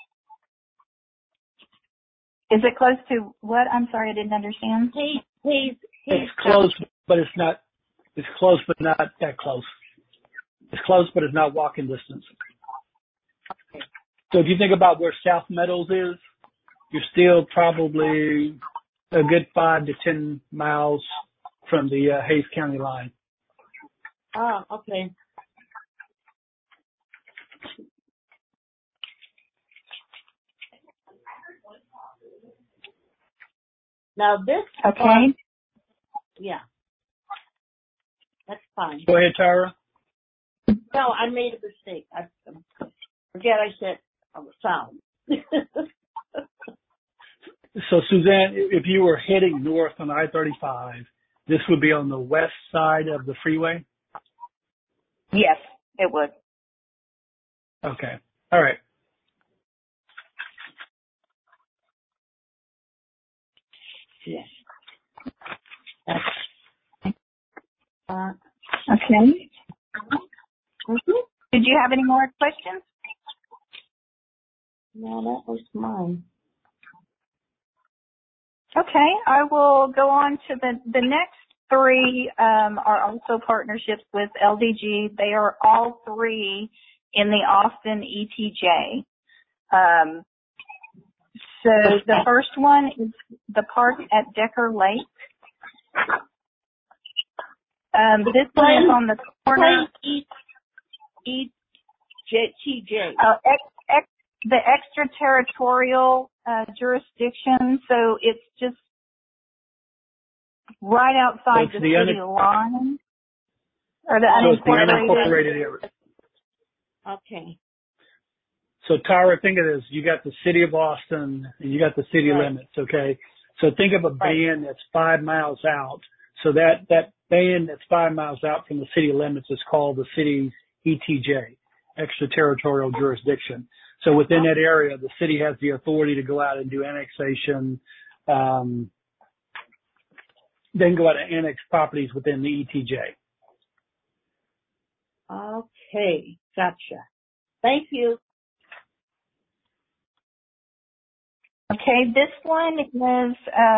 Is it close to what? I'm sorry, I didn't understand. Hays. It's close, but it's not. It's close, but not that close. It's close, but it's not walking distance. Okay. So if you think about where South Meadows is, you're still probably a good 5 to 10 miles from the Hays County line. Oh, okay. Now this. Okay. Yeah. That's fine. Go ahead, Tara. No, I made a mistake. I forget I said sound. So Suzanne, if you were heading north on I-35, this would be on the west side of the freeway? Yes, it would. Okay. All right. Yes. Okay. Mm-hmm. Did you have any more questions? No, that was mine. Okay, I will go on to the next three are also partnerships with LDG. They are all three in the Austin ETJ. So the first one is the park at Decker Lake. This one is on the corner. ETJ. The extraterritorial jurisdiction. So it's just right outside the city line. Or the unincorporated area. Okay. So Tara, think of this. You got the city of Austin and you got the city limits, okay? So think of a band that's 5 miles out. So that band that's 5 miles out from the city limits is called the city's ETJ, extraterritorial jurisdiction. So within that area, the city has the authority to go out and do annexation, then go out and annex properties within the ETJ. Okay, gotcha. Thank you. Okay, this one is,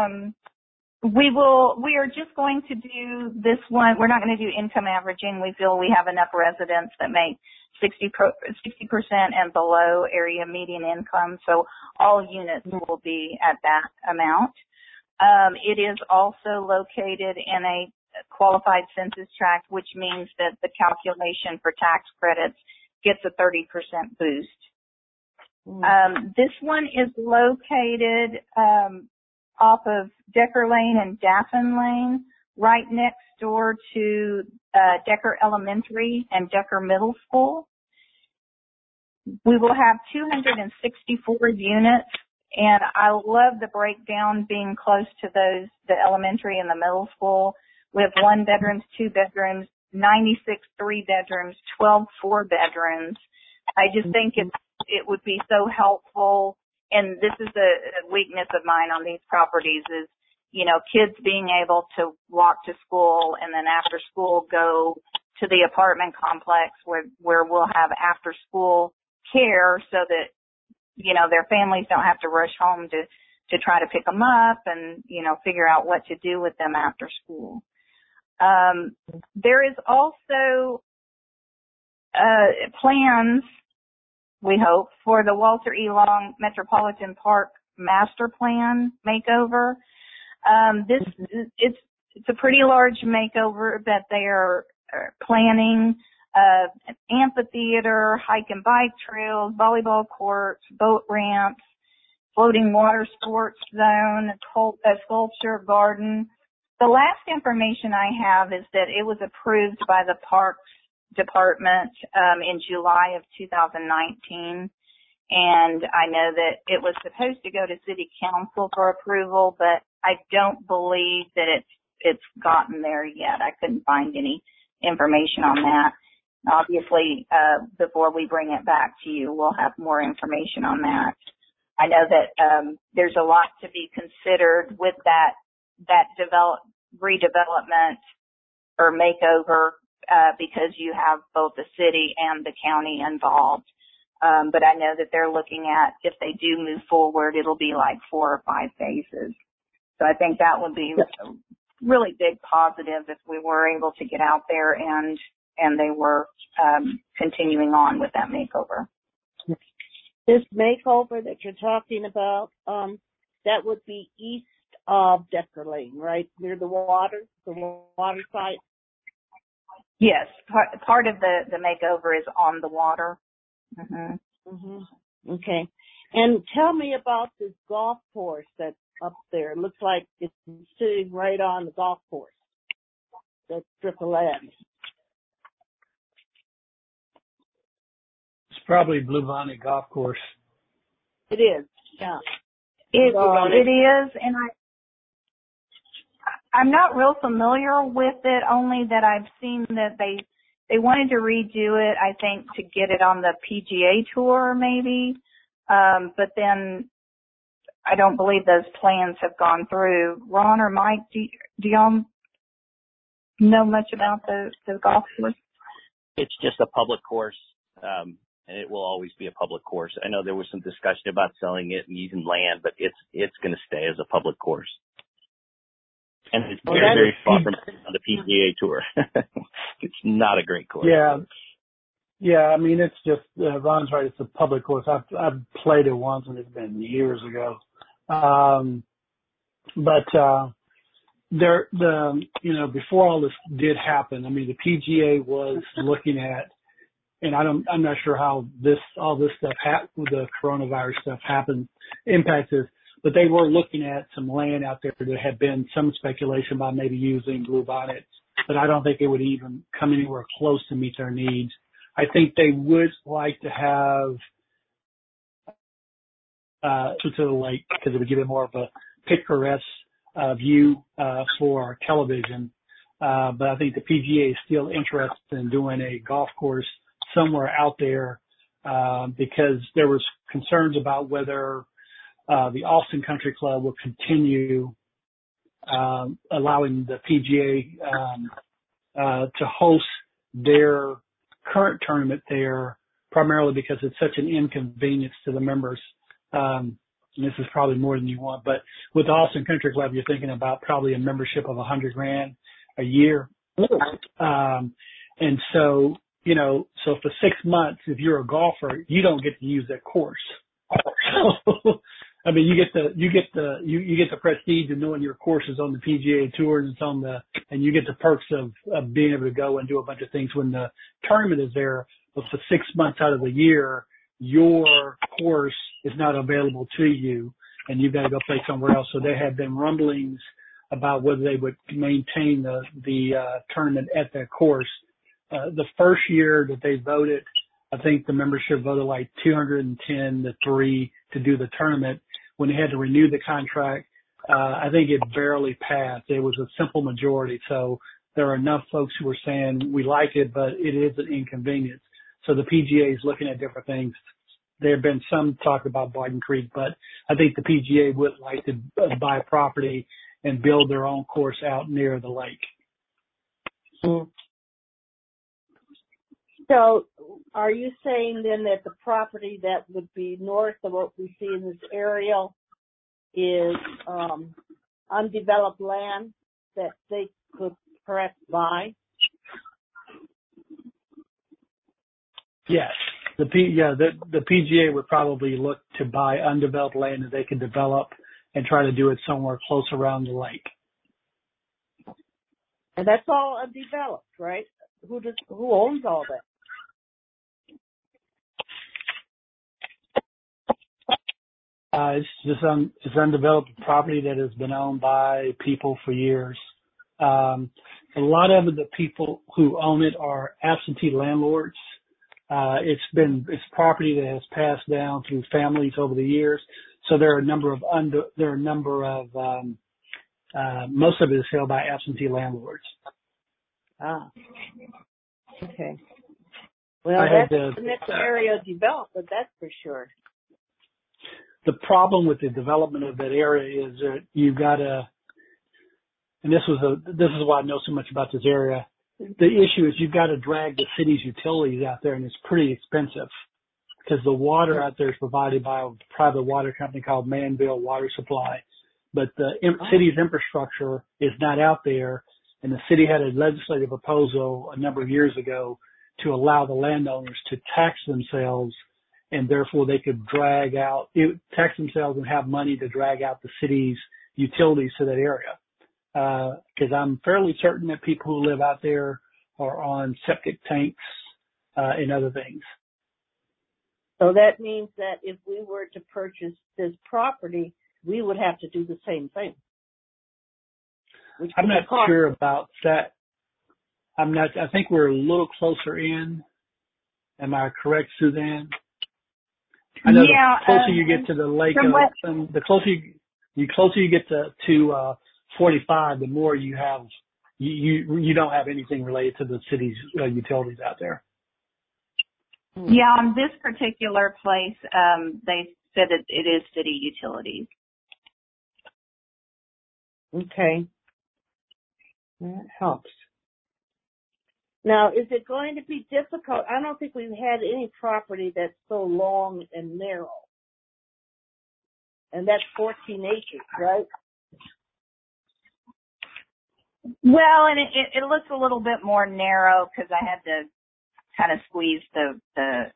we are just going to do this one. We're not going to do income averaging. We feel we have enough residents that make 60% and below area median income. So all units will be at that amount. It is also located in a qualified census tract, which means that the calculation for tax credits gets a 30% boost. This one is located off of Decker Lane and Daffin Lane, right next door to Decker Elementary and Decker Middle School. We will have 264 units, and I love the breakdown being close to those, the elementary and the middle school. We have 1 bedrooms, 2 bedrooms, 96 3 bedrooms, 12 4 bedrooms. I just think it would be so helpful, and this is a weakness of mine on these properties is, kids being able to walk to school and then after school go to the apartment complex where we'll have after school care so that, their families don't have to rush home to try to pick them up and, figure out what to do with them after school. There is also plans, we hope, for the Walter E. Long Metropolitan Park Master Plan makeover. It's a pretty large makeover that they are planning, an amphitheater, hike and bike trails, volleyball courts, boat ramps, floating water sports zone, a sculpture garden. The last information I have is that it was approved by the Parks Department in July of 2019. And I know that it was supposed to go to City Council for approval, but I don't believe that it's gotten there yet. I couldn't find any information on that. Obviously, before we bring it back to you, we'll have more information on that. I know that there's a lot to be considered with that redevelopment or makeover because you have both the city and the county involved. But I know that they're looking at, if they do move forward, it'll be like 4 or 5 phases. So I think that would be a really big positive if we were able to get out there and they were continuing on with that makeover. This makeover that you're talking about, that would be east of Decker Lane, right? Near the water site? Yes, part of the makeover is on the water. Okay. And tell me about this golf course that's up there. It looks like it's sitting right on the golf course. That's triple land. It's probably Bluebonnet Golf Course. It is, yeah. It is, and I'm not real familiar with it, only that I've seen that they wanted to redo it, I think, to get it on the PGA Tour, maybe. But then I don't believe those plans have gone through. Ron or Mike, do y'all know much about the golf course? It's just a public course, and it will always be a public course. I know there was some discussion about selling it and using land, but it's going to stay as a public course. And it's very, very far from the PGA Tour. It's not a great course. Yeah. I mean, it's just Ron's right. It's a public course. I've played it once, and it's been years ago. Before all this did happen, I mean, the PGA was looking at, and I'm not sure how all this stuff the coronavirus stuff impacts this. But they were looking at some land out there. There had been some speculation about maybe using Bluebonnet, but I don't think it would even come anywhere close to meet their needs. I think they would like to have to the lake because it would give it more of a picturesque view for television. But I think the PGA is still interested in doing a golf course somewhere out there because there was concerns about whether the Austin Country Club will continue allowing the PGA to host their current tournament there, primarily because it's such an inconvenience to the members. And this is probably more than you want, but with the Austin Country Club, you're thinking about probably a membership of $100,000 a year. And so, so for 6 months, if you're a golfer, you don't get to use that course. I mean, you get the prestige of knowing your course is on the PGA Tour and and you get the perks of being able to go and do a bunch of things when the tournament is there. But for 6 months out of the year, your course is not available to you and you've got to go play somewhere else. So there had been rumblings about whether they would maintain the tournament at that course. The first year that they voted, I think the membership voted like 210-3 to do the tournament. When they had to renew the contract, I think it barely passed. It was a simple majority. So there are enough folks who were saying we like it, but it is an inconvenience. So the PGA is looking at different things. There have been some talk about Barton Creek, but I think the PGA would like to buy property and build their own course out near the lake. So are you saying then that the property that would be north of what we see in this aerial is undeveloped land that they could perhaps buy? Yes. The PGA would probably look to buy undeveloped land that they could develop and try to do it somewhere close around the lake. And that's all undeveloped, right? who owns all that? It's undeveloped property that has been owned by people for years. A lot of the people who own it are absentee landlords. It's property that has passed down through families over the years. So there are a number of most of it is held by absentee landlords. Ah. Okay. Well, that's the next area of development, that's for sure. The problem with the development of that area is that you've got to, and this is why I know so much about this area. The issue is you've got to drag the city's utilities out there, and it's pretty expensive because the water out there is provided by a private water company called Manville Water Supply, but the city's infrastructure is not out there. And the city had a legislative proposal a number of years ago to allow the landowners to tax themselves, and therefore they could tax themselves and have money to drag out the city's utilities to that area. Because I'm fairly certain that people who live out there are on septic tanks and other things. So that means that if we were to purchase this property, we would have to do the same thing. I'm not sure about that. I think we're a little closer in. Am I correct, Suzanne? I know the closer you get to the lake, the closer you get to 45, the more you have. You don't have anything related to the city's utilities out there. Yeah, on this particular place, they said that it is city utilities. Okay. That helps. Now, is it going to be difficult? I don't think we've had any property that's so long and narrow. And that's 14 acres, right? Well, and it looks a little bit more narrow because I had to kind of squeeze the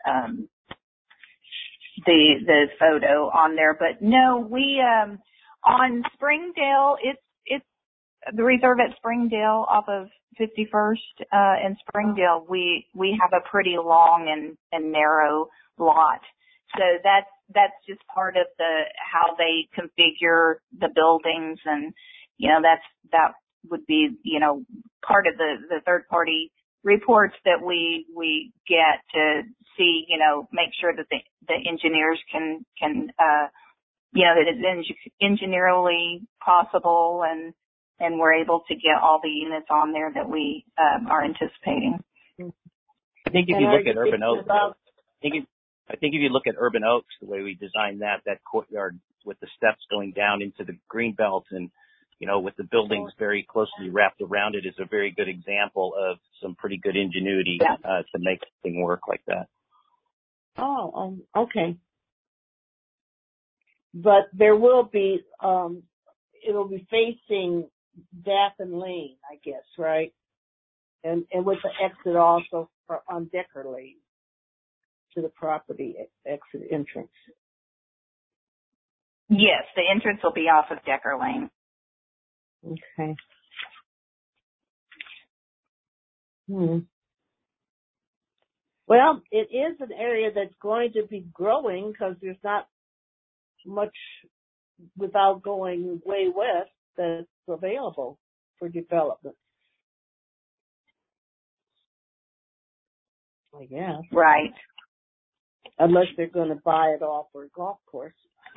photo on there. But no, we on Springdale, it's the reserve at Springdale off of 51st in Springdale. We have a pretty long and narrow lot. So that's just part of how they configure the buildings, and that would be part of the third party reports that we get to see, make sure that the engineers can that it's engineerally possible, and we're able to get all the units on there that we are anticipating. I think if you look at Urban Oaks, I think if you look at Urban Oaks, the way we designed that courtyard with the steps going down into the green belt and with the buildings very closely wrapped around it, is a very good example of some pretty good ingenuity to make the thing work like that. Oh, okay. But there will be, it'll be facing Daffin Lane, I guess, right? And with the exit also on Decker Lane to the property exit entrance. Yes, the entrance will be off of Decker Lane. Okay. Well, it is an area that's going to be growing because there's not much without going way west that's available for development. I guess. Right. Unless they're going to buy it off for a golf course.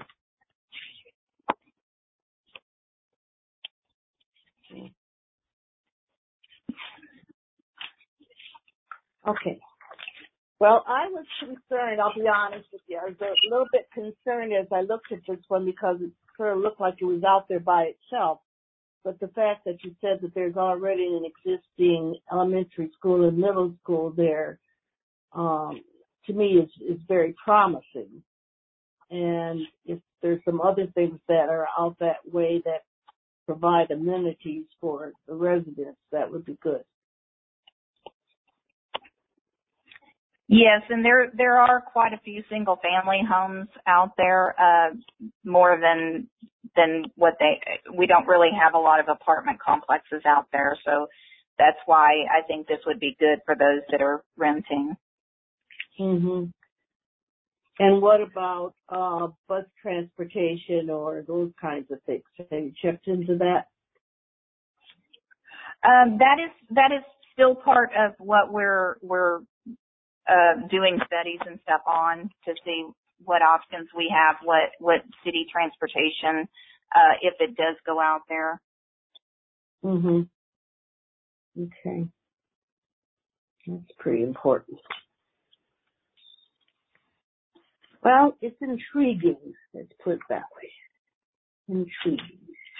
Okay. Well, I was concerned, I'll be honest with you. I was a little bit concerned as I looked at this one because it sort of looked like it was out there by itself. But the fact that you said that there's already an existing elementary school and middle school there, to me is very promising. And if there's some other things that are out that way that provide amenities for the residents, that would be good. Yes, and there are quite a few single family homes out there, more than what we don't really have a lot of apartment complexes out there. So that's why I think this would be good for those that are renting. Mhm. And what about bus transportation or those kinds of things? Have you checked into that? That is still part of what we're doing studies and stuff on to see what options we have, what city transportation, if it does go out there. Mhm. Okay. That's pretty important. Well, it's intriguing. Let's put it that way. Intriguing.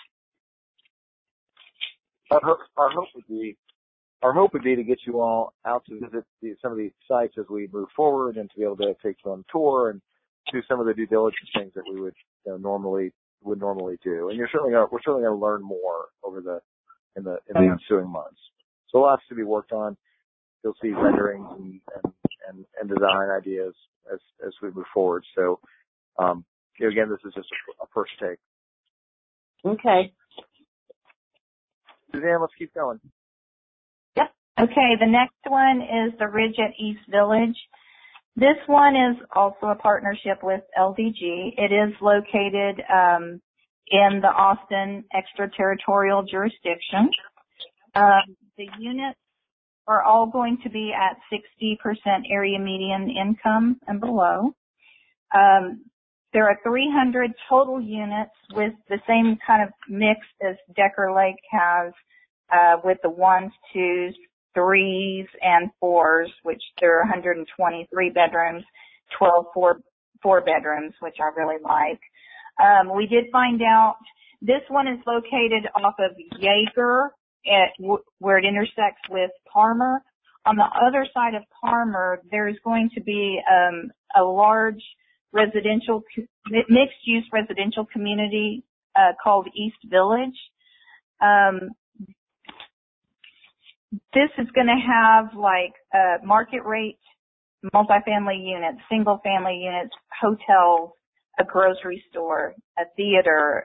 Our hope would be to get you all out to visit some of these sites as we move forward, and to be able to take you on a tour and do some of the due diligence things that we would normally do. And we're certainly going to learn more over in the ensuing months. So lots to be worked on. You'll see renderings and design ideas as we move forward. So again, this is just a first take. Okay. Suzanne, let's keep going. Yep. Okay, the next one is the Ridge at East Village. This one is also a partnership with LDG. It is located in the Austin extraterritorial jurisdiction. The units are all going to be at 60% area median income and below. There are 300 total units with the same kind of mix as Decker Lake has, with the 1s, 2s, 3s, and 4s, which there are 123 bedrooms, 12 four bedrooms, which I really like. We did find out this one is located off of Yeager where it intersects with Palmer. On the other side of Palmer, there's going to be a large mixed-use residential community called East Village. This is going to have like market rate multifamily units, single family units, hotels, a grocery store, a theater,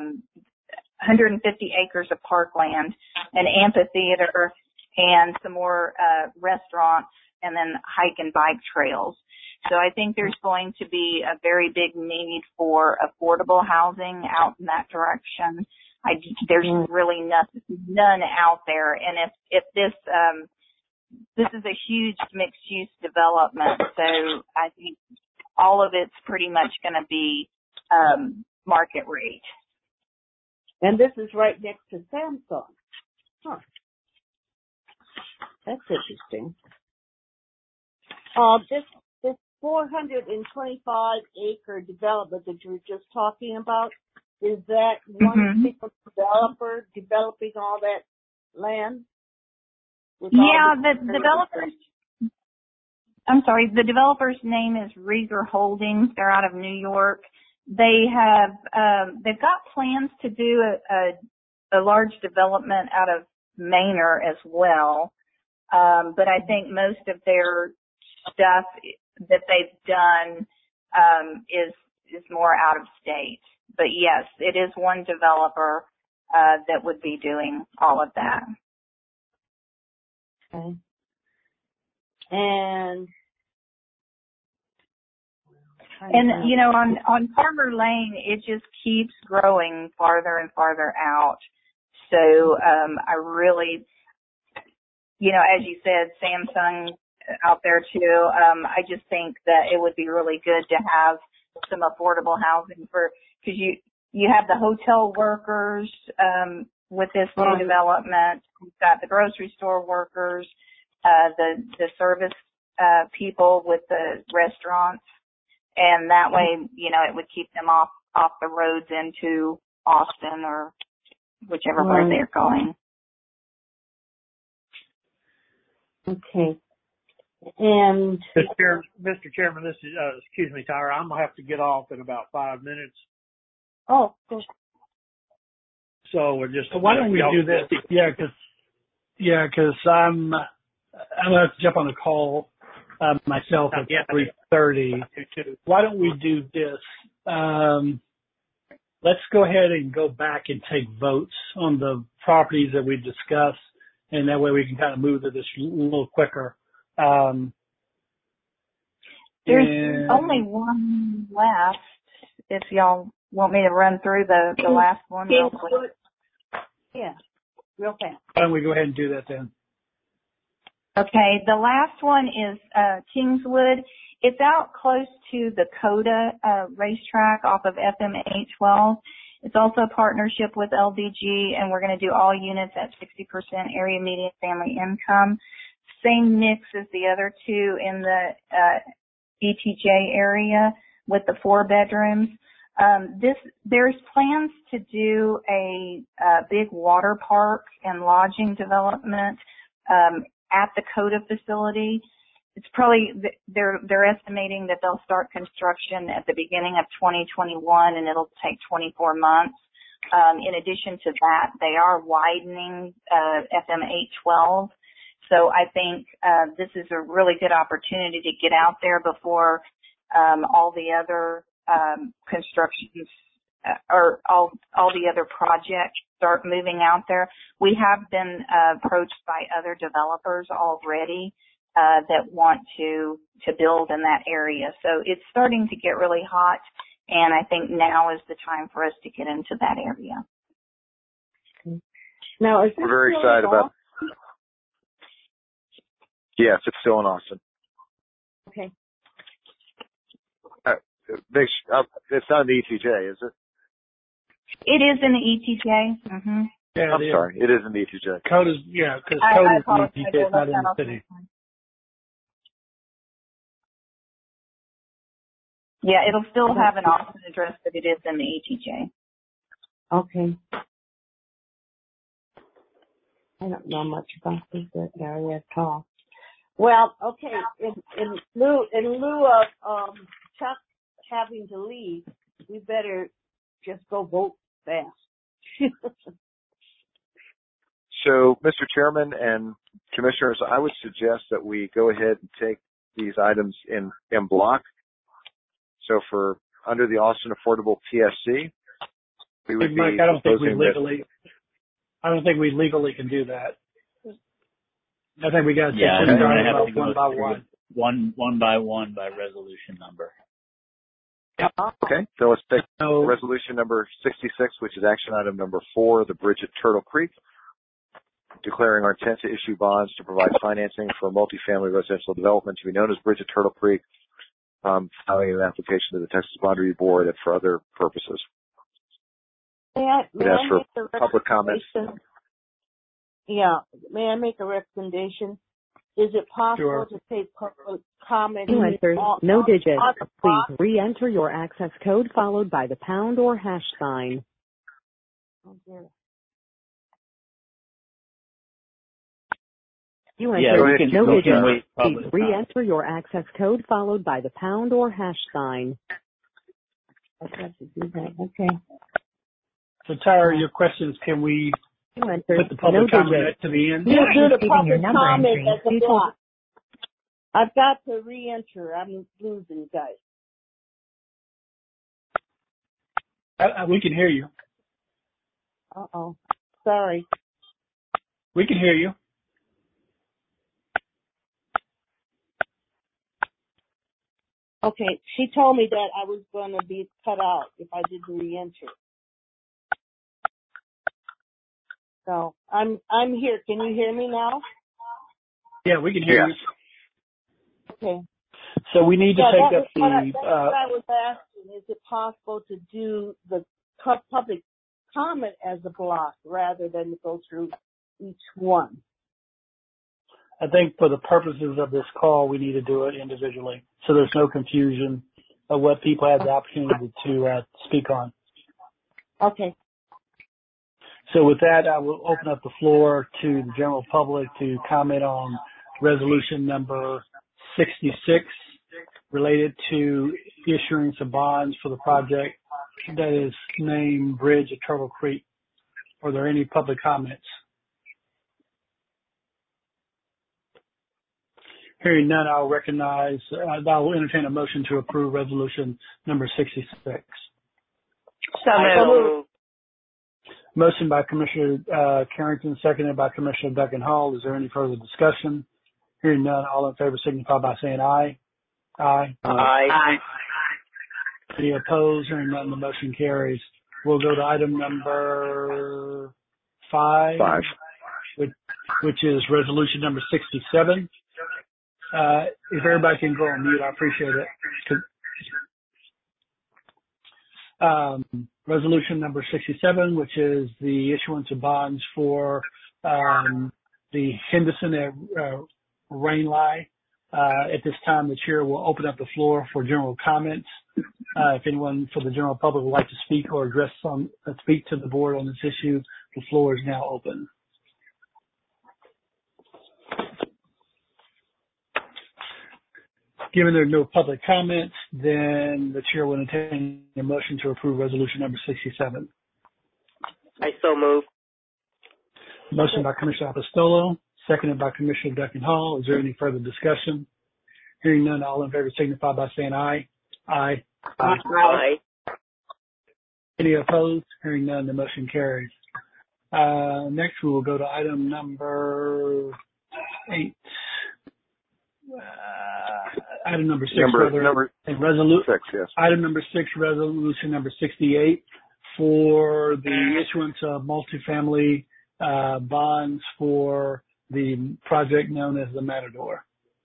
150 acres of parkland, an amphitheater, and some more restaurants, and then hike and bike trails. So I think there's going to be a very big need for affordable housing out in that direction. There's really none out there. And if this is a huge mixed use development, so I think all of it's pretty much going to be market rate. And this is right next to Samsung. Huh. That's interesting. This 425 acre development that you were just talking about, is that one single developer developing all that land? Yeah, the developer's name is Rieger Holdings. They're out of New York. They've got plans to do a large development out of Manor as well. But I think most of their stuff that they've done is more out of state. But yes, it is one developer that would be doing all of that. Okay. And you know, on Palmer Lane, it just keeps growing farther and farther out. So I really, you know, as you said, Samsung out there too. I just think that it would be really good to have some affordable housing because you have the hotel workers with this new development. You've got the grocery store workers, the service people with the restaurants, and that way, you know, it would keep them off the roads into Austin or whichever way they're going. Okay. And Mr. Chairman, this is excuse me, Tyra. I'm gonna have to get off in about 5 minutes. Oh, cool. So we're just. So why don't we do this? Yeah, because I'm gonna have to jump on a call myself at 3:30. Why don't we do this? Let's go ahead and go back and take votes on the properties that we discussed, and that way we can kind of move to this a little quicker. There's only one left. If y'all want me to run through the last one real quick. Yeah, real fast. Why don't we go ahead and do that then? Okay, the last one is Kingswood. It's out close to the CODA racetrack off of FM 812. It's also a partnership with LDG, and we're going to do all units at 60% area median family income. Same mix as the other two in the ETJ area with the 4 bedrooms. There's plans to do a big water park and lodging development at the CODA facility. It's probably, they're estimating that they'll start construction at the beginning of 2021 and it'll take 24 months. In addition to that, they are widening FM 812. So I think this is a really good opportunity to get out there before all the other constructions or all the other projects start moving out there. We have been approached by other developers already that want to build in that area. So it's starting to get really hot, and I think now is the time for us to get into that area. Now, we're very excited about. Yes, it's still in Austin. Okay. It's not in the ETJ, is it? It is in the ETJ. Mm-hmm. Yeah, I'm sorry. It is in the ETJ. CODA's, yeah, because CODA's in the ETJ, it's not in the city. Yeah, it'll still have an Austin address, but it is in the ETJ. Okay. I don't know much about this area at all. Well, okay. In lieu of Chuck having to leave, we better just go vote fast. So, Mr. Chairman and Commissioners, I would suggest that we go ahead and take these items in block. So for under the Austin Affordable PSC, we would be Mike, I don't think we legally can do that. I think we got to take one by one. One by one by resolution number. Yep. Okay, so let's take resolution number 66, which is action item number 4, the bridge at Turtle Creek, declaring our intent to issue bonds to provide financing for a multifamily residential development to be known as Bridge at Turtle Creek, filing an application to the Texas Bond Review Board and for other purposes. May I ask for public comments? Yeah. May I make a recommendation? Is it possible to take public comment? You entered no digits. Please re-enter your access code followed by the pound or hash sign. Oh, dear. You entered no digits. Please re-enter your access code followed by the pound or hash sign. I have to do that. Okay. So, Tyra, your questions, can we put the public comment to the end? You do the public comment at the block. I've got to re-enter. I'm losing, guys. We can hear you. Uh-oh. Sorry. We can hear you. Okay, she told me that I was going to be cut out if I didn't re-enter. So I'm here. Can you hear me now? Yeah, we can hear you. Okay. So we need to take up the. That's what I was asking. Is it possible to do the public comment as a block rather than to go through each one? I think for the purposes of this call, we need to do it individually, so there's no confusion of what people have the opportunity to speak on. Okay. So with that, I will open up the floor to the general public to comment on resolution number 66 related to issuing some bonds for the project that is named Bridge at Turtle Creek. Are there any public comments? Hearing none, I will entertain a motion to approve resolution number 66. So moved. Motion by Commissioner Carrington, seconded by Commissioner Duncan Hall. Is there any further discussion? Hearing none, all in favor signify by saying aye. Aye. Aye. Any opposed? Hearing none, the motion carries. We'll go to item number 5, which is resolution number 67. If everybody can go on mute, I appreciate it. Resolution number 67, which is the issuance of bonds for the Henderson Rainlie. At this time, the chair will open up the floor for general comments. If anyone from the general public would like to speak or speak to the board on this issue, the floor is now open. Given there are no public comments, then the chair will entertain a motion to approve resolution number 67. I so move. Motion by Commissioner Apostolo, seconded by Commissioner Duncan Hall. Is there any further discussion? Hearing none, all in favor signify by saying aye. Aye. Aye. Any opposed? Hearing none, the motion carries. Next, we will go to item number 8. Item number 6. Number 6, yes. Item number 6, resolution number 68 for the issuance of multifamily bonds for the project known as the Matador.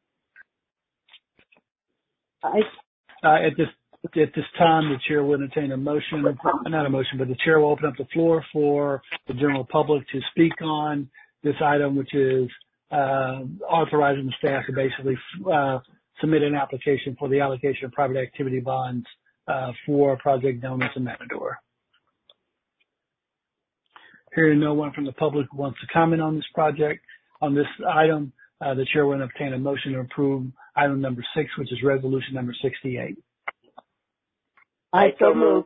At this time, the chair will entertain a motion, not a motion, but the chair will open up the floor for the general public to speak on this item, which is authorizing the staff to basically submit an application for the allocation of private activity bonds for a project known as the Matador. Hearing no one from the public who wants to comment on this project, on this item, the chair will obtain a motion to approve item number 6, which is resolution number 68. I so move.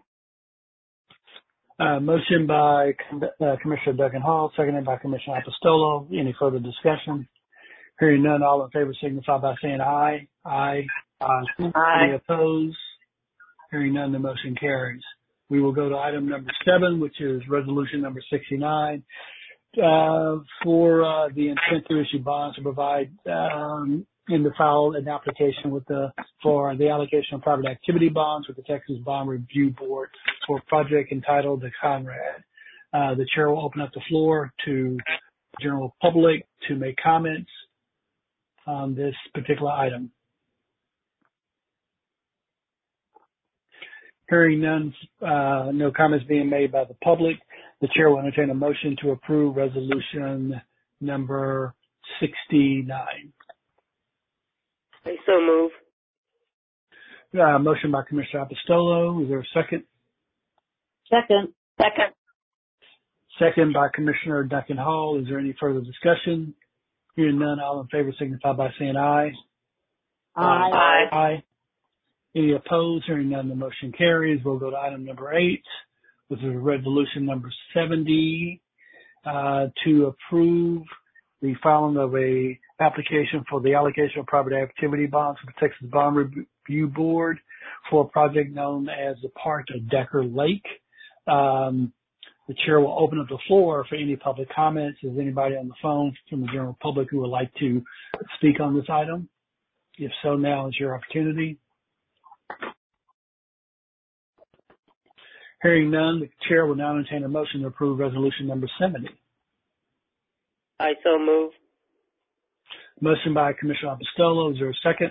Motion by Commissioner Duncan Hall, seconded by Commissioner Apostolo. Any further discussion? Hearing none, all in favor signify by saying aye. Aye. Any opposed? Hearing none, the motion carries. We will go to item number 7, which is resolution number 69, for the intent to issue bonds to provide in the file an application for the allocation of private activity bonds with the Texas Bond Review Board for a project entitled the Conrad. The chair will open up the floor to the general public to make comments on this particular item. Hearing none, no comments being made by the public, the chair will entertain a motion to approve resolution number 69. I so move. Motion by Commissioner Apostolo. Is there a second? Second. Second by Commissioner Duncan Hall. Is there any further discussion? Hearing none, all in favor signify by saying aye. Aye. Aye. Any opposed? Hearing none, the motion carries. We'll go to item number 8, which is resolution number 70, to approve the filing of a application for the allocation of private activity bonds for the Texas Bond Review Board for a project known as the part of Decker Lake. The chair will open up the floor for any public comments. Is anybody on the phone from the general public who would like to speak on this item? If so, now is your opportunity. Hearing none, the chair will now entertain a motion to approve resolution number 70. I so move. Motion by Commissioner Apostolo. Is there a second?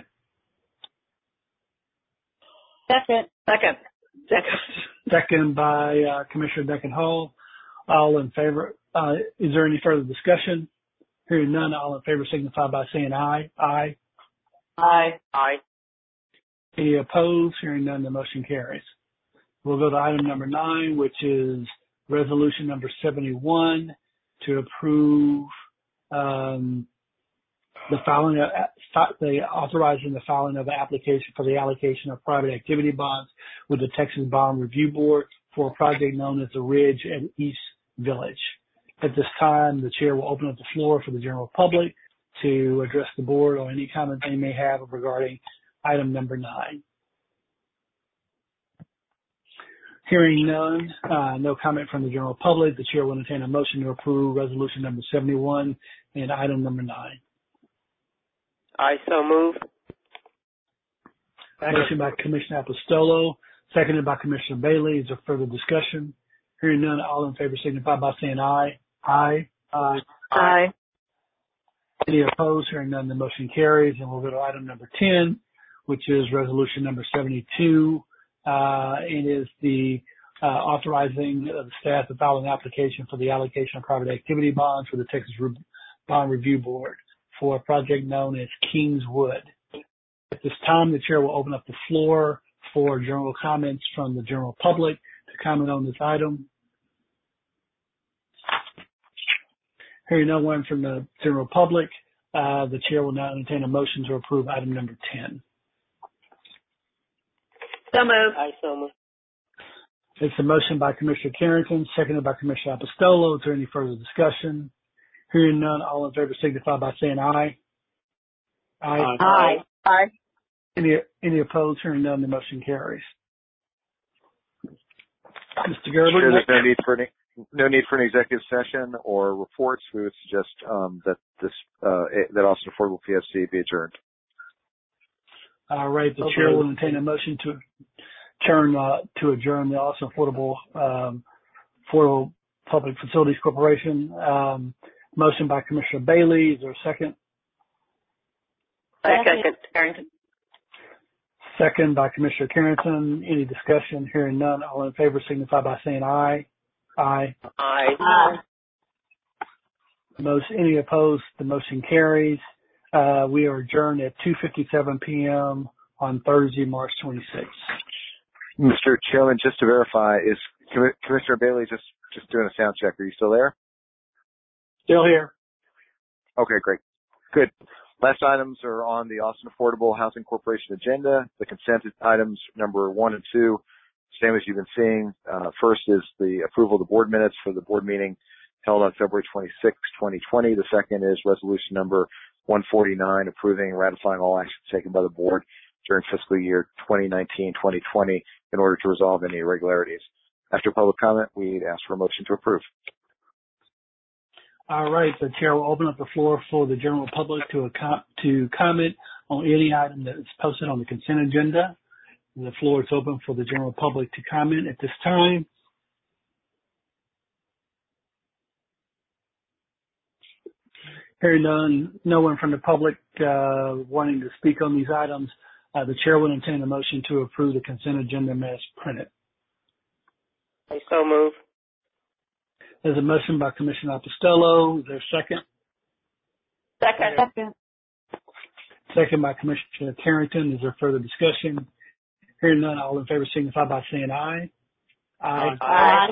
Second. Second by Commissioner Duncan Hall. All in favor. Is there any further discussion? Hearing none, all in favor signify by saying aye. Aye. Aye. Any opposed? Hearing none, the motion carries. We'll go to item number 9, which is resolution number 71 to approve authorizing the filing of an application for the allocation of private activity bonds with the Texas Bond Review Board for a project known as the Ridge at East Village. At this time, the chair will open up the floor for the general public to address the board on any comment they may have regarding item number 9. Hearing none, no comment from the general public, the chair will entertain a motion to approve resolution number 71 and item number 9. I so move. Motion by Commissioner Apostolo, seconded by Commissioner Bailey. Is there further discussion? Hearing none, all in favor signify by saying aye. Aye. Aye. Aye. Any opposed? Hearing none, the motion carries. And we'll go to item number 10, which is resolution number 72. It is the authorizing of the staff to file an application for the allocation of private activity bonds for the Texas Bond Review Board for a project known as Kingswood. At this time, the chair will open up the floor for general comments from the general public to comment on this item. Hearing no one from the general public, the chair will now entertain a motion to approve item number 10. So moved. I so move. It's a motion by Commissioner Carrington, seconded by Commissioner Apostolo. Is there any further discussion? Hearing none, all in favor signify by saying aye. Aye. Aye. Aye. Any opposed? Hearing none, the motion carries. Mr. Gerber. Sure, there's no need for an executive session or reports. We would suggest that Austin Affordable PSC be adjourned. All right, the chair will entertain a motion to adjourn the Austin Affordable Public Facilities Corporation. Motion by Commissioner Bailey. Is there a second? Second. Carrington. Second by Commissioner Carrington. Any discussion? Hearing none. All in favor signify by saying aye. Aye. Aye. Aye. Any opposed? The motion carries. We are adjourned at 2:57 p.m. on Thursday, March 26th. Mr. Chairman, just to verify, is Commissioner Bailey just doing a sound check? Are you still there? Still here. Okay, great. Good. Last items are on the Austin Affordable Housing Corporation agenda. The consent items number 1 and 2, same as you've been seeing. First is the approval of the board minutes for the board meeting held on February 26, 2020. The second is resolution number 149, approving and ratifying all actions taken by the board during fiscal year 2019-2020 in order to resolve any irregularities. After public comment, we ask for a motion to approve. All right, the chair will open up the floor for the general public to comment on any item that is posted on the consent agenda. The floor is open for the general public to comment at this time. Hearing none, no one from the public wanting to speak on these items, the chair will entertain a motion to approve the consent agenda as printed. I so move. There's a motion by Commissioner Apostolo. Is there a second? Second. Second by Commissioner Carrington. Is there further discussion? Hearing none, all in favor signify by saying aye. Aye. Aye.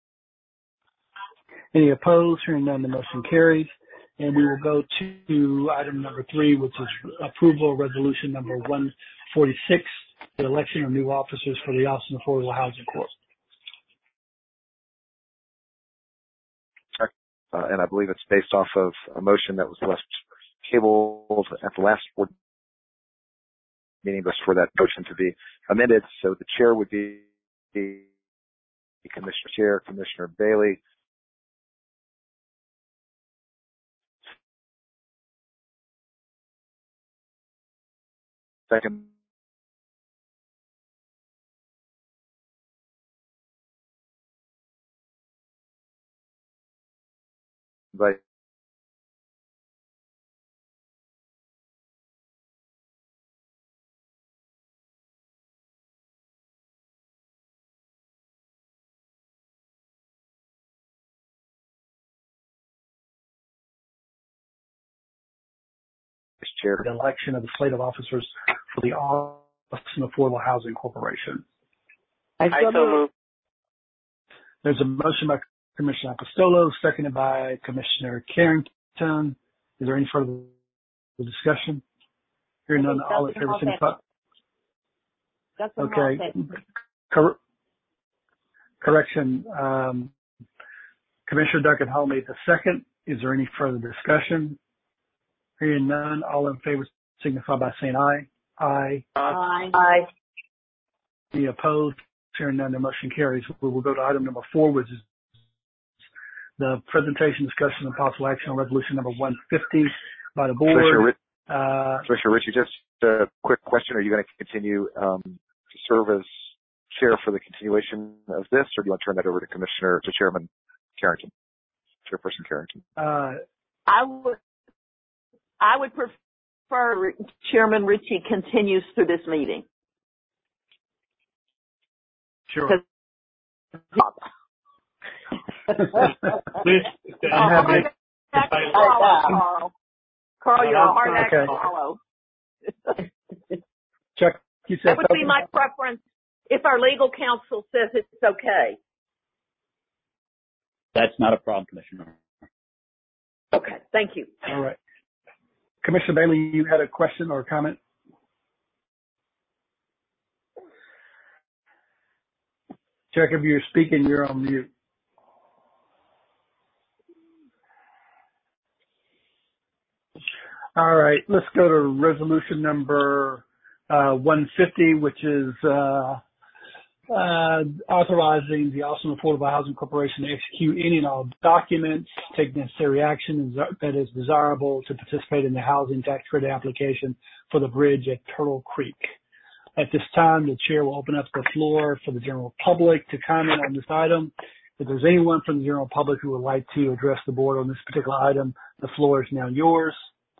Any opposed? Hearing none, the motion carries. And we will go to item number 3, which is approval of resolution number 146, the election of new officers for the Austin Affordable Housing Corp. And I believe it's based off of a motion that was left tabled at the last board meeting, but for that motion to be amended. So the chair would be the Commissioner Chair, Commissioner Bailey. Second by Chair. The election of the slate of officers for the Austin Affordable Housing Corporation. I so move. There's a motion by Commissioner Apostolo, seconded by Commissioner Carrington. Is there any further discussion? Hearing none, all in favor signify. Okay. Correction. Commissioner Duncan Hall made the second. Is there any further discussion? Hearing none, all in favor signify by saying aye. Aye. Aye. Aye. Any opposed? Hearing none, the motion carries. We will go to item number 4, which is the presentation, discussion, and possible action on resolution number 150 by the board. Commissioner Ritchie, just a quick question. Are you going to continue to serve as chair for the continuation of this, or do you want to turn that over to Chairman Carrington, Chairperson Carrington? I would prefer Chairman Ritchie continues through this meeting. Sure. Carl, you're a hard act to follow. Chuck, you said that would be my preference if our legal counsel says it's okay. That's not a problem, Commissioner. Okay, thank you. All right. Commissioner Bailey, you had a question or a comment? Chuck, if you're speaking, you're on mute. All right, let's go to resolution number 150, which is authorizing the Austin Affordable Housing Corporation to execute any and all documents, take necessary action that is desirable to participate in the housing tax credit application for the bridge at Turtle Creek. At this time, the chair will open up the floor for the general public to comment on this item. If there's anyone from the general public who would like to address the board on this particular item, the floor is now yours.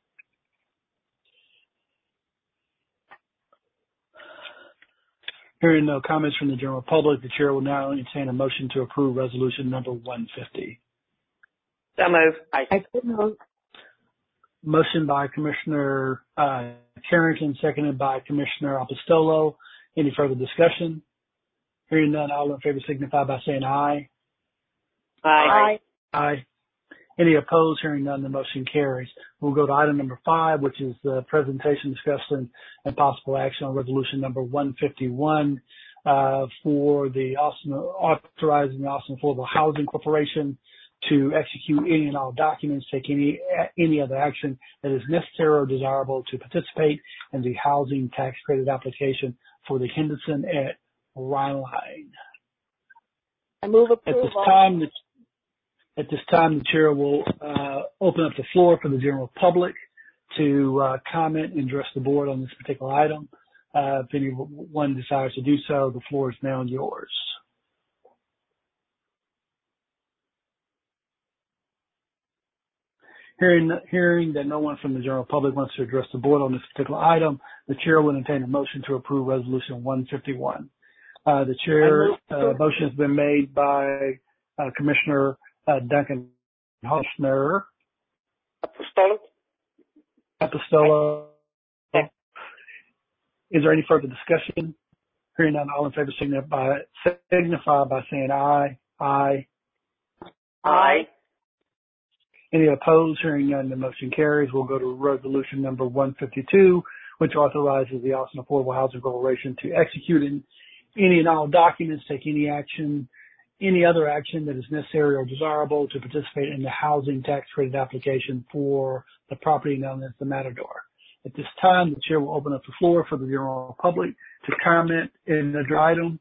Hearing no comments from the general public, the chair will now entertain a motion to approve resolution number 150. So move. I move. Motion by Commissioner Carrington, seconded by Commissioner Apostolo. Any further discussion? Hearing none, all in favor signify by saying aye. Aye. Aye. Any opposed? Hearing none, the motion carries. We'll go to item number 5, which is the presentation, discussion, and possible action on resolution number 151 for the authorizing the Austin Affordable Housing Corporation to execute any and all documents, take any other action that is necessary or desirable to participate in the housing tax credit application for the Henderson at Rhineline. I move approval. At this time, the chair will open up the floor for the general public to comment and address the board on this particular item. If anyone desires to do so, the floor is now yours. Hearing that no one from the general public wants to address the board on this particular item, the chair will entertain a motion to approve resolution 151. The chair motion has been made by Commissioner Duncan Hochner. Apostolo. Is there any further discussion? Hearing none, all in favor signify by saying aye. Aye. Aye. Any opposed? Hearing none, the motion carries. We'll go to resolution number 152, which authorizes the Austin Affordable Housing Corporation to execute any and all documents, take any other action that is necessary or desirable to participate in the housing tax credit application for the property known as the Matador. At this time, the chair will open up the floor for the general public to comment in the item.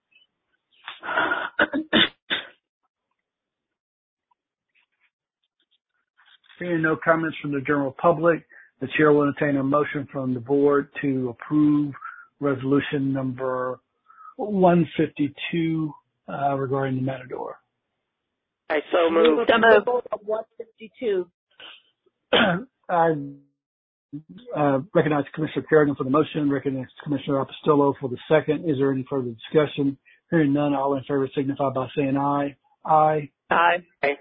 Hearing no comments from the general public, the chair will entertain a motion from the board to approve resolution number 152 regarding the Matador. I so move. 152. I recognize Commissioner Carrington for the motion, recognize Commissioner Apostolo for the second. Is there any further discussion? Hearing none, all in favor signify by saying aye. Aye. Aye. Aye.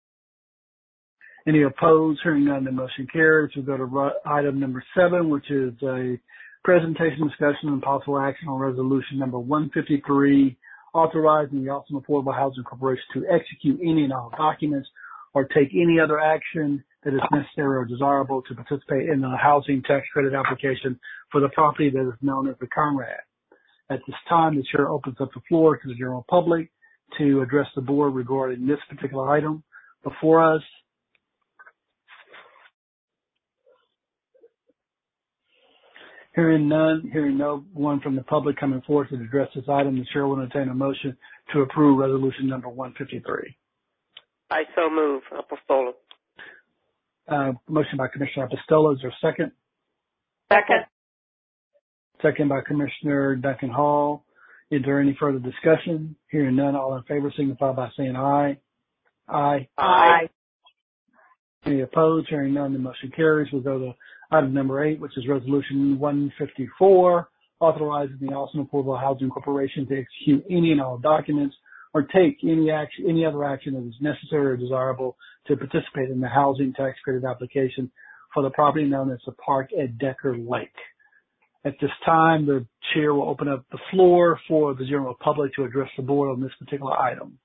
Any opposed? Hearing none, the motion carries. We'll go to item number 7, which is a presentation, discussion, and possible action on resolution number 153, authorizing the Austin Affordable Housing Corporation to execute any and all documents or take any other action that is necessary or desirable to participate in the housing tax credit application for the property that is known as the Conrad. At this time, the chair opens up the floor to the general public to address the board regarding this particular item before us. Hearing no one from the public coming forward to address this item, the chair will entertain a motion to approve resolution number 153. I so move. Apostolo. Motion by Commissioner Apostolo. Is there a second? Second. Second by Commissioner Duncan Hall. Is there any further discussion? Hearing none, all in favor signify by saying aye. Aye. Aye. Any opposed? Hearing none, the motion carries. We'll go to item number 8, which is resolution 154, authorizing the Austin Affordable Housing Corporation to execute any and all documents or take any other action that is necessary or desirable to participate in the housing tax credit application for the property known as the Park at Decker Lake. At this time, the chair will open up the floor for the general public to address the board on this particular item.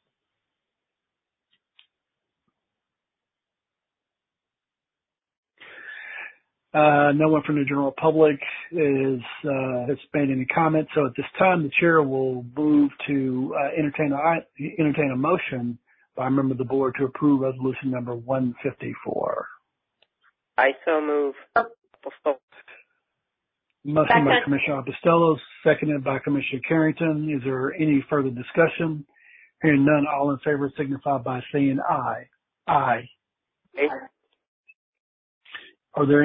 No one from the general public has made any comments. So at this time, the chair will move to entertain a motion by a member of the board to approve resolution number 154. I so move. Motion by Commissioner Apostolo, seconded by Commissioner Carrington. Is there any further discussion? Hearing none, all in favor signify by saying aye. Aye. Are there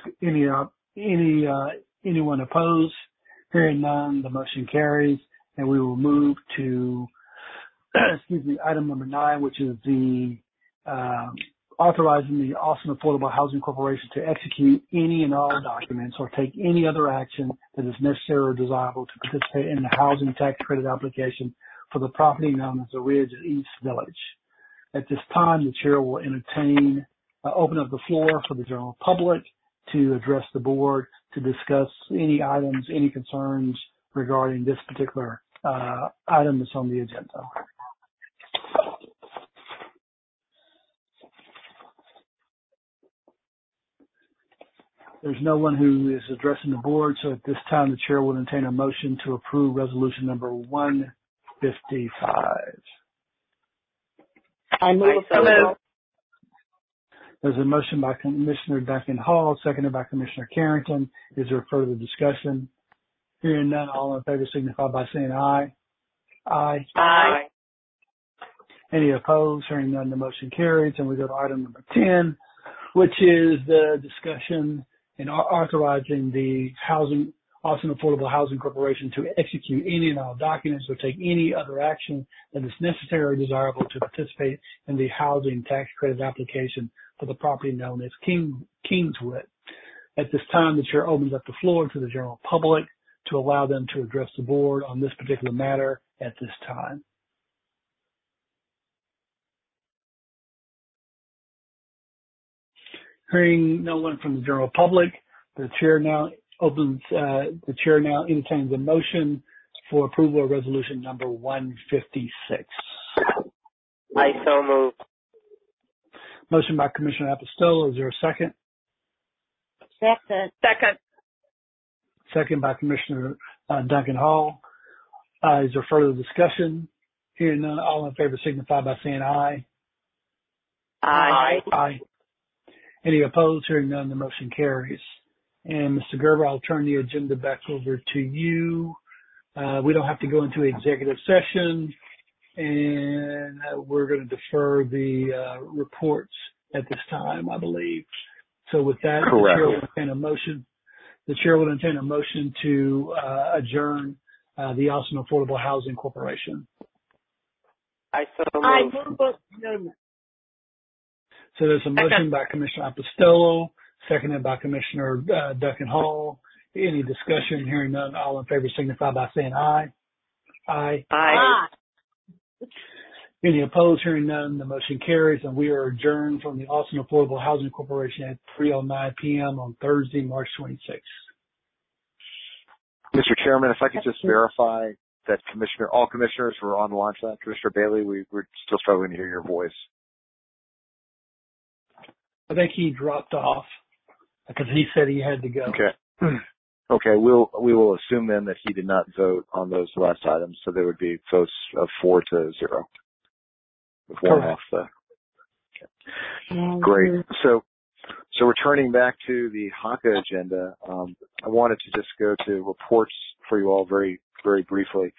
anyone opposed? Hearing none, the motion carries, and we will move to item number 9, which is the authorizing the Austin Affordable Housing Corporation to execute any and all documents or take any other action that is necessary or desirable to participate in the housing tax credit application for the property known as the Ridge at East Village. At this time, the chair will open up the floor for the general public to address the board to discuss any items, any concerns regarding this particular item that's on the agenda. There's no one who is addressing the board, so at this time the chair will entertain a motion to approve resolution number 155. I move. There's a motion by Commissioner Duncan Hall, seconded by Commissioner Carrington. Is there further discussion? Hearing none, all in favor signify by saying aye. Aye. Aye. Any opposed? Hearing none, the motion carries. And we go to item number 10, which is the discussion in authorizing the Austin Affordable Housing Corporation to execute any and all documents or take any other action that is necessary or desirable to participate in the housing tax credit application for the property known as Kingswood. At this time, the chair opens up the floor to the general public to allow them to address the board on this particular matter at this time. Hearing no one from the general public, the chair now entertains a motion for approval of resolution number 156. I so move. Motion by Commissioner Apostolo. Is there a second? Second. Second by Commissioner Duncan Hall. Is there further discussion? Hearing none, all in favor signify by saying aye. Aye. Aye. Any opposed? Hearing none, the motion carries. And Mr. Gerber, I'll turn the agenda back over to you. We don't have to go into executive session, and we're going to defer the reports at this time, I believe. So with that, the chair will entertain a motion. The chair will entertain a motion to adjourn the Austin Affordable Housing Corporation. I so move. I move. So there's a motion by Commissioner Apostolo, seconded by Commissioner Duncan Hall. Any discussion? Hearing none, all in favor signify by saying aye. Aye. Aye. Any opposed? Hearing none, the motion carries, and we are adjourned from the Austin Affordable Housing Corporation at 3:09 p.m. on Thursday, March 26th. Mr. Chairman, if I could just verify that all commissioners were on the line for that. Commissioner Bailey, we're still struggling to hear your voice. I think he dropped off because he said he had to go. Okay. Okay. We will assume then that he did not vote on those last items, so there would be votes of 4-0 with one off. Okay. Great. So So returning back to the HACA agenda, I wanted to just go to reports for you all very, very briefly.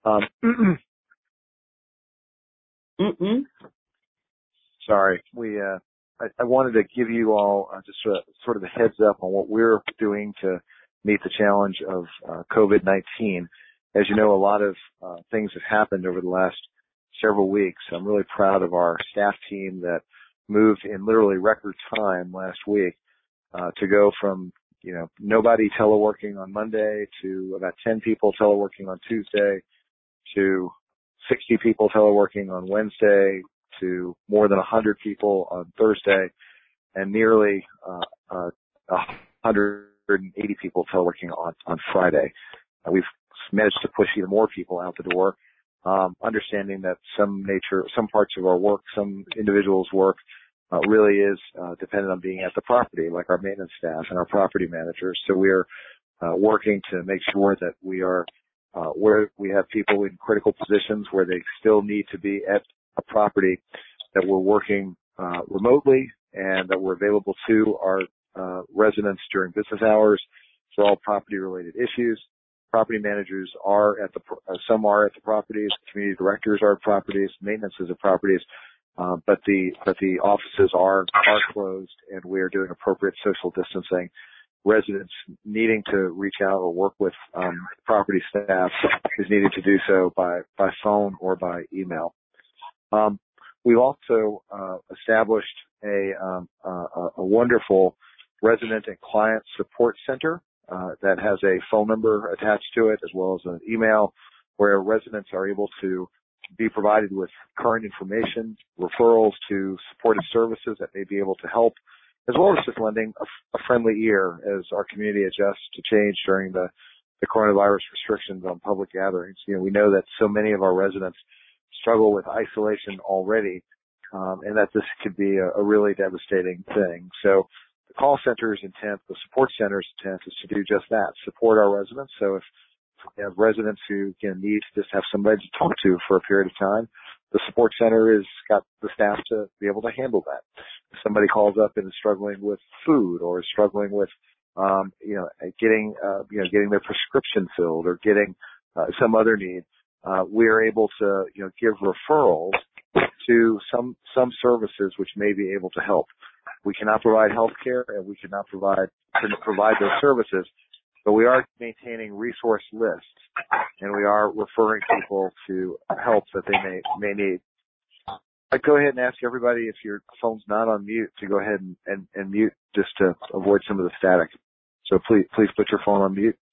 Sorry, I wanted to give you all just sort of a heads up on what we're doing to meet the challenge of COVID-19. As you know, a lot of things have happened over the last several weeks. I'm really proud of our staff team that moved in literally record time last week to go from, nobody teleworking on Monday to about 10 people teleworking on Tuesday to 60 people teleworking on Wednesday to more than 100 people on Thursday and nearly 180 people teleworking on Friday. We've managed to push even more people out the door, understanding that some parts of our work, some individuals' work really is dependent on being at the property, like our maintenance staff and our property managers. So we're working to make sure that we are where we have people in critical positions where they still need to be at a property, that we're working remotely and that we're available to our residents during business hours for all property-related issues. Property managers are some are at the properties, community directors are at properties, maintenance is at properties, but the offices are closed and we are doing appropriate social distancing. Residents needing to reach out or work with property staff is needed to do so by phone or by email. We've also established a wonderful resident and client support center that has a phone number attached to it, as well as an email, where residents are able to be provided with current information, referrals to supportive services that may be able to help, as well as just lending a friendly ear as our community adjusts to change during the coronavirus restrictions on public gatherings. We know that so many of our residents struggle with isolation already, and that this could be a really devastating thing. So the call center's intent, the support center's intent is to do just that, support our residents. So if we have residents who need to just have somebody to talk to for a period of time, the support center has got the staff to be able to handle that. If somebody calls up and is struggling with food or is struggling with, getting their prescription filled or getting some other need, we are able to, give referrals to some services which may be able to help. We cannot provide health care and we cannot provide those services, but we are maintaining resource lists and we are referring people to help that they may need. I'd go ahead and ask everybody, if your phone's not on mute, to go ahead and mute just to avoid some of the static. So please put your phone on mute.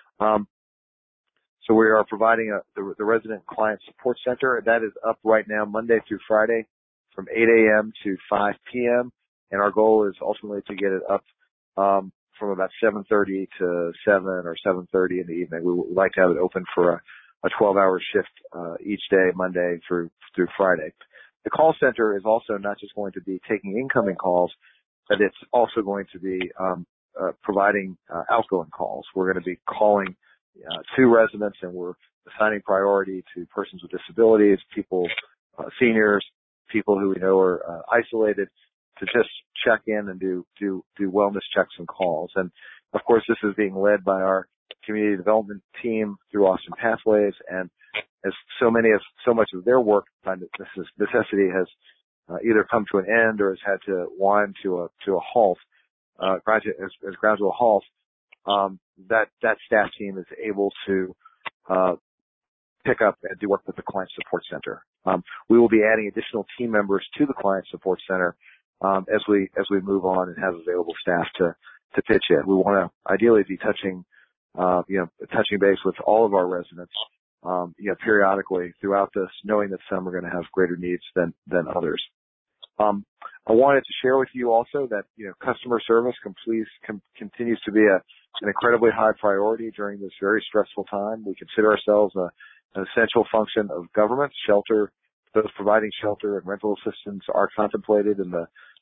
So we are providing the resident client support center. That is up right now Monday through Friday from 8 a.m. to 5 p.m. And our goal is ultimately to get it up from about 7:30 to 7 or 7:30 in the evening. We would like to have it open for a 12-hour shift each day, Monday through Friday. The call center is also not just going to be taking incoming calls, but it's also going to be providing outgoing calls. We're going to be calling to residents, and we're assigning priority to persons with disabilities, people, seniors, people who we know are isolated, to just check in and do wellness checks and calls. And of course, this is being led by our community development team through Austin Pathways, and as so much of their work by necessity has either come to an end or has had to wind to a halt, ground to a halt. That staff team is able to pick up and do work with the client support center. We will be adding additional team members to the client support center as we move on and have available staff to pitch in. We want to ideally be touching base with all of our residents, periodically throughout this, knowing that some are going to have greater needs than others. I wanted to share with you also that, customer service continues to be an incredibly high priority during this very stressful time. We consider ourselves an essential function of government. Those providing shelter and rental assistance are contemplated in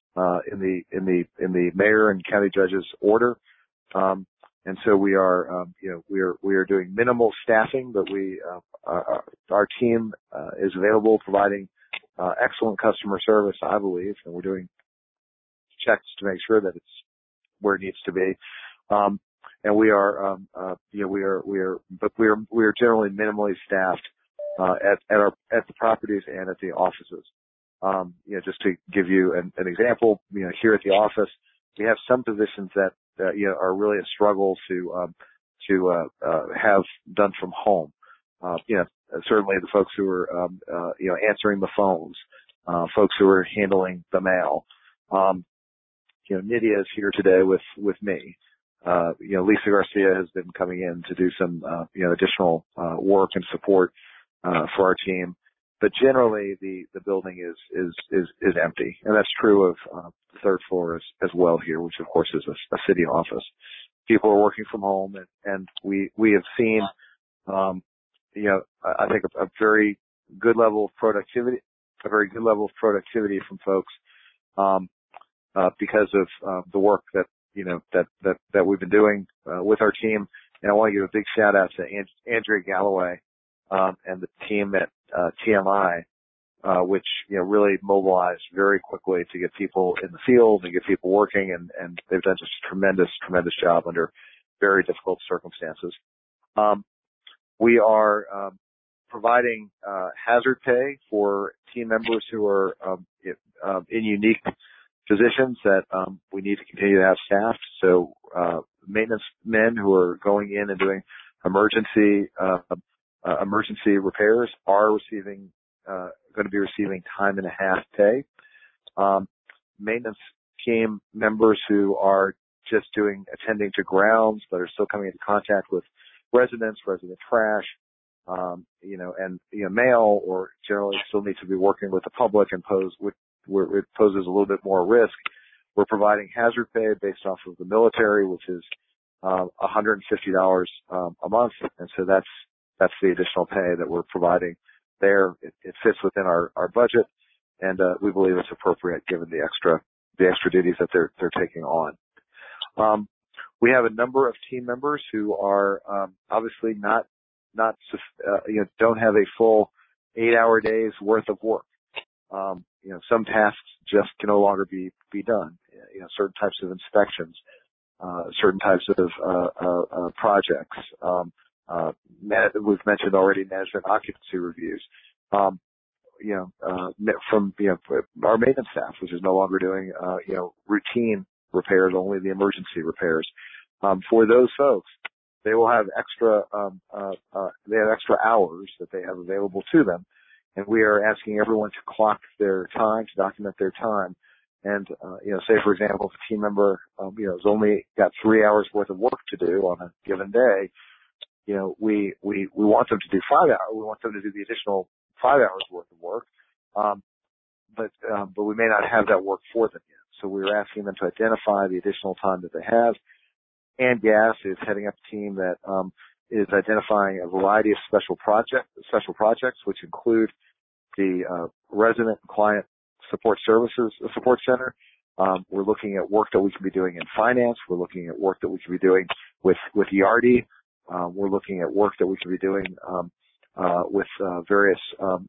the mayor and county judge's order. And so we are doing minimal staffing, but our team is available, providing excellent customer service, I believe, and we're doing checks to make sure that it's where it needs to be. And we are generally minimally staffed, at the properties and at the offices. Just to give you an example, here at the office, we have some positions that, are really a struggle to have done from home. Certainly the folks who are, answering the phones, folks who are handling the mail. Nydia is here today with me. Lisa Garcia has been coming in to do some, additional, work and support, for our team. But generally the building is empty. And that's true of, the third floor as well here, which of course is a city office. People are working from home and we have seen, I think a very good level of productivity from folks, because of, the work that we've been doing, with our team. And I want to give a big shout out to Andrea Galloway, and the team at, TMI, which, really mobilized very quickly to get people in the field and get people working. And they've done just a tremendous job under very difficult circumstances. We are, providing, hazard pay for team members who are, in unique positions that, we need to continue to have staffed. So, maintenance men who are going in and doing emergency repairs are going to be receiving time and a half pay. Maintenance team members who are just attending to grounds, but are still coming into contact with resident trash, mail, or generally still need to be working with the public and where it poses a little bit more risk. We're providing hazard pay based off of the military, which is, $150, a month. And so that's the additional pay that we're providing there. It fits within our budget, and we believe it's appropriate given the extra duties that they're taking on. We have a number of team members who are obviously not don't have a full 8-hour days worth of work. Some tasks just can no longer be done. Certain types of inspections, certain types of projects. We've mentioned already management occupancy reviews. From our maintenance staff, which is no longer doing routine repairs, only the emergency repairs. For those folks, they will have extra hours that they have available to them, and we are asking everyone to clock their time, to document their time. And say for example, if a team member has only got 3 hours worth of work to do on a given day, we want them to do 5 hours. We want them to do the additional 5 hours worth of work, but we may not have that work for them yet. So we're asking them to identify the additional time that they have. And Gas is heading up a team that is identifying a variety of special projects, which include the resident and client support services support center. We're looking at work that we can be doing in finance. We're looking at work that we can be doing with Yardi. We're looking at work that we can be doing with various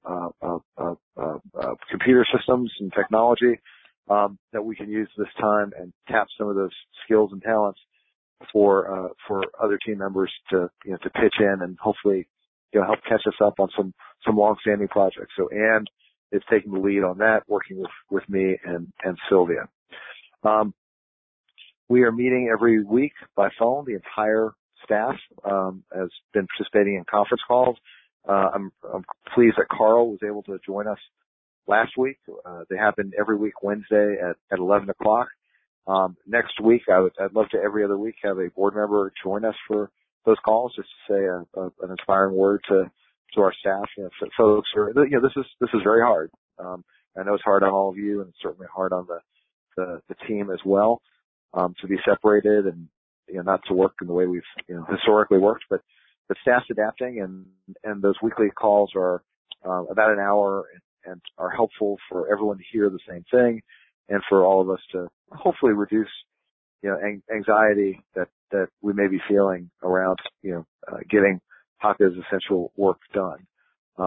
computer systems and technology that we can use this time and tap some of those skills and talents for other team members to pitch in and hopefully help catch us up on some long-standing projects. So Ann is taking the lead on that, working with me and Sylvia. We are meeting every week by phone. The entire staff has been participating in conference calls. I'm pleased that Carl was able to join us last week. They happen every week Wednesday at 11 o'clock. Next week, I'd love to every other week have a board member join us for those calls, just to say an inspiring word to our staff. Folks are, this is very hard. I know it's hard on all of you, and it's certainly hard on the team as well, to be separated and, not to work in the way we've, historically worked, but staff's adapting, and those weekly calls are, about an hour and are helpful for everyone to hear the same thing and for all of us to hopefully reduce, anxiety that we may be feeling around, getting HACA's essential work done.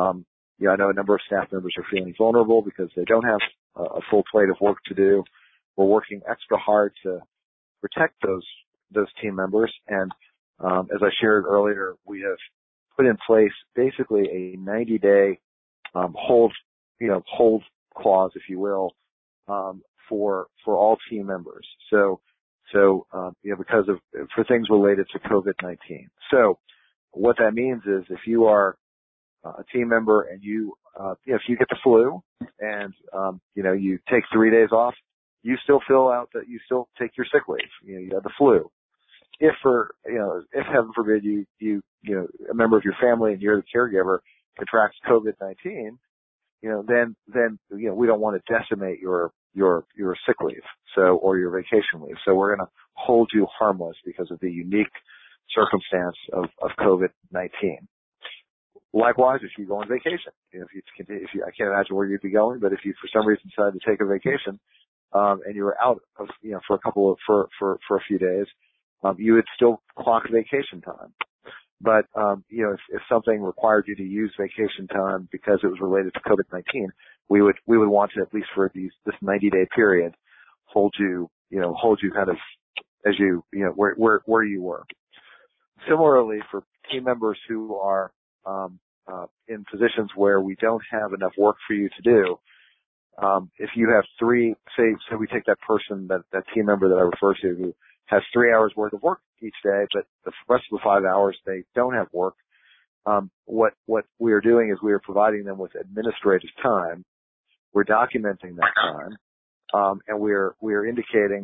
I know a number of staff members are feeling vulnerable because they don't have a full plate of work to do, we're working extra hard to protect those team members. And as I shared earlier, we have put in place basically a 90-day hold clause, if you will, for all team members. So because for things related to COVID-19. So what that means is if you are a team member and if you get the flu and, you take 3 days off, you still fill out that you still take your sick leave. You have the flu. If heaven forbid a member of your family and you're the caregiver contracts COVID-19, then we don't want to decimate your sick leave, or your vacation leave. So we're going to hold you harmless because of the unique circumstance of COVID-19. Likewise, if you go on vacation, I can't imagine where you'd be going, but if you for some reason decide to take a vacation, and you were out of, for a few days, you would still clock vacation time. But, if something required you to use vacation time because it was related to COVID-19, we would want to, at least for this 90-day period, hold you kind of as where you were. Similarly, for team members who are, in positions where we don't have enough work for you to do, if you have say we take that person, that team member that I refer to who has 3 hours worth of work each day, but the rest of the 5 hours they don't have work. What we are doing is we are providing them with administrative time. We're documenting that time, and we are indicating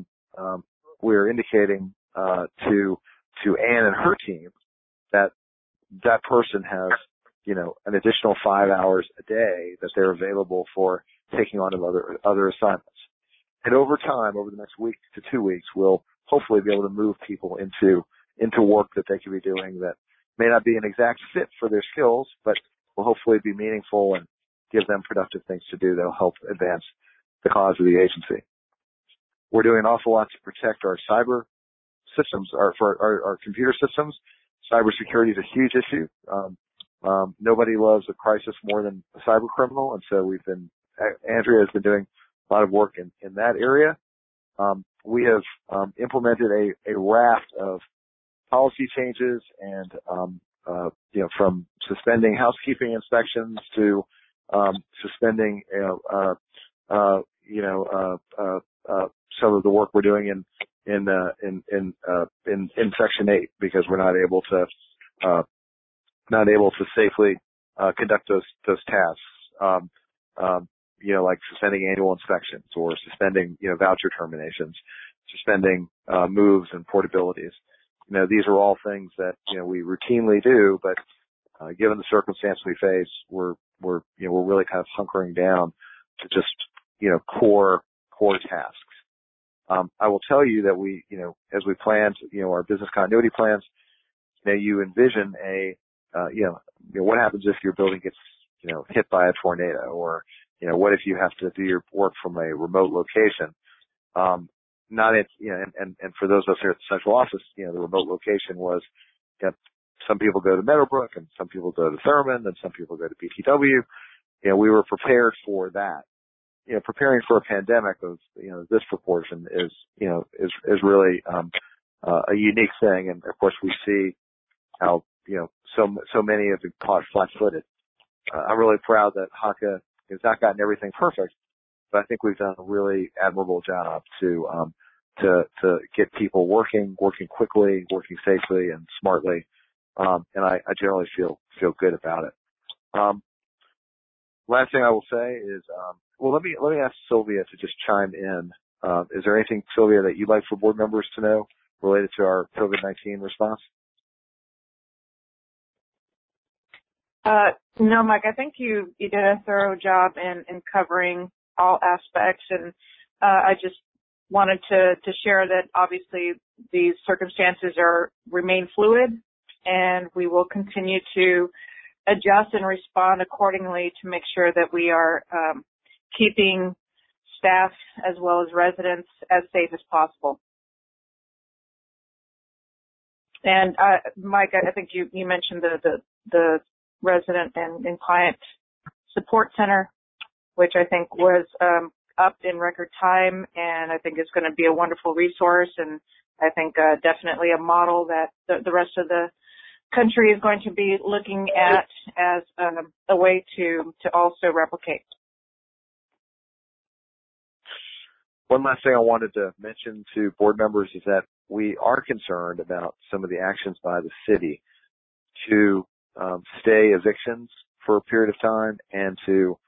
to Ann and her team that person has an additional 5 hours a day that they're available for taking on other assignments. And over time, over the next week to 2 weeks, we'll hopefully be able to move people into work that they can be doing that may not be an exact fit for their skills, but will hopefully be meaningful and give them productive things to do that'll help advance the cause of the agency. We're doing an awful lot to protect our cyber systems, our computer systems. Cybersecurity is a huge issue. Nobody loves a crisis more than a cyber criminal, and so Andrea has been doing a lot of work in that area. We have implemented a raft of policy changes and from suspending housekeeping inspections to suspending some of the work we're doing in Section 8 because we're not able to safely conduct those tasks. Like suspending annual inspections or suspending voucher terminations, suspending moves and portabilities. These are all things that we routinely do, but given the circumstance we face, we're really kind of hunkering down to just core tasks. I will tell you that we as we planned our business continuity plans, you envision what happens if your building gets hit by a tornado, or what if you have to do your work from a remote location? And for those of us here at the central office, the remote location was some people go to Meadowbrook and some people go to Thurman and some people go to BTW. We were prepared for that. Preparing for a pandemic of this proportion is really a unique thing, and of course we see how so many have been caught flat-footed. I'm really proud that HACA has not gotten everything perfect, but I think we've done a really admirable job to get people working quickly, working safely and smartly, and I generally feel good about it. Last thing I will say is, let me ask Sylvia to just chime in. Is there anything, Sylvia, that you'd like for board members to know related to our COVID-19 response? No, Mike, I think you did a thorough job in covering all aspects, and I just wanted to share that obviously these circumstances remain fluid, and we will continue to adjust and respond accordingly to make sure that we are keeping staff as well as residents as safe as possible. And Mike, I think you mentioned the resident and client support center, which I think was up in record time, and I think it's going to be a wonderful resource, and I think definitely a model that the rest of the country is going to be looking at as a way to also replicate. One last thing I wanted to mention to board members is that we are concerned about some of the actions by the city to stay evictions for a period of time and to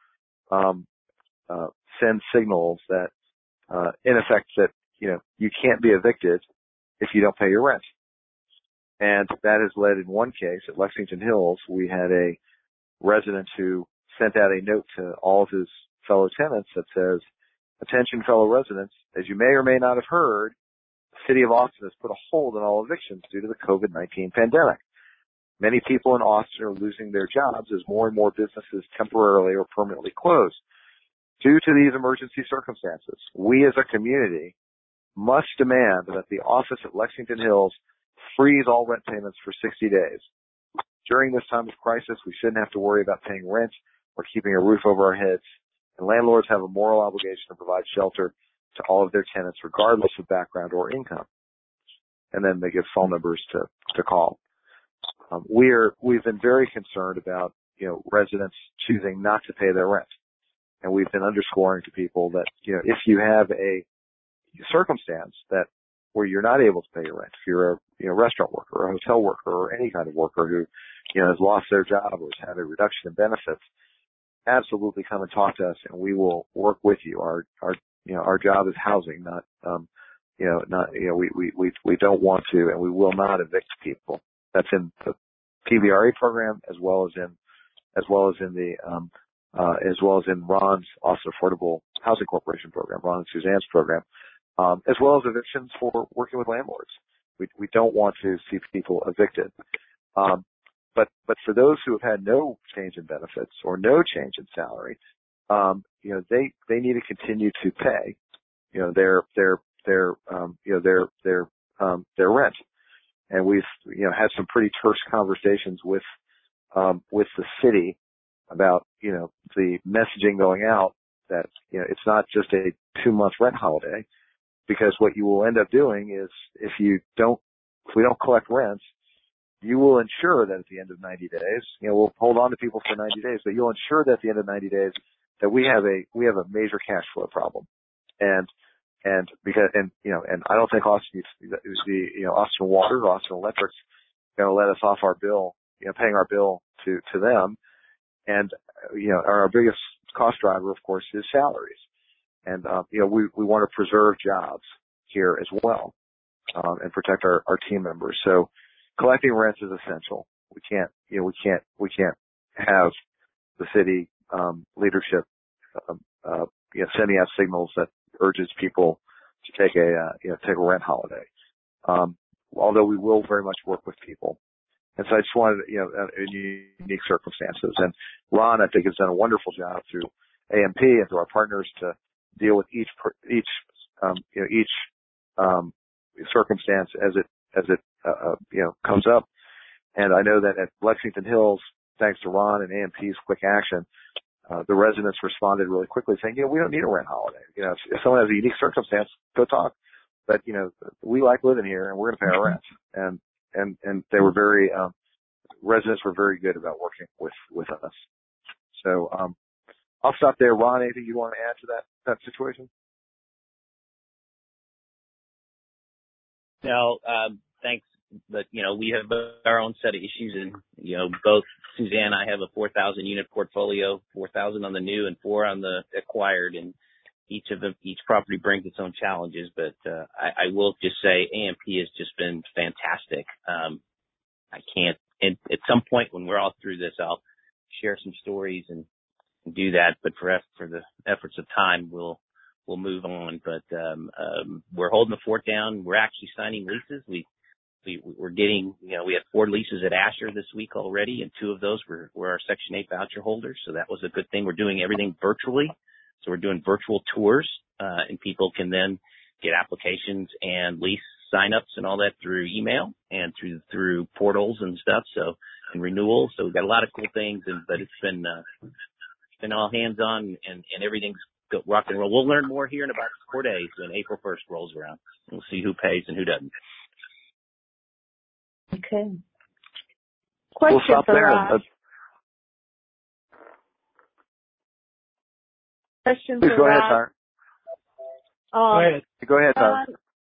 send signals that, in effect, that you can't be evicted if you don't pay your rent. And that has led, in one case at Lexington Hills, we had a resident who sent out a note to all of his fellow tenants that says, "Attention, fellow residents, as you may or may not have heard, the city of Austin has put a hold on all evictions due to the COVID-19 pandemic. Many people in Austin are losing their jobs as more and more businesses temporarily or permanently close. Due to these emergency circumstances, we as a community must demand that the office at Lexington Hills freeze all rent payments for 60 days. During this time of crisis, we shouldn't have to worry about paying rent or keeping a roof over our heads, and landlords have a moral obligation to provide shelter to all of their tenants regardless of background or income." And then they give phone numbers to call. We've been very concerned about, residents choosing not to pay their rent. And we've been underscoring to people that, if you have a circumstance where you're not able to pay your rent, if you're a restaurant worker or a hotel worker or any kind of worker who, has lost their job or has had a reduction in benefits, absolutely come and talk to us and we will work with you. Our job is housing, we don't want to, and we will not evict people. That's in the PBRA program as well as in Ron's Austin Affordable Housing Corporation program, Ron and Suzanne's program, as well as evictions for working with landlords. We don't want to see people evicted. But for those who have had no change in benefits or no change in salary, they need to continue to pay, their rent. And we've, had some pretty terse conversations with the city about, the messaging going out that, it's not just a 2-month rent holiday, because what you will end up doing is if we don't collect rents, you will ensure that at the end of 90 days, we'll hold on to people for 90 days, but you'll ensure that at the end of 90 days that we have a major cash flow problem. And I don't think Austin Water or Austin Electric's going to let us off our bill, paying our bill to them. And, our biggest cost driver, of course, is salaries. And, we want to preserve jobs here as well, and protect our team members. So collecting rents is essential. We can't have the city, leadership, sending out signals that urges people to take a rent holiday. Although we will very much work with people. And so I just wanted, in unique circumstances. And Ron, I think, has done a wonderful job through AMP and through our partners to deal with each circumstance as it comes up. And I know that at Lexington Hills, thanks to Ron and AMP's quick action, the residents responded really quickly saying, we don't need a rent holiday. If someone has a unique circumstance, go talk. But, we like living here and we're going to pay our rent. And they were residents were very good about working with us. So, I'll stop there. Ron, anything you want to add to that situation? No, thanks. But, we have our own set of issues, and, both Suzanne and I have a 4,000 unit portfolio, 4,000 on the new and 4 on the acquired, and each property brings its own challenges. But, I will just say AMP has just been fantastic. And at some point when we're all through this, I'll share some stories and do that. But for the efforts of time, we'll move on. But, we're holding the fort down. We're actually signing leases. We're getting, we had 4 leases at Asher this week already, and 2 of those were our Section 8 voucher holders. So that was a good thing. We're doing everything virtually. So we're doing virtual tours, and people can then get applications and lease signups and all that through email and through portals and stuff. So, and renewals. So we've got a lot of cool things, but it's been all hands on, and everything's go rock and roll. We'll learn more here in about 4 days when April 1st rolls around. We'll see who pays and who doesn't. Okay. We'll stop there. Question Please for go ahead, Ron. Tyler. Go ahead, Tyler.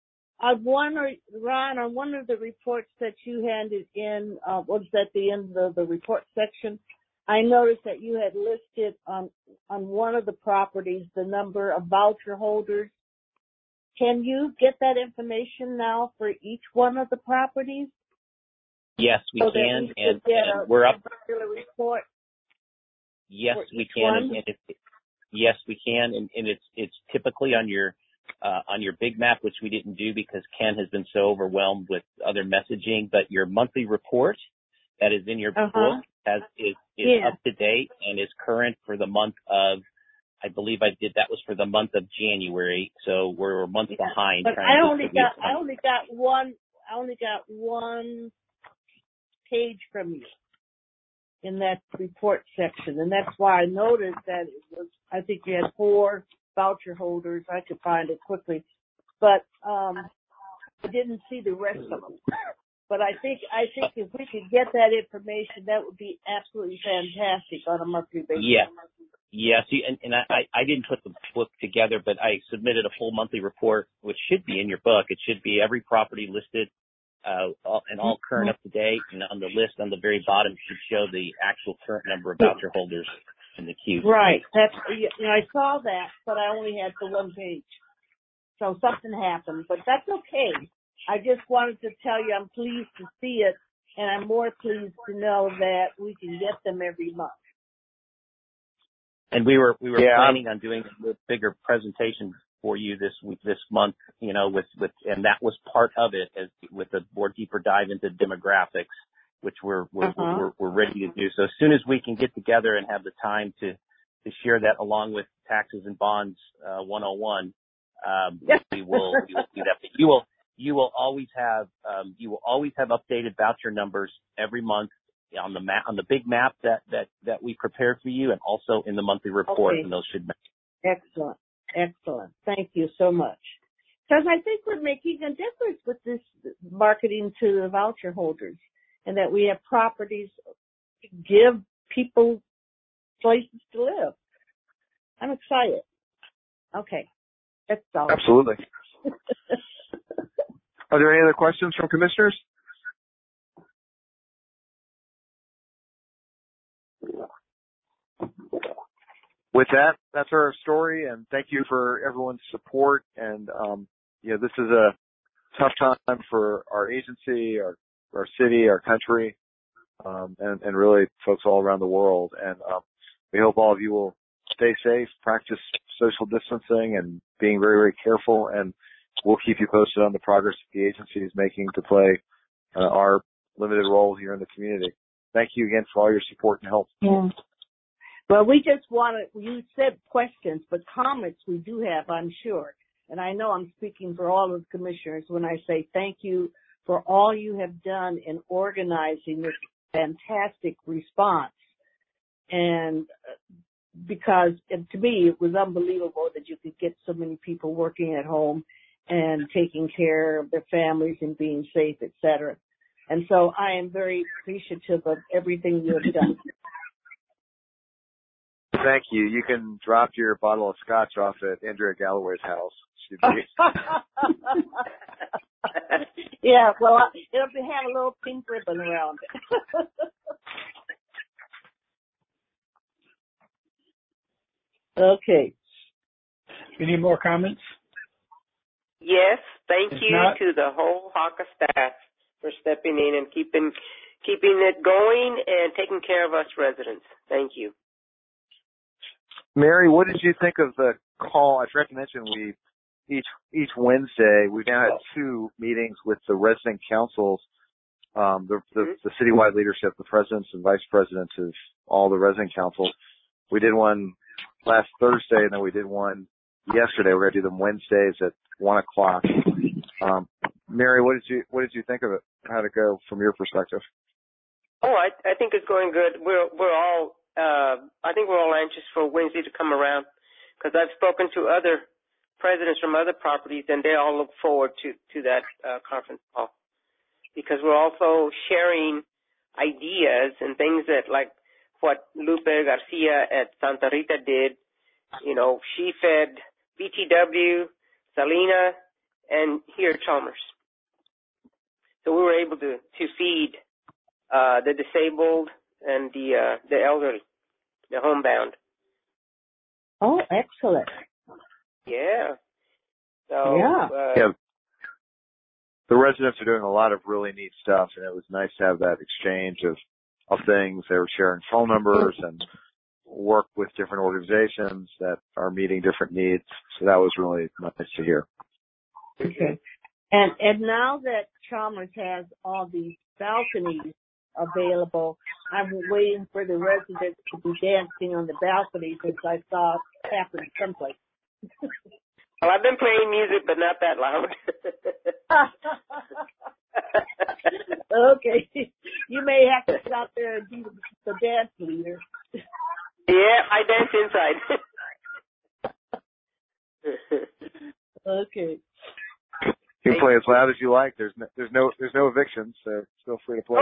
Ron, on one of the reports that you handed in, was at the end of the report section, I noticed that you had listed on one of the properties the number of voucher holders. Can you get that information now for each one of the properties? Yes, we can, and we're up. Report. Yes, we can, yes, we can, and it's typically on your big map, which we didn't do because Ken has been so overwhelmed with other messaging. But your monthly report that is in your book is up to date and is current for the month of. I believe that was for the month of January, so we're a month behind. But I only got one page from you in that report section, and that's why I noticed that it was. I think you had 4 voucher holders. I could find it quickly, but I didn't see the rest of them. But I think if we could get that information, that would be absolutely fantastic on a monthly basis. Yeah. See, and I didn't put the book together, but I submitted a full monthly report, which should be in your book. It should be every property listed, and all current up to date. And on the list on the very bottom should show the actual current number of voucher holders in the queue. Right. I saw that, but I only had the one page. So something happened, but that's okay. I just wanted to tell you I'm pleased to see it, and I'm more pleased to know that we can get them every month. And we were planning on doing a bigger presentation for you this month, and that was part of it, with a more deeper dive into demographics, which we're ready to do. So as soon as we can get together and have the time to share that along with Taxes and Bonds 101, we will do that. But you will always have updated voucher numbers every month on the map, on the big map that we prepared for you, and also in the monthly report. Okay. And those should match. Excellent. Thank you so much. Because I think we're making a difference with this marketing to the voucher holders, and that we have properties to give people places to live. I'm excited. Okay. That's all. Absolutely. Are there any other questions from commissioners? With that, that's our story, and thank you for everyone's support. And this is a tough time for our agency, our city, our country, and really folks all around the world. And we hope all of you will stay safe, practice social distancing, and being very, very careful. And we'll keep you posted on the progress the agency is making to play our limited role here in the community. Thank you again for all your support and help. Yeah. Well, we just you said questions, but comments we do have, I'm sure. And I know I'm speaking for all of the commissioners when I say thank you for all you have done in organizing this fantastic response. And because to me, it was unbelievable that you could get so many people working at home and taking care of their families and being safe, et cetera. And so I am very appreciative of everything you have done. Thank you. You can drop your bottle of scotch off at Andrea Galloway's house. Yeah, well, it'll have a little pink ribbon around it. Okay. Any more comments? Yes. Thank you to the whole HACA staff for stepping in and keeping it going and taking care of us residents. Thank you. Mary, what did you think of the call? I forgot to mention each Wednesday we've now had 2 meetings with the resident councils, the citywide leadership, the presidents and vice presidents of all the resident councils. We did one last Thursday, and then we did one yesterday. We're going to do them Wednesdays at 1:00. Mary, what did you think of it? How'd it go from your perspective? Oh, I think it's going good. We're all I think we're all anxious for Wednesday to come around. because I've spoken to other presidents from other properties, and they all look forward to that conference call, because we're also sharing ideas and things that, like what Lupe Garcia at Santa Rita did. You know, she fed BTW, Salina, and here at Chalmers. So we were able to feed the disabled and the elderly, the homebound. Oh, excellent. Yeah. So, yeah. The residents are doing a lot of really neat stuff, and it was nice to have that exchange of things. They were sharing phone numbers and work with different organizations that are meeting different needs. So that was really nice to hear. Okay. And now that Chalmers has all these balconies available, I'm waiting for the residents to be dancing on the balconies, as I saw happen someplace. Well, I've been playing music, but not that loud. Okay. You may have to sit out there and be the dance leader. Yeah, I dance inside. Okay. You can play as loud as you like. There's no evictions, so feel free to play.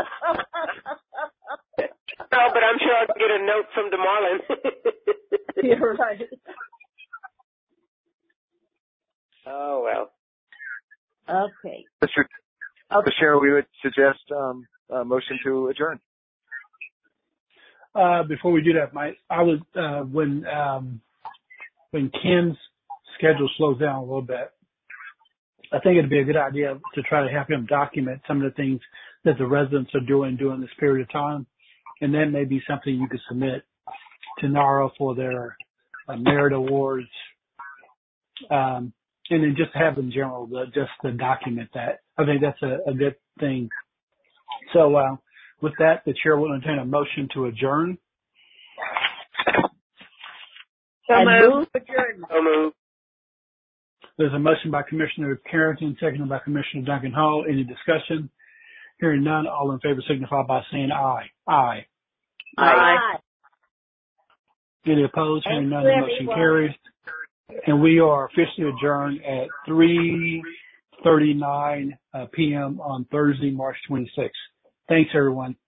No, but I'm sure I'll get a note from DeMarlin. You're right. Oh, well. Okay. Mr. Chair, we would suggest a motion to adjourn. Before we do that, I was when Ken's schedule slows down a little bit, I think it'd be a good idea to try to have him document some of the things that the residents are doing during this period of time, and that may be something you could submit to NARA for their merit awards, and then just have in general just to document that. I think that's a good thing. So with that, the chair will entertain a motion to adjourn. So moved. So moved. There's a motion by Commissioner Carrington, seconded by Commissioner Duncan Hall. Any discussion? Hearing none, all in favor signify by saying aye. Aye. Aye. Any opposed? Hearing none, the motion carries. And we are officially adjourned at 3:39 p.m. on Thursday, March 26th. Thanks, everyone.